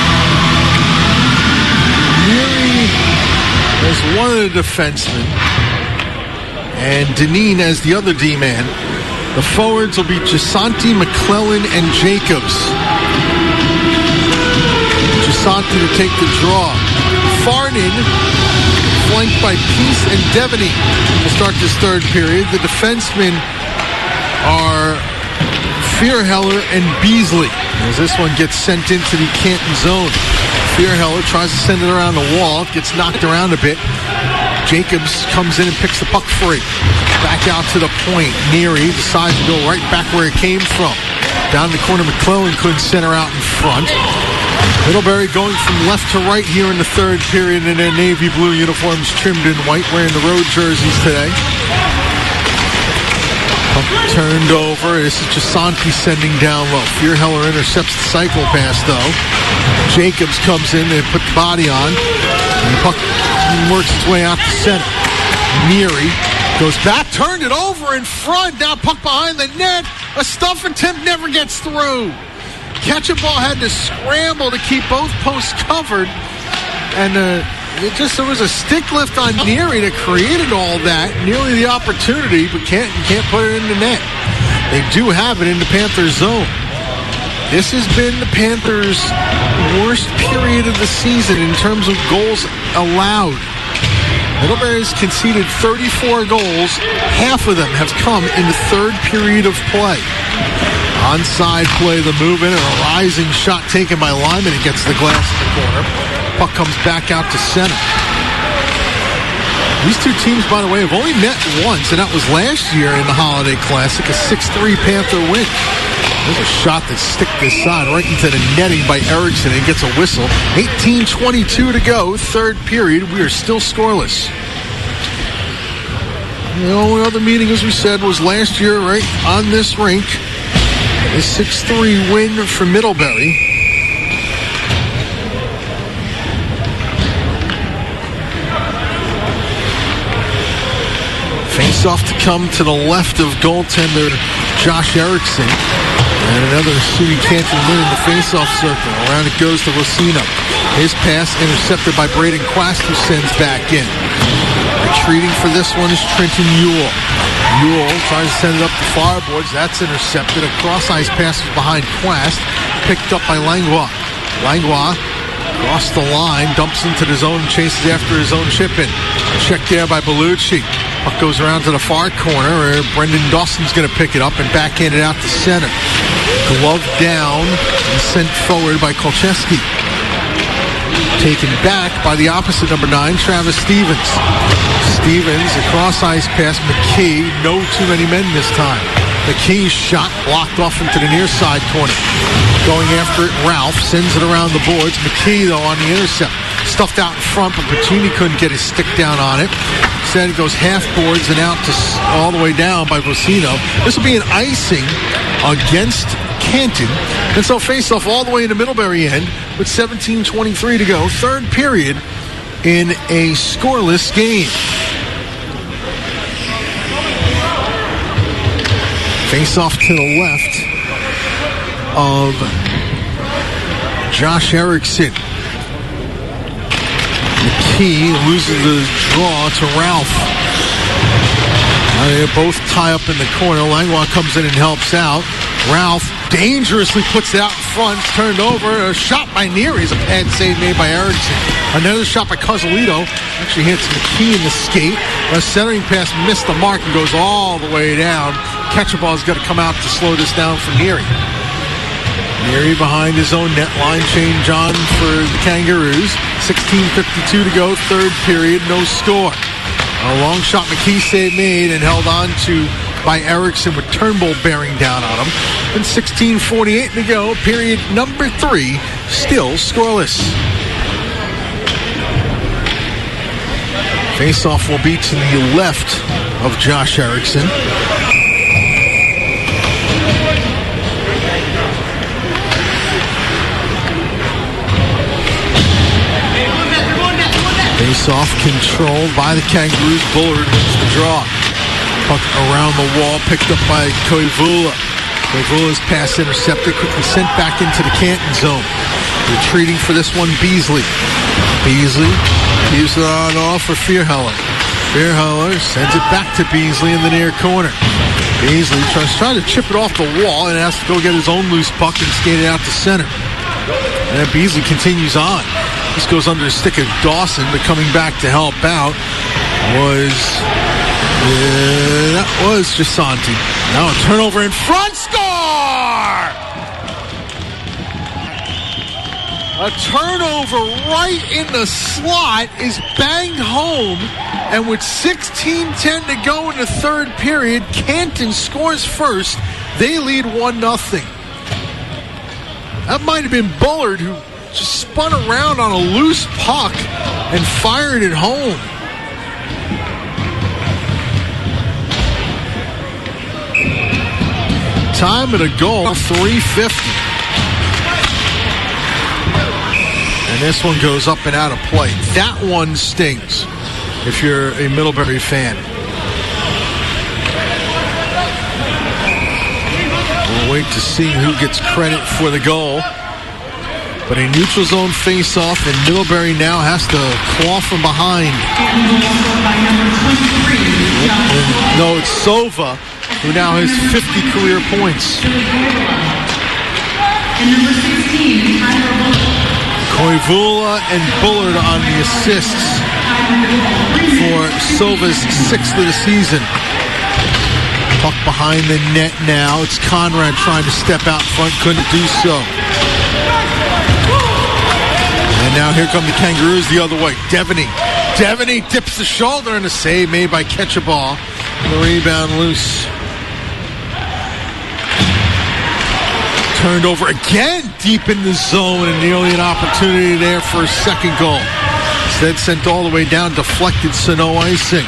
Neary as one of the defensemen and Deneen as the other D-man. The forwards will be Gisanti, McClellan, and Jacobs. Gisanti to take the draw. Farnan flanked by Peace and Devaney to start this third period. The defensemen are Fearheller and Beasley as this one gets sent into the Canton zone. Fearheller tries to send it around the wall. It gets knocked around a bit. Jacobs comes in and picks the puck free. Back out to the point. Neary decides to go right back where it came from. Down the corner, McClellan couldn't center out in front. Middlebury going from left to right here in the third period in their navy blue uniforms trimmed in white, wearing the road jerseys today. Turned over. This is Jasanti sending down low. Fearheller intercepts the cycle pass, though. Jacobs comes in and put the body on. And the puck works its way out to center. Neary goes back, turned it over in front. Now puck behind the net. A stuff attempt never gets through. Ketchaball had to scramble to keep both posts covered. And there was a stick lift on Neary that created all that. Nearly the opportunity, but can't put it in the net. They do have it in the Panthers zone. This has been the Panthers' worst period of the season in terms of goals allowed. Middlebury's conceded 34 goals. Half of them have come in the third period of play. Onside play, the move in, and a rising shot taken by Lyman. It gets the glass in the corner. Puck comes back out to center. These two teams, by the way, have only met once, and that was last year in the Holiday Classic, a 6-3 Panther win. There's a shot that stick this side right into the netting by Erickson and gets a whistle. 18:22 to go, third period. We are still scoreless. The only other meeting, as we said, was last year right on this rink. A 6-3 win for Middlebury. Face-off to come to the left of goaltender Josh Erickson. And another SUNY Canton win in the face-off circle. Around it goes to Rosino. His pass intercepted by Braden Quast, who sends back in. Retreating for this one is Trenton Ewell. Ewell tries to send it up the far boards. That's intercepted. A cross-ice pass is behind Quast. Picked up by Langlois. Langlois across the line, dumps into the zone, chases after his own chip-in. Checked there by Bellucci. Puck goes around to the far corner. Brendan Dawson's going to pick it up and backhand it out to center. Glove down and sent forward by Kolcheski. Taken back by the opposite number 9, Travis Stevens. Stevens, a cross-ice pass, McKee. No too many men this time. McKee's shot blocked off into the near side corner. Going after it, Ralph sends it around the boards. McKee, though, on the intercept. Stuffed out in front, but Puccini couldn't get his stick down on it. Instead, it goes half boards and out to all the way down by Vocino. This will be an icing against Canton. And so face-off all the way in the Middlebury end with 17:23 to go. Third period in a scoreless game. Face-off to the left of Josh Erickson. McKee loses the draw to Ralph. They both tie up in the corner. Langlois comes in and helps out. Ralph dangerously puts it out in front. It's turned over. A shot by Neary. It's a pad save made by Erickson. Another shot by Cosolito. Actually hits McKee in the skate. A centering pass missed the mark and goes all the way down. Ketchaball's got to come out to slow this down for Neary. Neary behind his own net line. Change on for the Kangaroos. 16:52 to go. Third period. No score. A long shot McKee save made and held on to by Erickson with Turnbull bearing down on him. And 16:48 to go. Period number 3. Still scoreless. Face-off will be to the left of Josh Erickson. Face-off controlled by the Kangaroos. Bullard wins the draw. Puck around the wall, picked up by Koivula. Koivula's pass intercepted, quickly sent back into the Canton zone. Retreating for this one, Beasley. Beasley keeps it on off for Fearheller. Fearheller sends it back to Beasley in the near corner. Beasley trying to chip it off the wall and has to go get his own loose puck and skate it out to center. And then Beasley continues on. This goes under the stick of Dawson, but coming back to help out was Jasanti. Now a turnover in front. Score! A turnover right in the slot is banged home. And with 16:10 to go in the third period, Canton scores first. They lead 1-0. That might have been Bullard who just spun around on a loose puck and fired it home. Time of the goal, 3:50. And this one goes up and out of play. That one stings if you're a Middlebury fan. We'll wait to see who gets credit for the goal. But a neutral zone face-off, and Middlebury now has to claw from behind. And, no, it's Sova, who now has 50 career points.
And number 16, Tyler Bullard.
Koivula and Bullard on the assists for Sova's 6th of the season. Puck behind the net now. It's Conrad trying to step out front, couldn't do so. And now here come the Kangaroos the other way. Devaney dips the shoulder and a save made by Ketchaball. The rebound loose. Turned over again deep in the zone and nearly an opportunity there for a second goal. Instead sent all the way down, deflected Sano icing.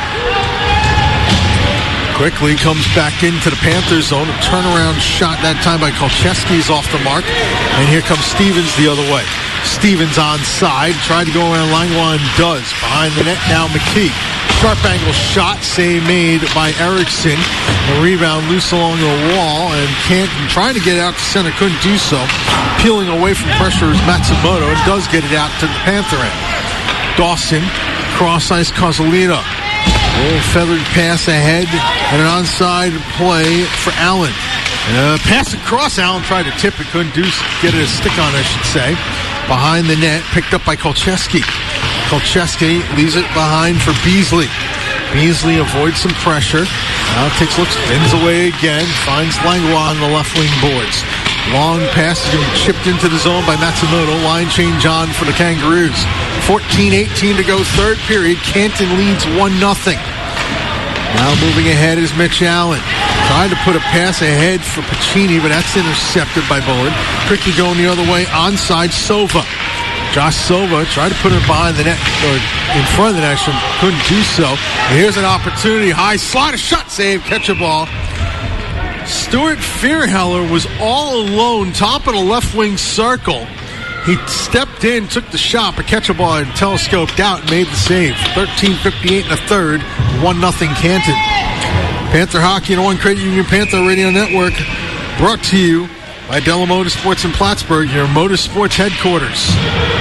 Quickly comes back into the Panthers zone. A turnaround shot that time by Kolcheski is off the mark. And here comes Stevens the other way. Stevens onside. Tried to go around Langlois and does. Behind the net now McKee. Sharp angle shot, save made by Erickson. The rebound loose along the wall, and Canton trying to get it out to center, couldn't do so. Peeling away from pressure is Matsumoto, and does get it out to the Panther end. Dawson, cross ice Kozolino. A little feathered pass ahead, and an onside play for Allen. Pass across, Allen tried to tip it, couldn't get it a stick on, I should say. Behind the net, picked up by Kolcheski. Kolcheski leaves it behind for Beasley. Beasley avoids some pressure. Now takes looks, spins away again. Finds Langlois on the left wing boards. Long pass is going to be chipped into the zone by Matsumoto. Line change on for the Kangaroos. 14-18 to go, third period. Canton leads 1-0. Now moving ahead is Mitch Allen. Tried to put a pass ahead for Pacini, but that's intercepted by Bullard. Quickly going the other way, onside Sova. Josh Sova tried to put it behind the net, or in front of the net, couldn't do so. And here's an opportunity, high slide, a shot save, catch a ball. Stuart Fearheller was all alone, top of the left wing circle. He stepped in, took the shot, but catch a ball and telescoped out and made the save. 13:58 in the third, 1-0 Canton. Panther Hockey and One Credit Union Panther Radio Network, brought to you by Della Motorsports in Plattsburgh, your motorsports headquarters.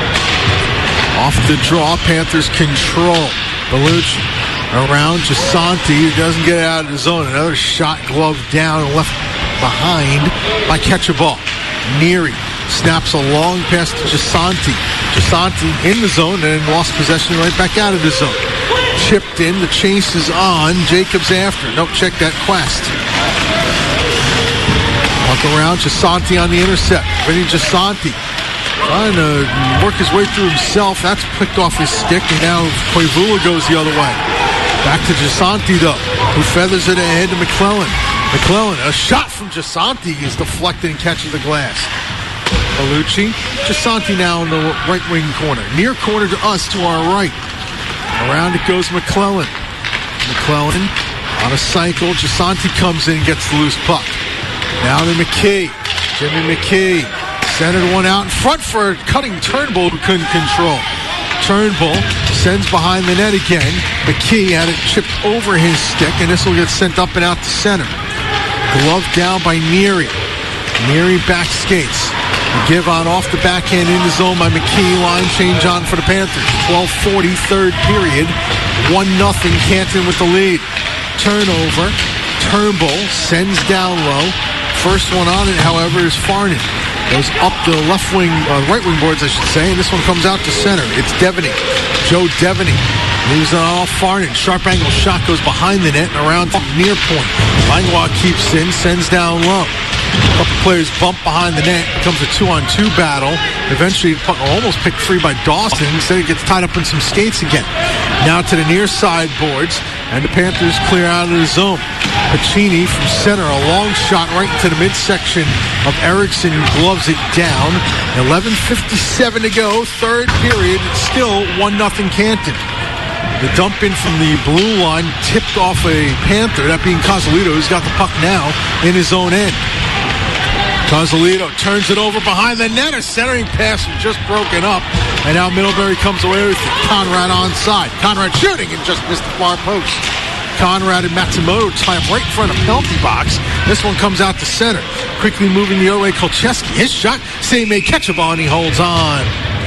Off the draw, Panthers control. Bellucci around Gisanti, who doesn't get out of the zone. Another shot glove down and left behind by Ketchaball. Neary snaps a long pass to Gisanti. Gisanti in the zone and lost possession right back out of the zone. Chipped in, the chase is on. Jacobs after. Nope, check that Quest. Walk around, Gisanti on the intercept. Vinny Gisanti trying to work his way through himself. That's picked off his stick, and now Koivula goes the other way. Back to Gisanti, though, who feathers it ahead to McClellan. McClellan, a shot from Gisanti is deflected and catches the glass. Bellucci, Gisanti now in the right wing corner. Near corner to us, to our right. Around it goes McClellan. McClellan on a cycle. Gisanti comes in and gets the loose puck. Now to McKee. Jimmy McKee centered one out in front for a cutting Turnbull who couldn't control. Turnbull sends behind the net again. McKee had it chipped over his stick, and this will get sent up and out to center. Glove down by Neary. Neary back skates. Give on off the backhand in the zone by McKee. Line change on for the Panthers. 12:40, third period. 1-0 Canton with the lead. Turnover. Turnbull sends down low. First one on it, however, is Farnan. Goes up the left wing, right wing boards, I should say, and this one comes out to center. It's Devaney. Joe Devaney leaves it all Farnan. Sharp angle shot goes behind the net and around near point. Langlois keeps in, sends down low. A couple players bump behind the net. It becomes a 2-on-2 battle. Eventually, almost picked free by Dawson. Instead, it gets tied up in some skates again. Now to the near side boards. And the Panthers clear out of the zone. Pacini from center, a long shot right into the midsection of Erickson, who gloves it down. 11:57 to go, third period. It's still 1-0 Canton. The dump in from the blue line tipped off a Panther, that being Cosolito, who's got the puck now in his own end. Cosolito turns it over behind the net. A centering pass was just broken up. And now Middlebury comes away with it. Conrad onside. Conrad shooting and just missed the far post. Conrad and Matsumoto tie up right in front of penalty box. This one comes out to center. Quickly moving the other way, Kolcheski. His shot. Seimei Ketchabah, and he holds on.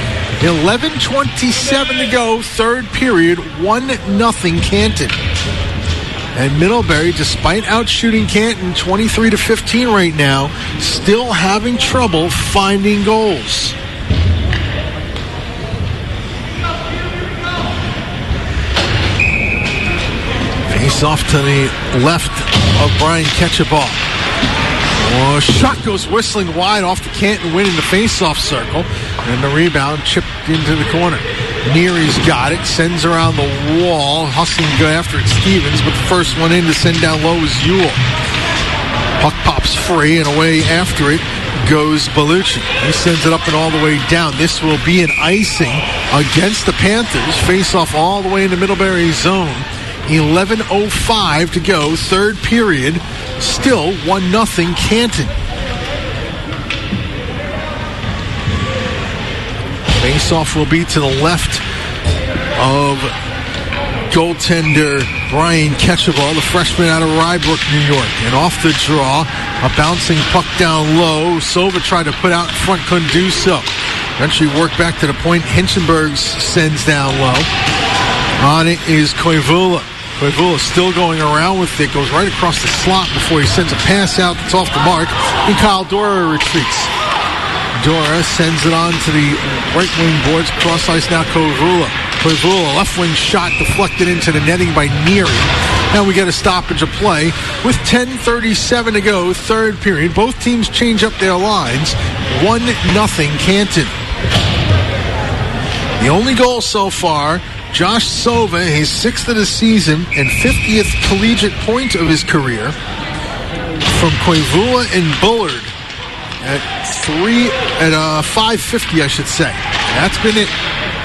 11:27 to go, third period, 1-0 Canton. And Middlebury, despite outshooting Canton 23-15 right now, still having trouble finding goals. Face off to the left of Brian Ketchabah. Oh, shot goes whistling wide off the Canton win in the face-off circle. And the rebound chipped into the corner. Neary's got it, sends around the wall, hustling to go after it, Stevens, but the first one in to send down low is Ewell. Puck pops free, and away after it goes Bellucci. He sends it up and all the way down. This will be an icing against the Panthers. Face off all the way in the Middlebury zone. 11:05 to go, third period. Still 1-0 Canton. Face-off will be to the left of goaltender Brian Ketchabah, the freshman out of Rybrook, New York. And off the draw, a bouncing puck down low. Sova tried to put out in front, couldn't do so. Eventually worked back to the point. Hinchenberg sends down low. On it is Koivula. Koivula still going around with it, goes right across the slot before he sends a pass out that's off the mark. And Kyle Dora retreats. Dora sends it on to the right wing boards, cross ice now Koivula. Koivula, left wing shot deflected into the netting by Neary. Now we get a stoppage of play with 10:37 to go, third period. Both teams change up their lines. 1-0 Canton. The only goal so far, Josh Sova, his 6th of the season and 50th collegiate point of his career, from Koivula and Bullard. At 5:50, I should say. That's been it.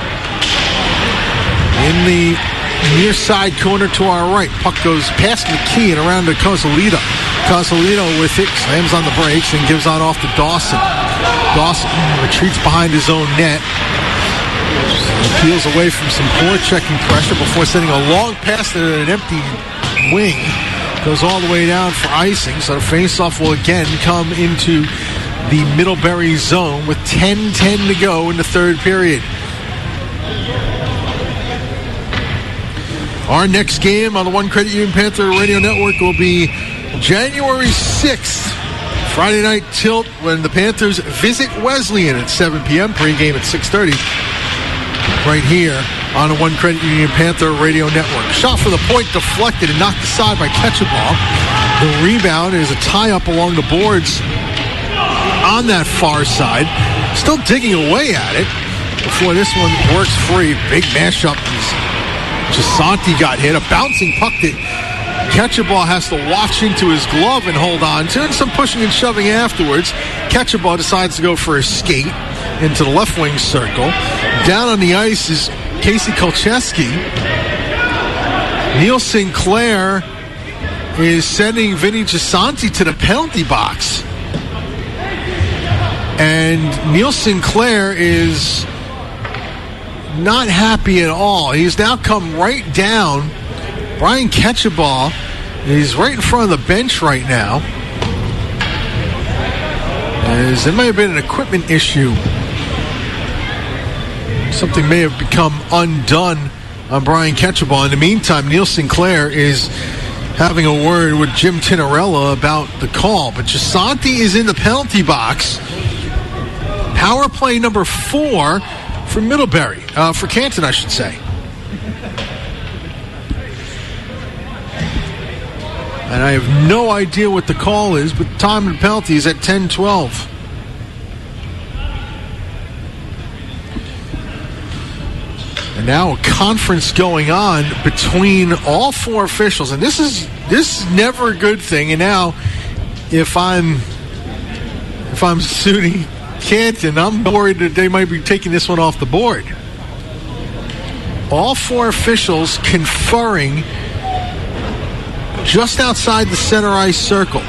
In the near side corner to our right, puck goes past McKee and around to Cosolito. Cosolito with it, slams on the brakes and gives on off to Dawson. Dawson retreats behind his own net. Peels away from some poor checking pressure before sending a long pass to an empty wing. Goes all the way down for icing, so the face-off will again come into the Middlebury zone with 10:10 to go in the third period. Our next game on the One Credit Union Panther Radio Network will be January 6th, Friday night tilt, when the Panthers visit Wesleyan at 7 p.m. Pre-game at 6:30. Right here on the One Credit Union Panther Radio Network. Shot for the point deflected and knocked aside by Ketchabah. The rebound is a tie-up along the boards on that far side. Still digging away at it before this one works free. Big mashup. Gisanti got hit. A bouncing puck that Ketchabah has to watch into his glove and hold on to, and some pushing and shoving afterwards. Ketchabah decides to go for a skate into the left wing circle. Down on the ice is Casey Kolcheski. Neil Sinclair is sending Vinny Gisanti to the penalty box. And Neil Sinclair is not happy at all. He's now come right down. Brian Ketchabah is right in front of the bench right now. As there may have been an equipment issue. Something may have become undone on Brian Ketchabah. In the meantime, Neil Sinclair is having a word with Jim Tinarella about the call. But Gisanti is in the penalty box. Power play number 4 for Middlebury. For Canton, I should say. And I have no idea what the call is, but the time of the penalty is at 10:12. And now a conference going on between all four officials, and this is never a good thing. And now, if I'm SUNY Canton, I'm worried that they might be taking this one off the board. All four officials conferring just outside the center ice circle.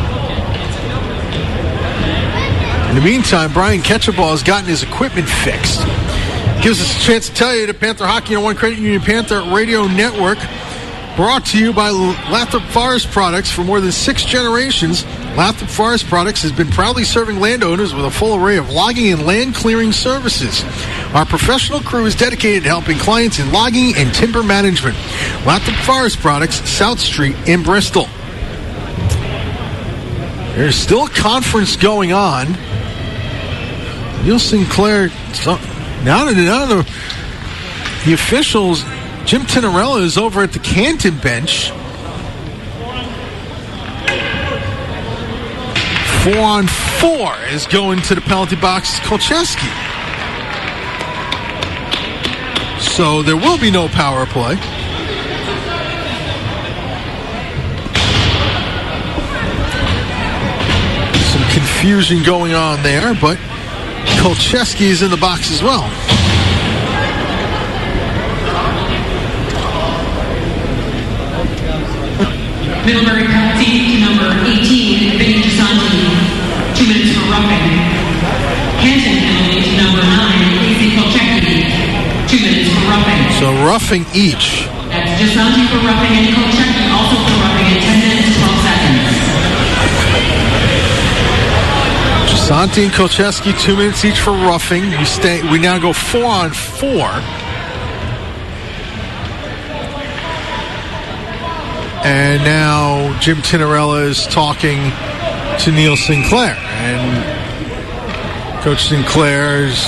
In the meantime, Brian Ketchaball has gotten his equipment fixed. Gives us a chance to tell you the Panther Hockey and One Credit Union Panther Radio Network, brought to you by Lathrop Forest Products. For more than 6 generations, Lathrop Forest Products has been proudly serving landowners with a full array of logging and land clearing services. Our professional crew is dedicated to helping clients in logging and timber management. Lathrop Forest Products, South Street in Bristol. There's still a conference going on. Neil Sinclair, now the officials, Jim Tinarella is over at the Canton bench. 4-on-4 is going to the penalty box, Kolcheski. So there will be no power play. Some confusion going on there, but Kolcheski is in the box as well.
Middlebury penalty to number 18, Vinny Gisanti, 2 minutes for roughing. Canton penalty to number 9, Casey Kolcheski, 2 minutes for roughing.
So roughing each.
That's Gisanti for roughing and Kolcheski also for roughing at 10 minutes, 12 seconds.
Gisanti and Kolcheski, 2 minutes each for roughing. We now go 4-on-4. And now Jim Tinarella is talking to Neil Sinclair. And Coach Sinclair is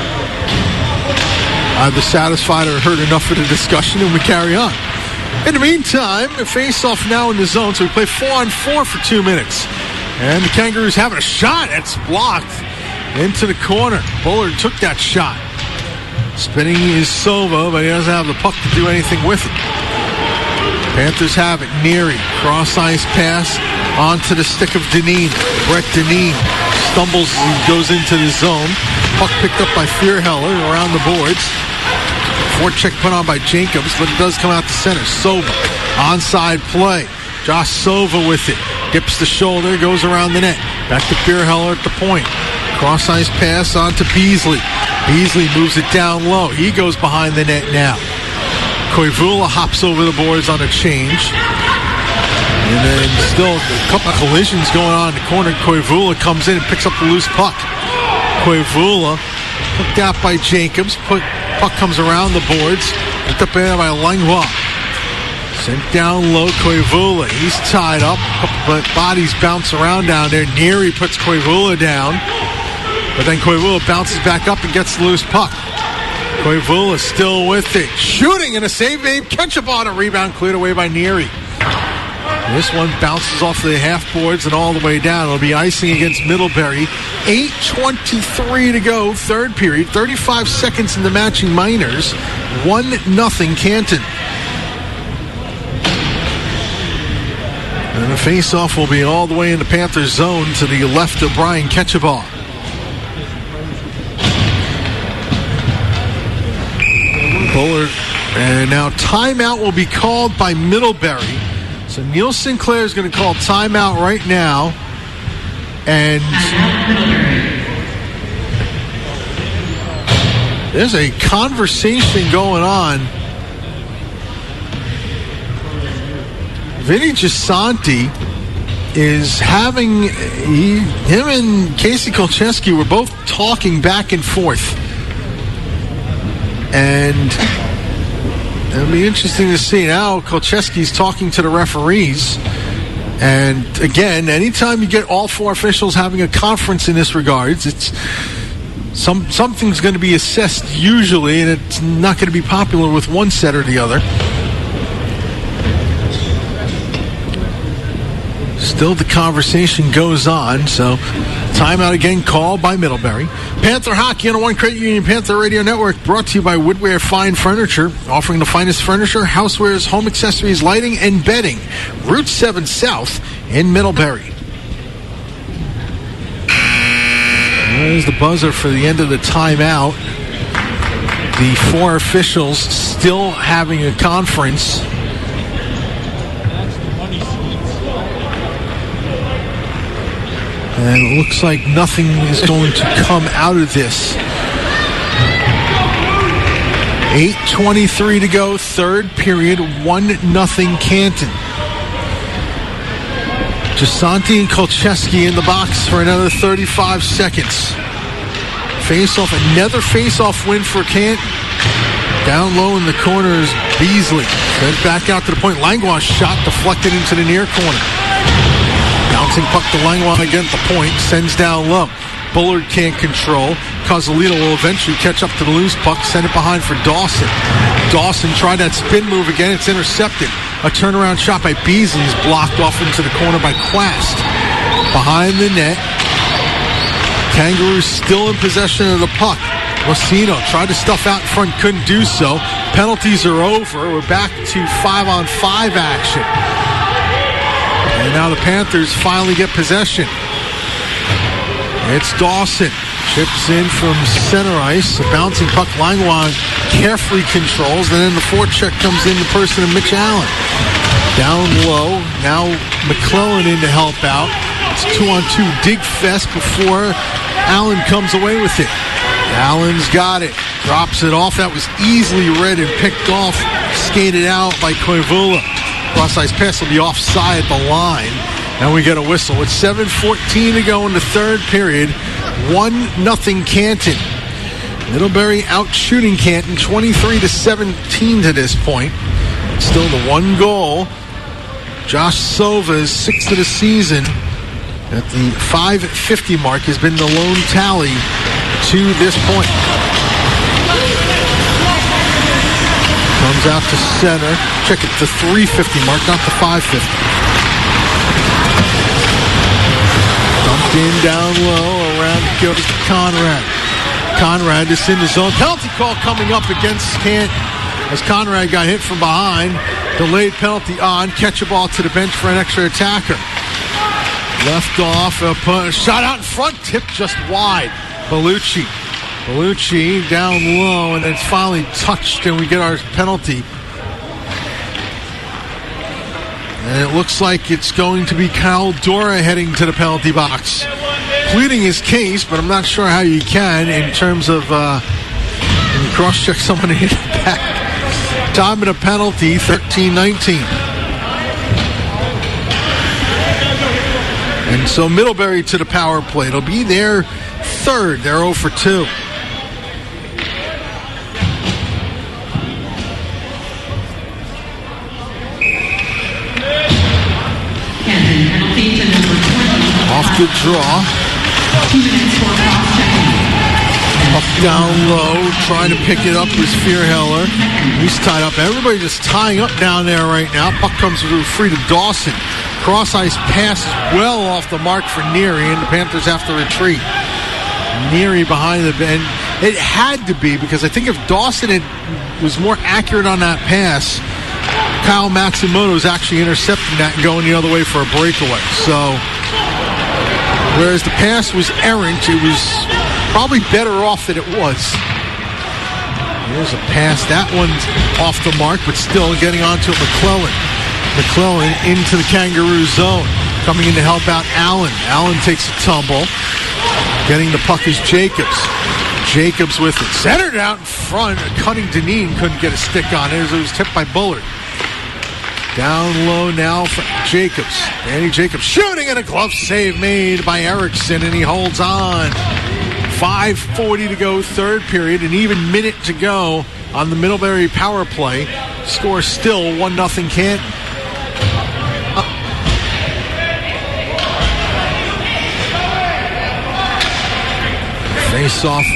either satisfied or heard enough of the discussion, and we carry on. In the meantime, a face-off now in the zone, so we play 4-on-4 for 2 minutes. And the Kangaroos having a shot. It's blocked into the corner. Bullard took that shot. Spinning is Sova, but he doesn't have the puck to do anything with it. Panthers have it. Neary, cross-ice pass onto the stick of Dineen. Brett Dineen stumbles and goes into the zone. Puck picked up by Fearheller around the boards. Forecheck put on by Jacobs, but it does come out to center. Sova, onside play. Josh Sova with it. Dips the shoulder, goes around the net. Back to Fearheller at the point. Cross-ice pass onto Beasley. Beasley moves it down low. He goes behind the net now. Koivula hops over the boards on a change. And then still a couple of collisions going on in the corner. Koivula comes in and picks up the loose puck. Koivula hooked out by Jacobs. Puck comes around the boards. Picked up by Langlois. Sent down low, Koivula. He's tied up. A couple of bodies bounce around down there. Neary puts Koivula down. But then Koivula bounces back up and gets the loose puck. Koivula still with it. Shooting and a save made. Ketchaball on a rebound cleared away by Neary. This one bounces off the half boards and all the way down. It'll be icing against Middlebury. 8:23 to go, third period. 35 seconds in the matching minors. 1-0 Canton. And the face-off will be all the way in the Panthers zone to the left of Brian Ketchaball. Bullard, and now timeout will be called by Middlebury. So Neil Sinclair is going to call timeout right now. And there's a conversation going on. Vinny Gisanti is having, him and Casey Kolcheski were both talking back and forth. And it'll be interesting to see. Now Kolcheski's talking to the referees. And again, anytime you get all four officials having a conference in this regards, it's something's going to be assessed usually, and it's not going to be popular with one set or the other. Still the conversation goes on, so Timeout again called by Middlebury. Panther Hockey on the One Credit Union Panther Radio Network, brought to you by Woodware Fine Furniture, offering the finest furniture, housewares, home accessories, lighting, and bedding. Route 7 South in Middlebury. There's the buzzer for the end of the timeout. The four officials still having a conference. And it looks like nothing is going to come out of this. 8:23 to go, third period, 1-0 Canton. Gisanti and Kolcheski in the box for another 35 seconds. Face-off, another face-off win for Canton. Down low in the corners, Beasley. Sent back out to the point. Langlois shot deflected into the near corner. Bouncing puck to Langlois again at the point. Sends down low. Bullard can't control. Cozzolino will eventually catch up to the loose puck. Send it behind for Dawson. Dawson tried that spin move again. It's intercepted. A turnaround shot by Beasley is blocked off into the corner by Quast. Behind the net. Kangaroos still in possession of the puck. Mocino tried to stuff out in front, couldn't do so. Penalties are over. We're back to 5-on-5 action. And now the Panthers finally get possession. It's Dawson. Chips in from center ice. A bouncing puck. Langlois carefully controls. And then the forecheck comes in the person of Mitch Allen. Down low. Now McClellan in to help out. It's 2-on-2 dig fest before Allen comes away with it. Allen's got it. Drops it off. That was easily read and picked off. Skated out by Koivula. Cross-ice pass will be offside the line. And we get a whistle. With 7:14 to go in the third period. 1-0 Canton. Middlebury out shooting Canton 23-17 to this point. Still the one goal. Josh Silva's sixth of the season at the 5:50 mark has been the lone tally to this point. Comes out to center. Check it, the 3:50 mark, not the 5:50. Dumped in down low, around goes to Conrad. Conrad is in the zone. Penalty call coming up against Canton as Conrad got hit from behind. Delayed penalty on. Catch a ball to the bench for an extra attacker. Left off, a shot out in front, tipped just wide. Bellucci down low, and it's finally touched, and we get our penalty. And it looks like it's going to be Kyle Dora heading to the penalty box. Pleading his case, but I'm not sure how you can in terms of cross-check someone in the back. Time of the penalty, 13-19. And so Middlebury to the power play. It'll be their third. They're 0 for 2. Off the draw. Up down low, trying to pick it up is Fearheller. He's tied up. Everybody just tying up down there right now. Puck comes free to Dawson. Cross-ice pass well off the mark for Neary, and the Panthers have to retreat. Neary behind the bench. It had to be, because I think if Dawson was more accurate on that pass, Kyle Matsumoto is actually intercepting that and going the other way for a breakaway. So, whereas the pass was errant, it was probably better off than it was. There's a pass. That one's off the mark, but still getting onto it. McClellan into the Kangaroo zone. Coming in to help out Allen. Allen takes a tumble. Getting the puck is Jacobs. Jacobs with it. Centered out in front. Cutting Deneen couldn't get a stick on it as it was tipped by Bullard. Down low now for Jacobs. Danny Jacobs shooting, and a glove save made by Erickson, and he holds on. 5:40 to go, third period, an even minute to go on the Middlebury power play. Score still 1-0 Canton. Face off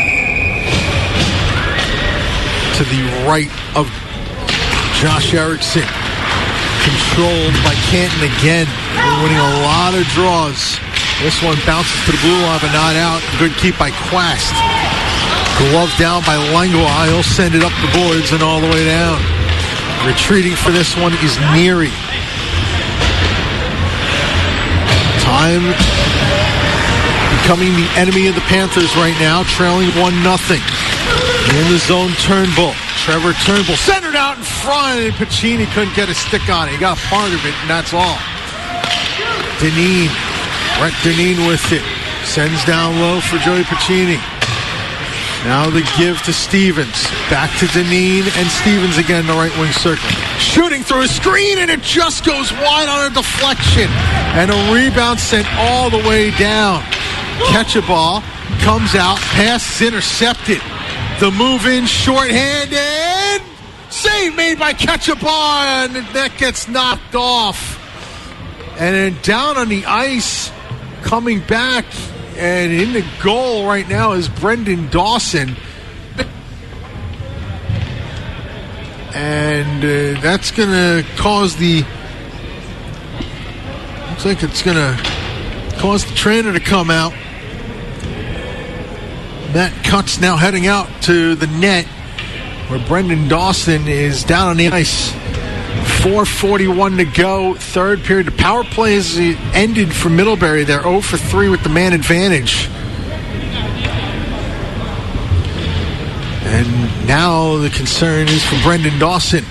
to the right of Josh Erickson. Controlled by Canton again. They're winning a lot of draws. This one bounces to the blue line, but not out. Good keep by Quast. Glove down by Langlois. He'll send it up the boards and all the way down. Retreating for this one is Neary. Time becoming the enemy of the Panthers right now, trailing 1-0. In the zone, Turnbull. Trevor Turnbull centered out in front, and Pacini couldn't get a stick on it. He got part of it, and that's all. Deneen. Brett Deneen with it. Sends down low for Joey Pacini. Now the give to Stevens. Back to Deneen, and Stevens again in the right wing circle. Shooting through a screen, and it just goes wide on a deflection. And a rebound sent all the way down. Catch a ball. Comes out. Pass is intercepted. The move in, shorthanded. Save made by Ketchabah, and that gets knocked off. And then down on the ice, coming back, and in the goal right now is Brendan Dawson. And that's going to cause looks like it's going to cause the trainer to come out. Matt Cutts now heading out to the net where Brendan Dawson is down on the ice. 4:41 to go, third period. The power play has ended for Middlebury. They're 0 for 3 with the man advantage. And now the concern is for Brendan Dawson.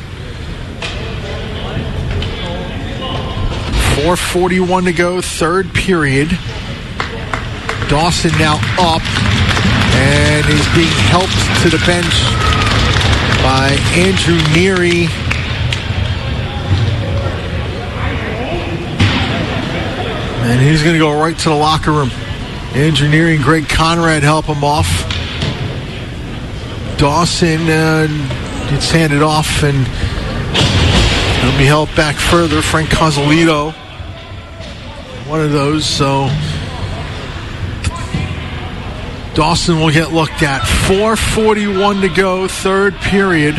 4:41 to go, third period. Dawson now up and is being helped to the bench by Andrew Neary. And he's going to go right to the locker room. Andrew Neary and Greg Conrad help him off. Dawson gets handed off, and he'll be held back further. Frank Cozzolito, one of those. So Dawson will get looked at. 4:41 to go, third period.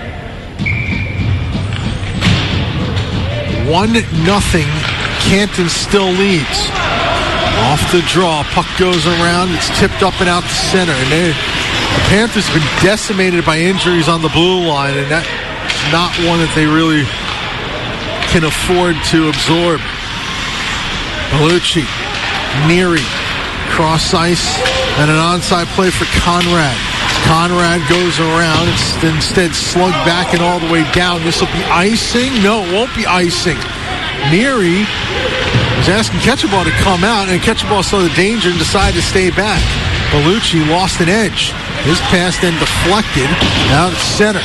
1-0. Canton still leads. Off the draw, puck goes around. It's tipped up and out to center. And the Panthers have been decimated by injuries on the blue line, and that's not one that they really can afford to absorb. Bellucci, Neary, cross ice, and an onside play for Conrad. Conrad goes around. It's instead slugged back and all the way down. This will be icing? No, it won't be icing. Neary was asking Ketchabah to come out, and Ketchabah saw the danger and decided to stay back. Bellucci lost an edge. His pass then deflected out at center.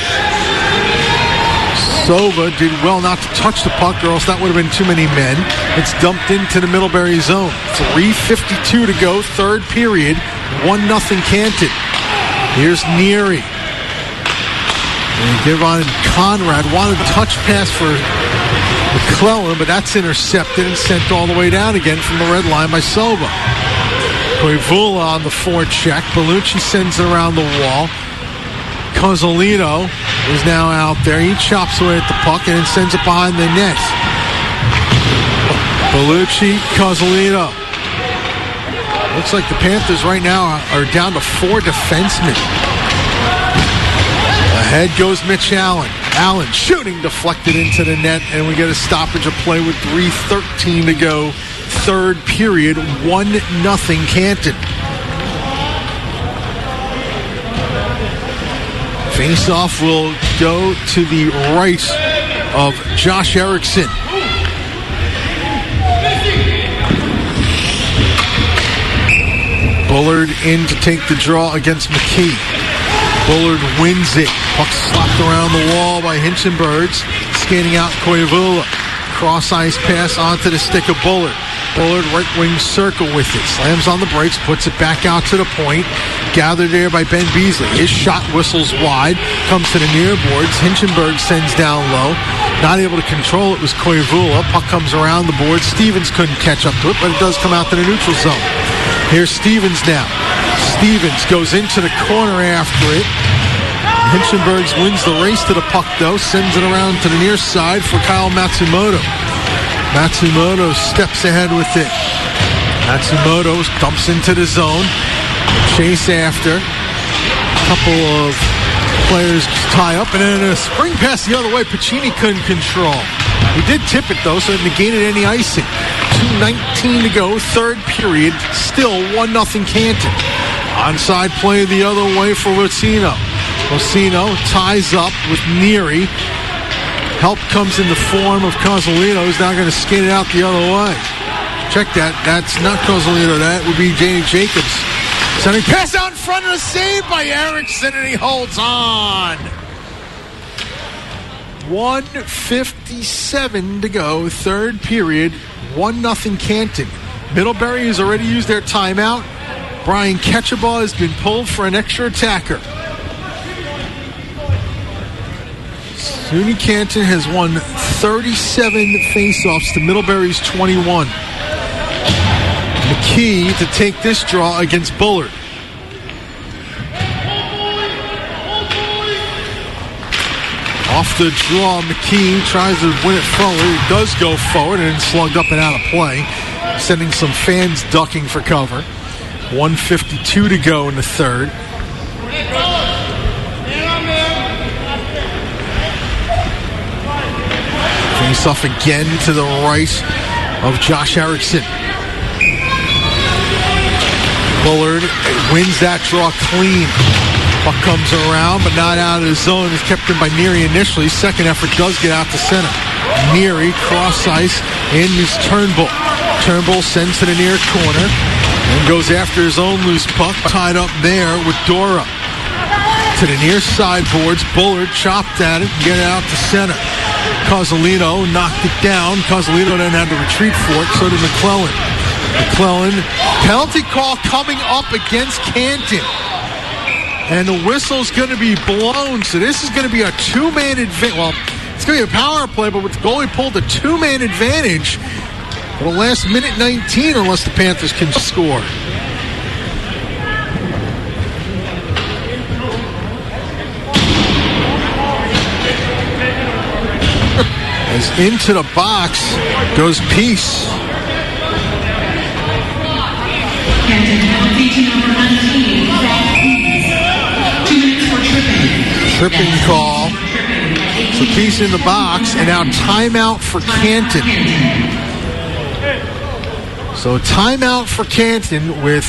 Sova did well not to touch the puck, or else that would have been too many men. It's dumped into the Middlebury zone. 3:52 to go, third period. 1-0 Canton. Here's Neary. And give on Conrad. Wanted a touch pass for McClellan, but that's intercepted and sent all the way down again from the red line by Sova. Koivula on the forecheck. Bellucci sends it around the wall. Cozzolino is now out there. He chops away at the puck and then sends it behind the net. Bellucci, Cozzolino. Looks like the Panthers right now are down to 4 defensemen. Ahead goes Mitch Allen. Allen shooting, deflected into the net, and we get a stoppage of play with 3:13 to go. Third period, 1-0 Canton. Face-off will go to the right of Josh Erickson. Bullard in to take the draw against McKee. Bullard wins it. Puck slapped around the wall by Hinchenbergs. Skating out Koivula. Cross ice pass onto the stick of Bullard. Bullard right wing circle with it. Slams on the brakes, puts it back out to the point. Gathered there by Ben Beasley. His shot whistles wide. Comes to the near boards. Hinchenberg sends down low. Not able to control it was Koivula. Puck comes around the board. Stevens couldn't catch up to it, but it does come out to the neutral zone. Here's Stevens now. Stevens goes into the corner after it. Hinchenbergs wins the race to the puck, though. Sends it around to the near side for Kyle Matsumoto. Matsumoto steps ahead with it. Matsumoto dumps into the zone. Chase after. A couple of players tie up, and then a spring pass the other way. Pacini couldn't control. He did tip it, though, so it negated any icing. 2:19 to go, third period. Still 1-0 Canton. Onside play the other way for Rocino. Rocino ties up with Neary. Help comes in the form of Cozzolino, who's now going to skin it out the other way. Check that. That's not Cozzolino. That would be Danny Jacobs. Sending pass out in front of the save by Erickson, and he holds on. 1:57 to go, third period. 1-0 Canton. Middlebury has already used their timeout. Brian Ketchabaugh has been pulled for an extra attacker. SUNY Canton has won 37 faceoffs to Middlebury's 21. McKee to take this draw against Bullard. Off the draw, McKee tries to win it forward. It does go forward and slugged up and out of play, sending some fans ducking for cover. 1:52 to go in the third. Face off again to the right of Josh Erickson. Bullard wins that draw clean. Puck comes around, but not out of the zone. It's kept in by Neary initially. Second effort does get out to center. Neary, cross ice, in is Turnbull. Turnbull sends to the near corner and goes after his own loose puck. Tied up there with Dora. To the near sideboards, Bullard chopped at it and get it out to center. Cozzolino knocked it down. Cozzolino then had to retreat for it. So did McClellan. McClellan, penalty call coming up against Canton. And the whistle's going to be blown. So this is going to be a two-man advantage. Well, it's going to be a power play, but with the goalie pulled a two-man advantage for the last minute 19, unless the Panthers can score. As into the box goes Peace. Tripping call. So Peace in the box, and now timeout for Canton. So timeout for Canton with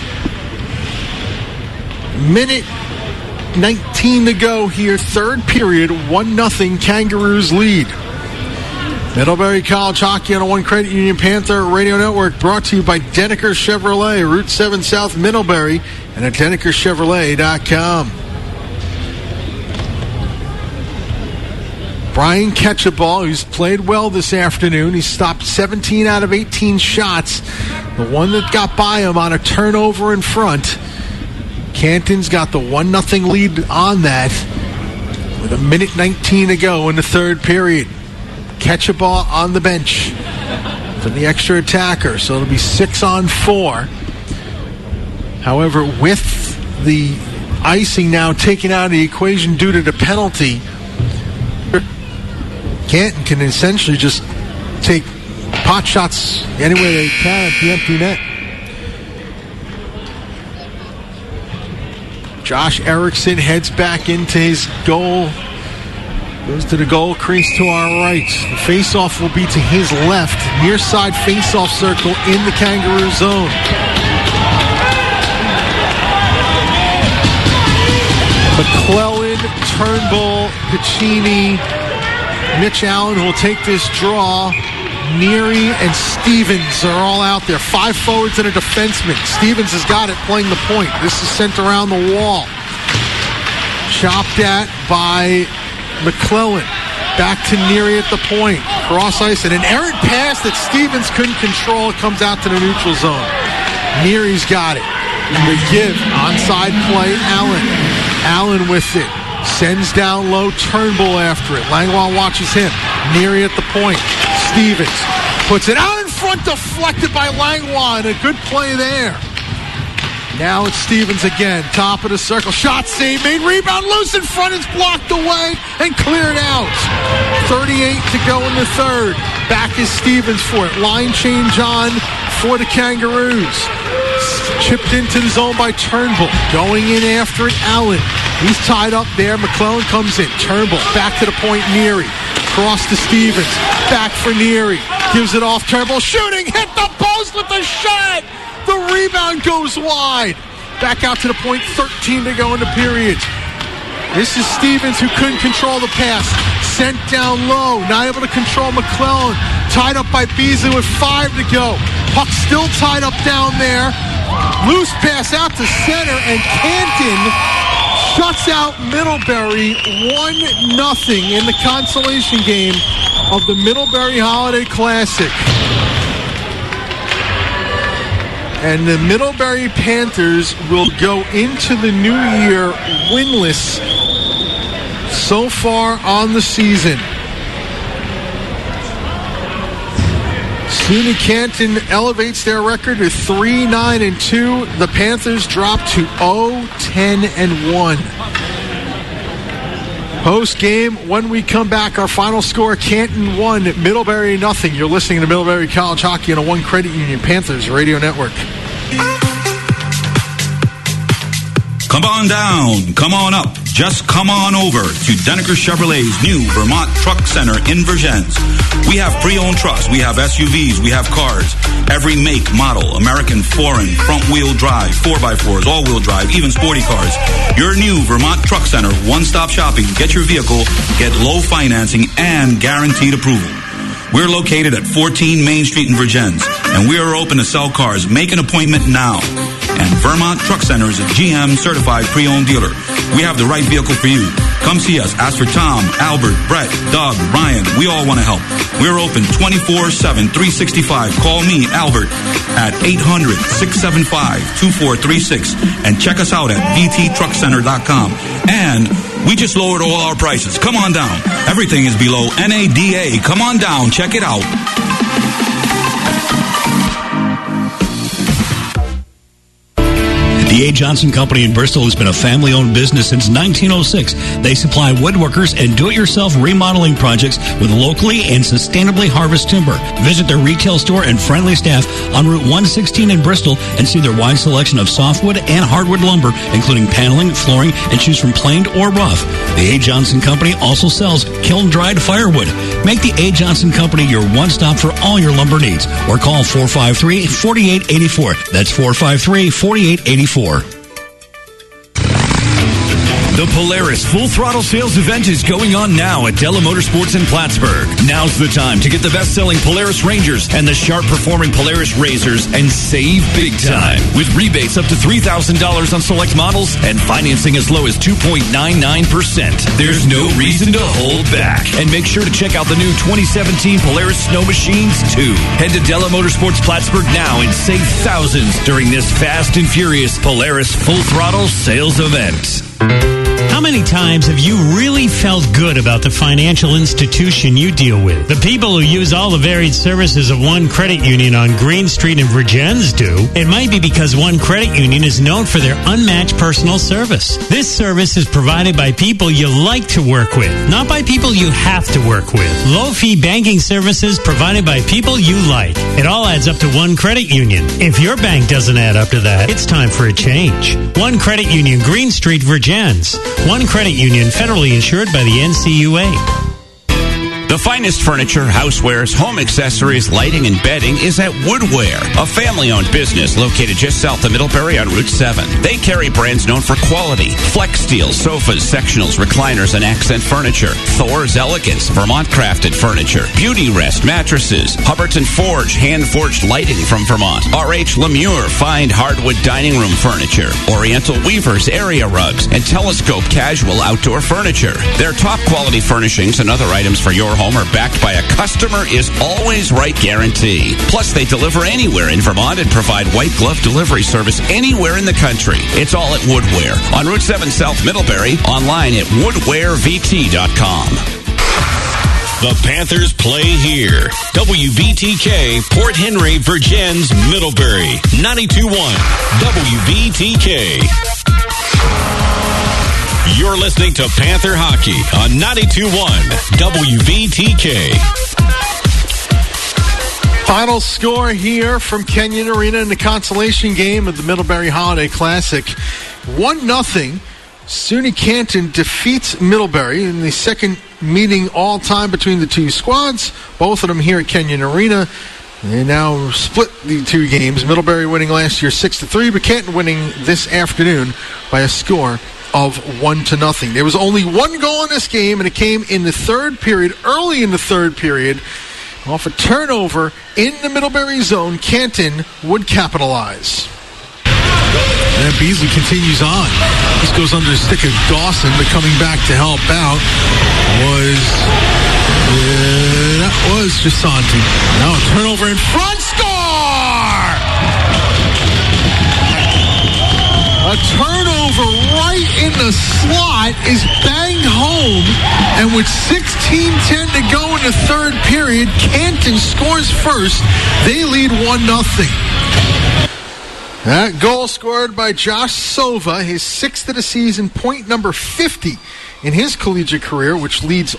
minute 19 to go here, third period, 1-0 Kangaroos lead. Middlebury College Hockey on a One Credit Union Panther Radio Network, brought to you by Denneker Chevrolet, Route 7 South Middlebury, and at DennekerChevrolet.com. Brian Ketchabaugh, who's played well this afternoon. He stopped 17 out of 18 shots. The one that got by him on a turnover in front. Canton's got the 1-0 lead on that with a minute 19 to go in the third period. Ketchabaugh on the bench for the extra attacker, so it'll be 6-on-4. However, with the icing now taken out of the equation due to the penalty, Canton can essentially just take pot shots any way they can at the empty net. Josh Erickson heads back into his goal. Goes to the goal crease to our right. The face-off will be to his left. Near side face-off circle in the Kangaroo zone. McClellan, Turnbull, Pacini, Mitch Allen will take this draw. Neary and Stevens are all out there. 5 forwards and a defenseman. Stevens has got it playing the point. This is sent around the wall. Chopped at by McClellan. Back to Neary at the point. Cross ice and an errant pass that Stevens couldn't control. It comes out to the neutral zone. Neary's got it. The give. Onside play. Allen with it. Sends down low. Turnbull after it. Langlois watches him. Neary at the point. Stevens puts it out in front. Deflected by Langlois. And a good play there. Now it's Stevens again. Top of the circle. Shot save made. Rebound loose in front. It's blocked away and cleared out. 38 to go in the third. Back is Stevens for it. Line change on for the Kangaroos. Chipped into the zone by Turnbull. Going in after it, Allen. He's tied up there. McClellan comes in. Turnbull back to the point, Neary. Cross to Stevens. Back for Neary. Gives it off. Turnbull shooting. Hit the post with the shot. The rebound goes wide. Back out to the point. 13 to go in the period. This is Stevens who couldn't control the pass. Sent down low. Not able to control McClellan. Tied up by Beasley with 5 to go. Puck still tied up down there. Loose pass out to center, and Canton shuts out Middlebury 1-0 in the consolation game of the Middlebury Holiday Classic. And the Middlebury Panthers will go into the new year winless so far on the season. SUNY Canton elevates their record to 3-9-2. The Panthers drop to 0-10-1. Post game, when we come back, our final score: Canton 1, Middlebury 0. You're listening to Middlebury College Hockey on a One Credit Union Panthers Radio Network.
Come on down, come on up, just come on over to Denneker Chevrolet's new Vermont Truck Center in Vergennes. We have pre-owned trucks, we have SUVs, we have cars, every make, model, American, foreign, front-wheel drive, 4x4s, all-wheel drive, even sporty cars. Your new Vermont Truck Center, one-stop shopping. Get your vehicle, get low financing, and guaranteed approval. We're located at 14 Main Street in Vergennes, and we are open to sell cars. Make an appointment now. And Vermont Truck Center is a GM certified pre-owned dealer. We have the right vehicle for you. Come see us. Ask for Tom, Albert, Brett, Doug, Ryan. We all want to help. We're open 24/7, 365. Call me, Albert, at 800-675-2436. And check us out at vttruckcenter.com. And we just lowered all our prices. Come on down. Everything is below NADA. Come on down. Check it out.
The A. Johnson Company in Bristol has been a family-owned business since 1906. They supply woodworkers and do-it-yourself remodeling projects with locally and sustainably harvested timber. Visit their retail store and friendly staff on Route 116 in Bristol and see their wide selection of softwood and hardwood lumber, including paneling, flooring, and choose from planed or rough. The A. Johnson Company also sells kiln-dried firewood. Make the A. Johnson Company your one-stop for all your lumber needs, or call 453-4884. That's 453-4884.
The Polaris Full Throttle Sales Event is going on now at Della Motorsports in Plattsburgh. Now's the time to get the best-selling Polaris Rangers and the sharp-performing Polaris Razors and save big time. With rebates up to $3,000 on select models and financing as low as 2.99%. There's no reason to hold back. And make sure to check out the new 2017 Polaris Snow Machines, too. Head to Della Motorsports Plattsburgh now and save thousands during this fast and furious Polaris Full Throttle Sales Event.
How many times have you really felt good about the financial institution you deal with? The people who use all the varied services of One Credit Union on Green Street in Vergennes do. It might be because One Credit Union is known for their unmatched personal service. This service is provided by people you like to work with, not by people you have to work with. Low-fee banking services provided by people you like. It all adds up to One Credit Union. If your bank doesn't add up to that, it's time for a change. One Credit Union, Green Street, Vergennes. One Credit Union, federally insured by the NCUA.
The finest furniture, housewares, home accessories, lighting, and bedding is at Woodware, a family-owned business located just south of Middlebury on Route 7. They carry brands known for quality: Flex Steel, sofas, sectionals, recliners, and accent furniture; Thor's Elegance, Vermont-crafted furniture; Beauty Rest mattresses; Hubbardton Forge, hand-forged lighting from Vermont; R.H. Lemure, fine hardwood dining room furniture; Oriental Weavers area rugs; and Telescope casual outdoor furniture. Their top-quality furnishings and other items for your home are backed by a customer is always right guarantee. Plus, they deliver anywhere in Vermont and provide white glove delivery service anywhere in the country. It's all at Woodware on Route 7 South Middlebury, online at woodwarevt.com.
The Panthers play here. WVTK, Port Henry, Vergennes, Middlebury. 92.1 WVTK. You're listening to Panther Hockey on 92.1 WVTK.
Final score here from Kenyon Arena in the consolation game of the Middlebury Holiday Classic. 1-0. SUNY Canton defeats Middlebury in the second meeting all-time between the two squads. Both of them here at Kenyon Arena. They now split the two games. Middlebury winning last year 6-3, but Canton winning this afternoon by a score of 1-0. There was only one goal in this game, and it came in the third period, early in the third period. Off a turnover in the Middlebury zone, Canton would capitalize.
And Beasley continues on. This goes under the stick of Dawson, but coming back to help out was Gisanti. Now a turnover in front, score! A turnover right in the slot is banged home, and with 16:10 to go in the third period, Canton scores first. They lead 1-0. That goal scored by Josh Sova, his sixth of the season, point number 50 in his collegiate career, which is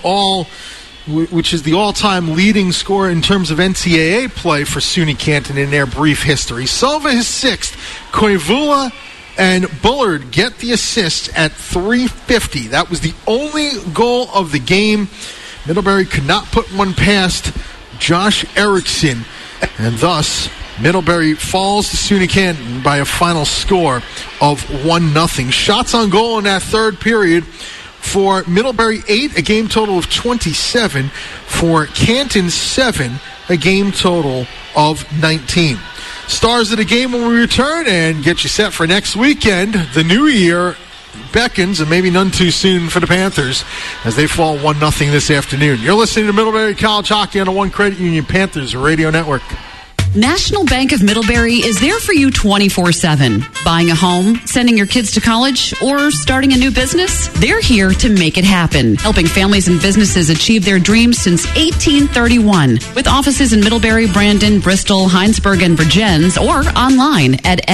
the all-time leading scorer in terms of NCAA play for SUNY Canton in their brief history. Sova, his sixth. Koivula and Bullard get the assist at 3:50. That was the only goal of the game. Middlebury could not put one past Josh Erickson, and thus Middlebury falls to SUNY Canton by a final score of 1-0. Shots on goal in that third period for Middlebury 8, a game total of 27. For Canton 7, a game total of 19. Stars of the game when we return and get you set for next weekend. The new year beckons, and maybe none too soon for the Panthers as they fall 1-0 this afternoon. You're listening to Middlebury College Hockey on the One Credit Union Panthers Radio Network.
National Bank of Middlebury is there for you 24/7. Buying a home, sending your kids to college, or starting a new business? They're here to make it happen, helping families and businesses achieve their dreams since 1831. With offices in Middlebury, Brandon, Bristol, Heinsberg, and Virgins, or online at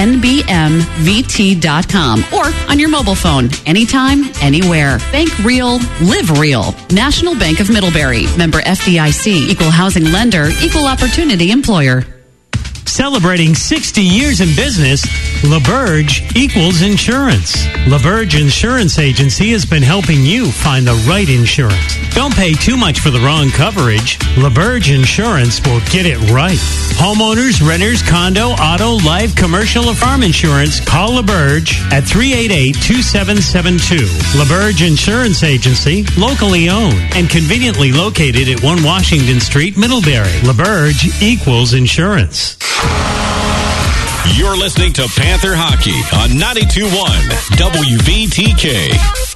nbmvt.com or on your mobile phone, anytime, anywhere. Bank real, live real. National Bank of Middlebury. Member FDIC. Equal housing lender. Equal opportunity employer.
Celebrating 60 years in business, LaBerge equals insurance. LaBerge Insurance Agency has been helping you find the right insurance. Don't pay too much for the wrong coverage. LaBerge Insurance will get it right. Homeowners, renters, condo, auto, life, commercial, or farm insurance, call LaBerge at 388-2772. LaBerge Insurance Agency, locally owned and conveniently located at 1 Washington Street, Middlebury. LaBerge equals insurance.
You're listening to Panther Hockey on 92.1 WVTK.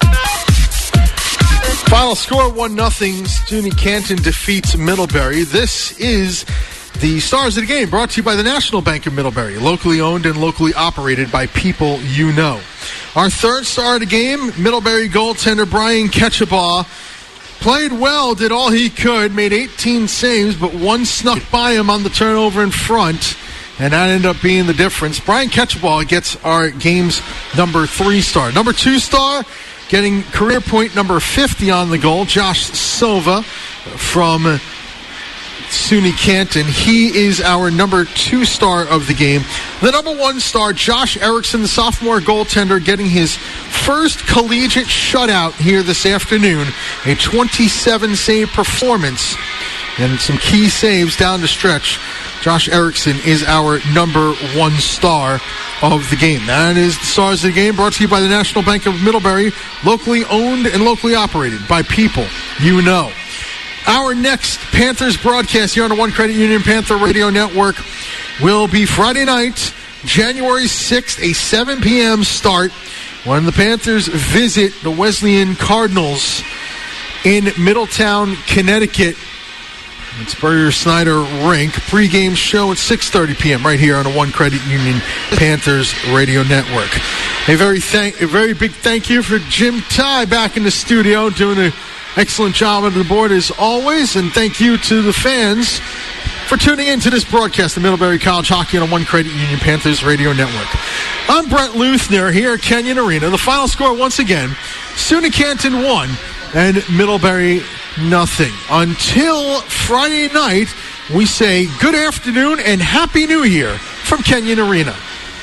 Final score 1-0. SUNY Canton defeats Middlebury. This is the Stars of the Game, brought to you by the National Bank of Middlebury, locally owned and locally operated by people you know. Our third star of the game, Middlebury goaltender Brian Ketchabaugh. Played well, did all he could, made 18 saves, but one snuck by him on the turnover in front, and that ended up being the difference. Brian Ketchabaugh gets our game's number 3 star. Number 2 star, getting career point number 50 on the goal, Josh Sova from SUNY Canton. He is our number 2 star of the game. The number 1 star, Josh Erickson, the sophomore goaltender, getting his first collegiate shutout here this afternoon. A 27-save performance and some key saves down the stretch. Josh Erickson is our number 1 star of the game. That is the Stars of the Game, brought to you by the National Bank of Middlebury, locally owned and locally operated by people you know. Our next Panthers broadcast here on the One Credit Union Panther Radio Network will be Friday night, January 6th, a 7 p.m. start, when the Panthers visit the Wesleyan Cardinals in Middletown, Connecticut. It's Burger Snyder Rink. Pre-game show at 6:30 p.m. right here on the One Credit Union Panthers Radio Network. A very big thank you for Jim Ty back in the studio, doing an excellent job on the board as always, and thank you to the fans for tuning in to this broadcast of Middlebury College Hockey on One Credit Union Panthers Radio Network. I'm Brent Luthner here at Kenyon Arena. The final score once again, SUNY Canton 1 and Middlebury nothing. Until Friday night,
we say good afternoon and Happy New Year from Kenyon Arena.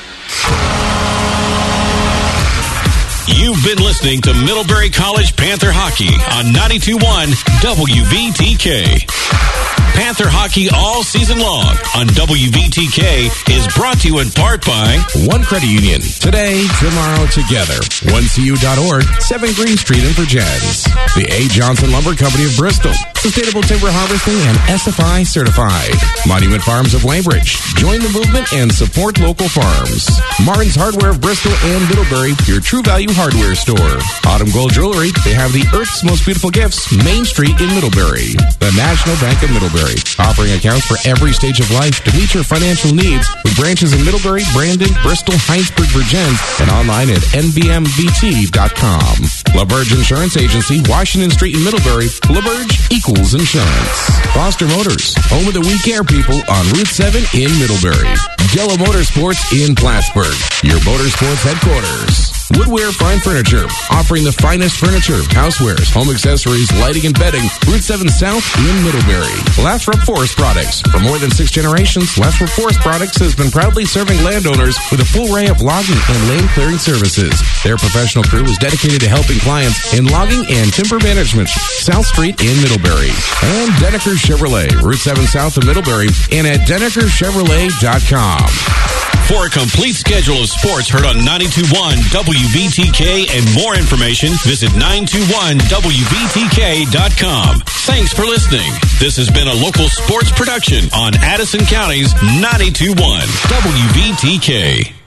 You've been listening to Middlebury College Panther Hockey on 92.1 WVTK. Panther Hockey all season long on WVTK is brought to you in part by
One Credit Union. Today, tomorrow, together. OneCU.org, 7 Green Street in Virgins. The A. Johnson Lumber Company of Bristol. Sustainable Timber Harvesting and SFI certified. Monument Farms of Weybridge. Join the movement and support local farms. Martin's Hardware of Bristol and Middlebury, your True Value hardware store. Autumn Gold Jewelry, they have the Earth's Most Beautiful Gifts, Main Street in Middlebury. The National Bank of Middlebury, offering accounts for every stage of life to meet your financial needs with branches in Middlebury, Brandon, Bristol, Heinsberg, Virgins, and online at nbmvt.com. LaBerge Insurance Agency, Washington Street in Middlebury. LaBerge equals insurance. Foster Motors, home of the We Care people on Route 7 in Middlebury. Yellow Motorsports in Plattsburgh, your motorsports headquarters. Woodware Fine Furniture, offering the finest furniture, housewares, home accessories, lighting, and bedding. Route 7 South in Middlebury. Lathrop Forest Products. For more than 6 generations, Lathrop Forest Products has been proudly serving landowners with a full array of logging and land clearing services. Their professional crew is dedicated to helping clients in logging and timber management. South Street in Middlebury. And Denneker Chevrolet, Route 7 South of Middlebury, and at DennekerChevrolet.com.
For a complete schedule of sports heard on 92.1 WVTK and more information, visit 921WVTK.com. Thanks for listening. This has been a local sports production on Addison County's 92.1 WVTK.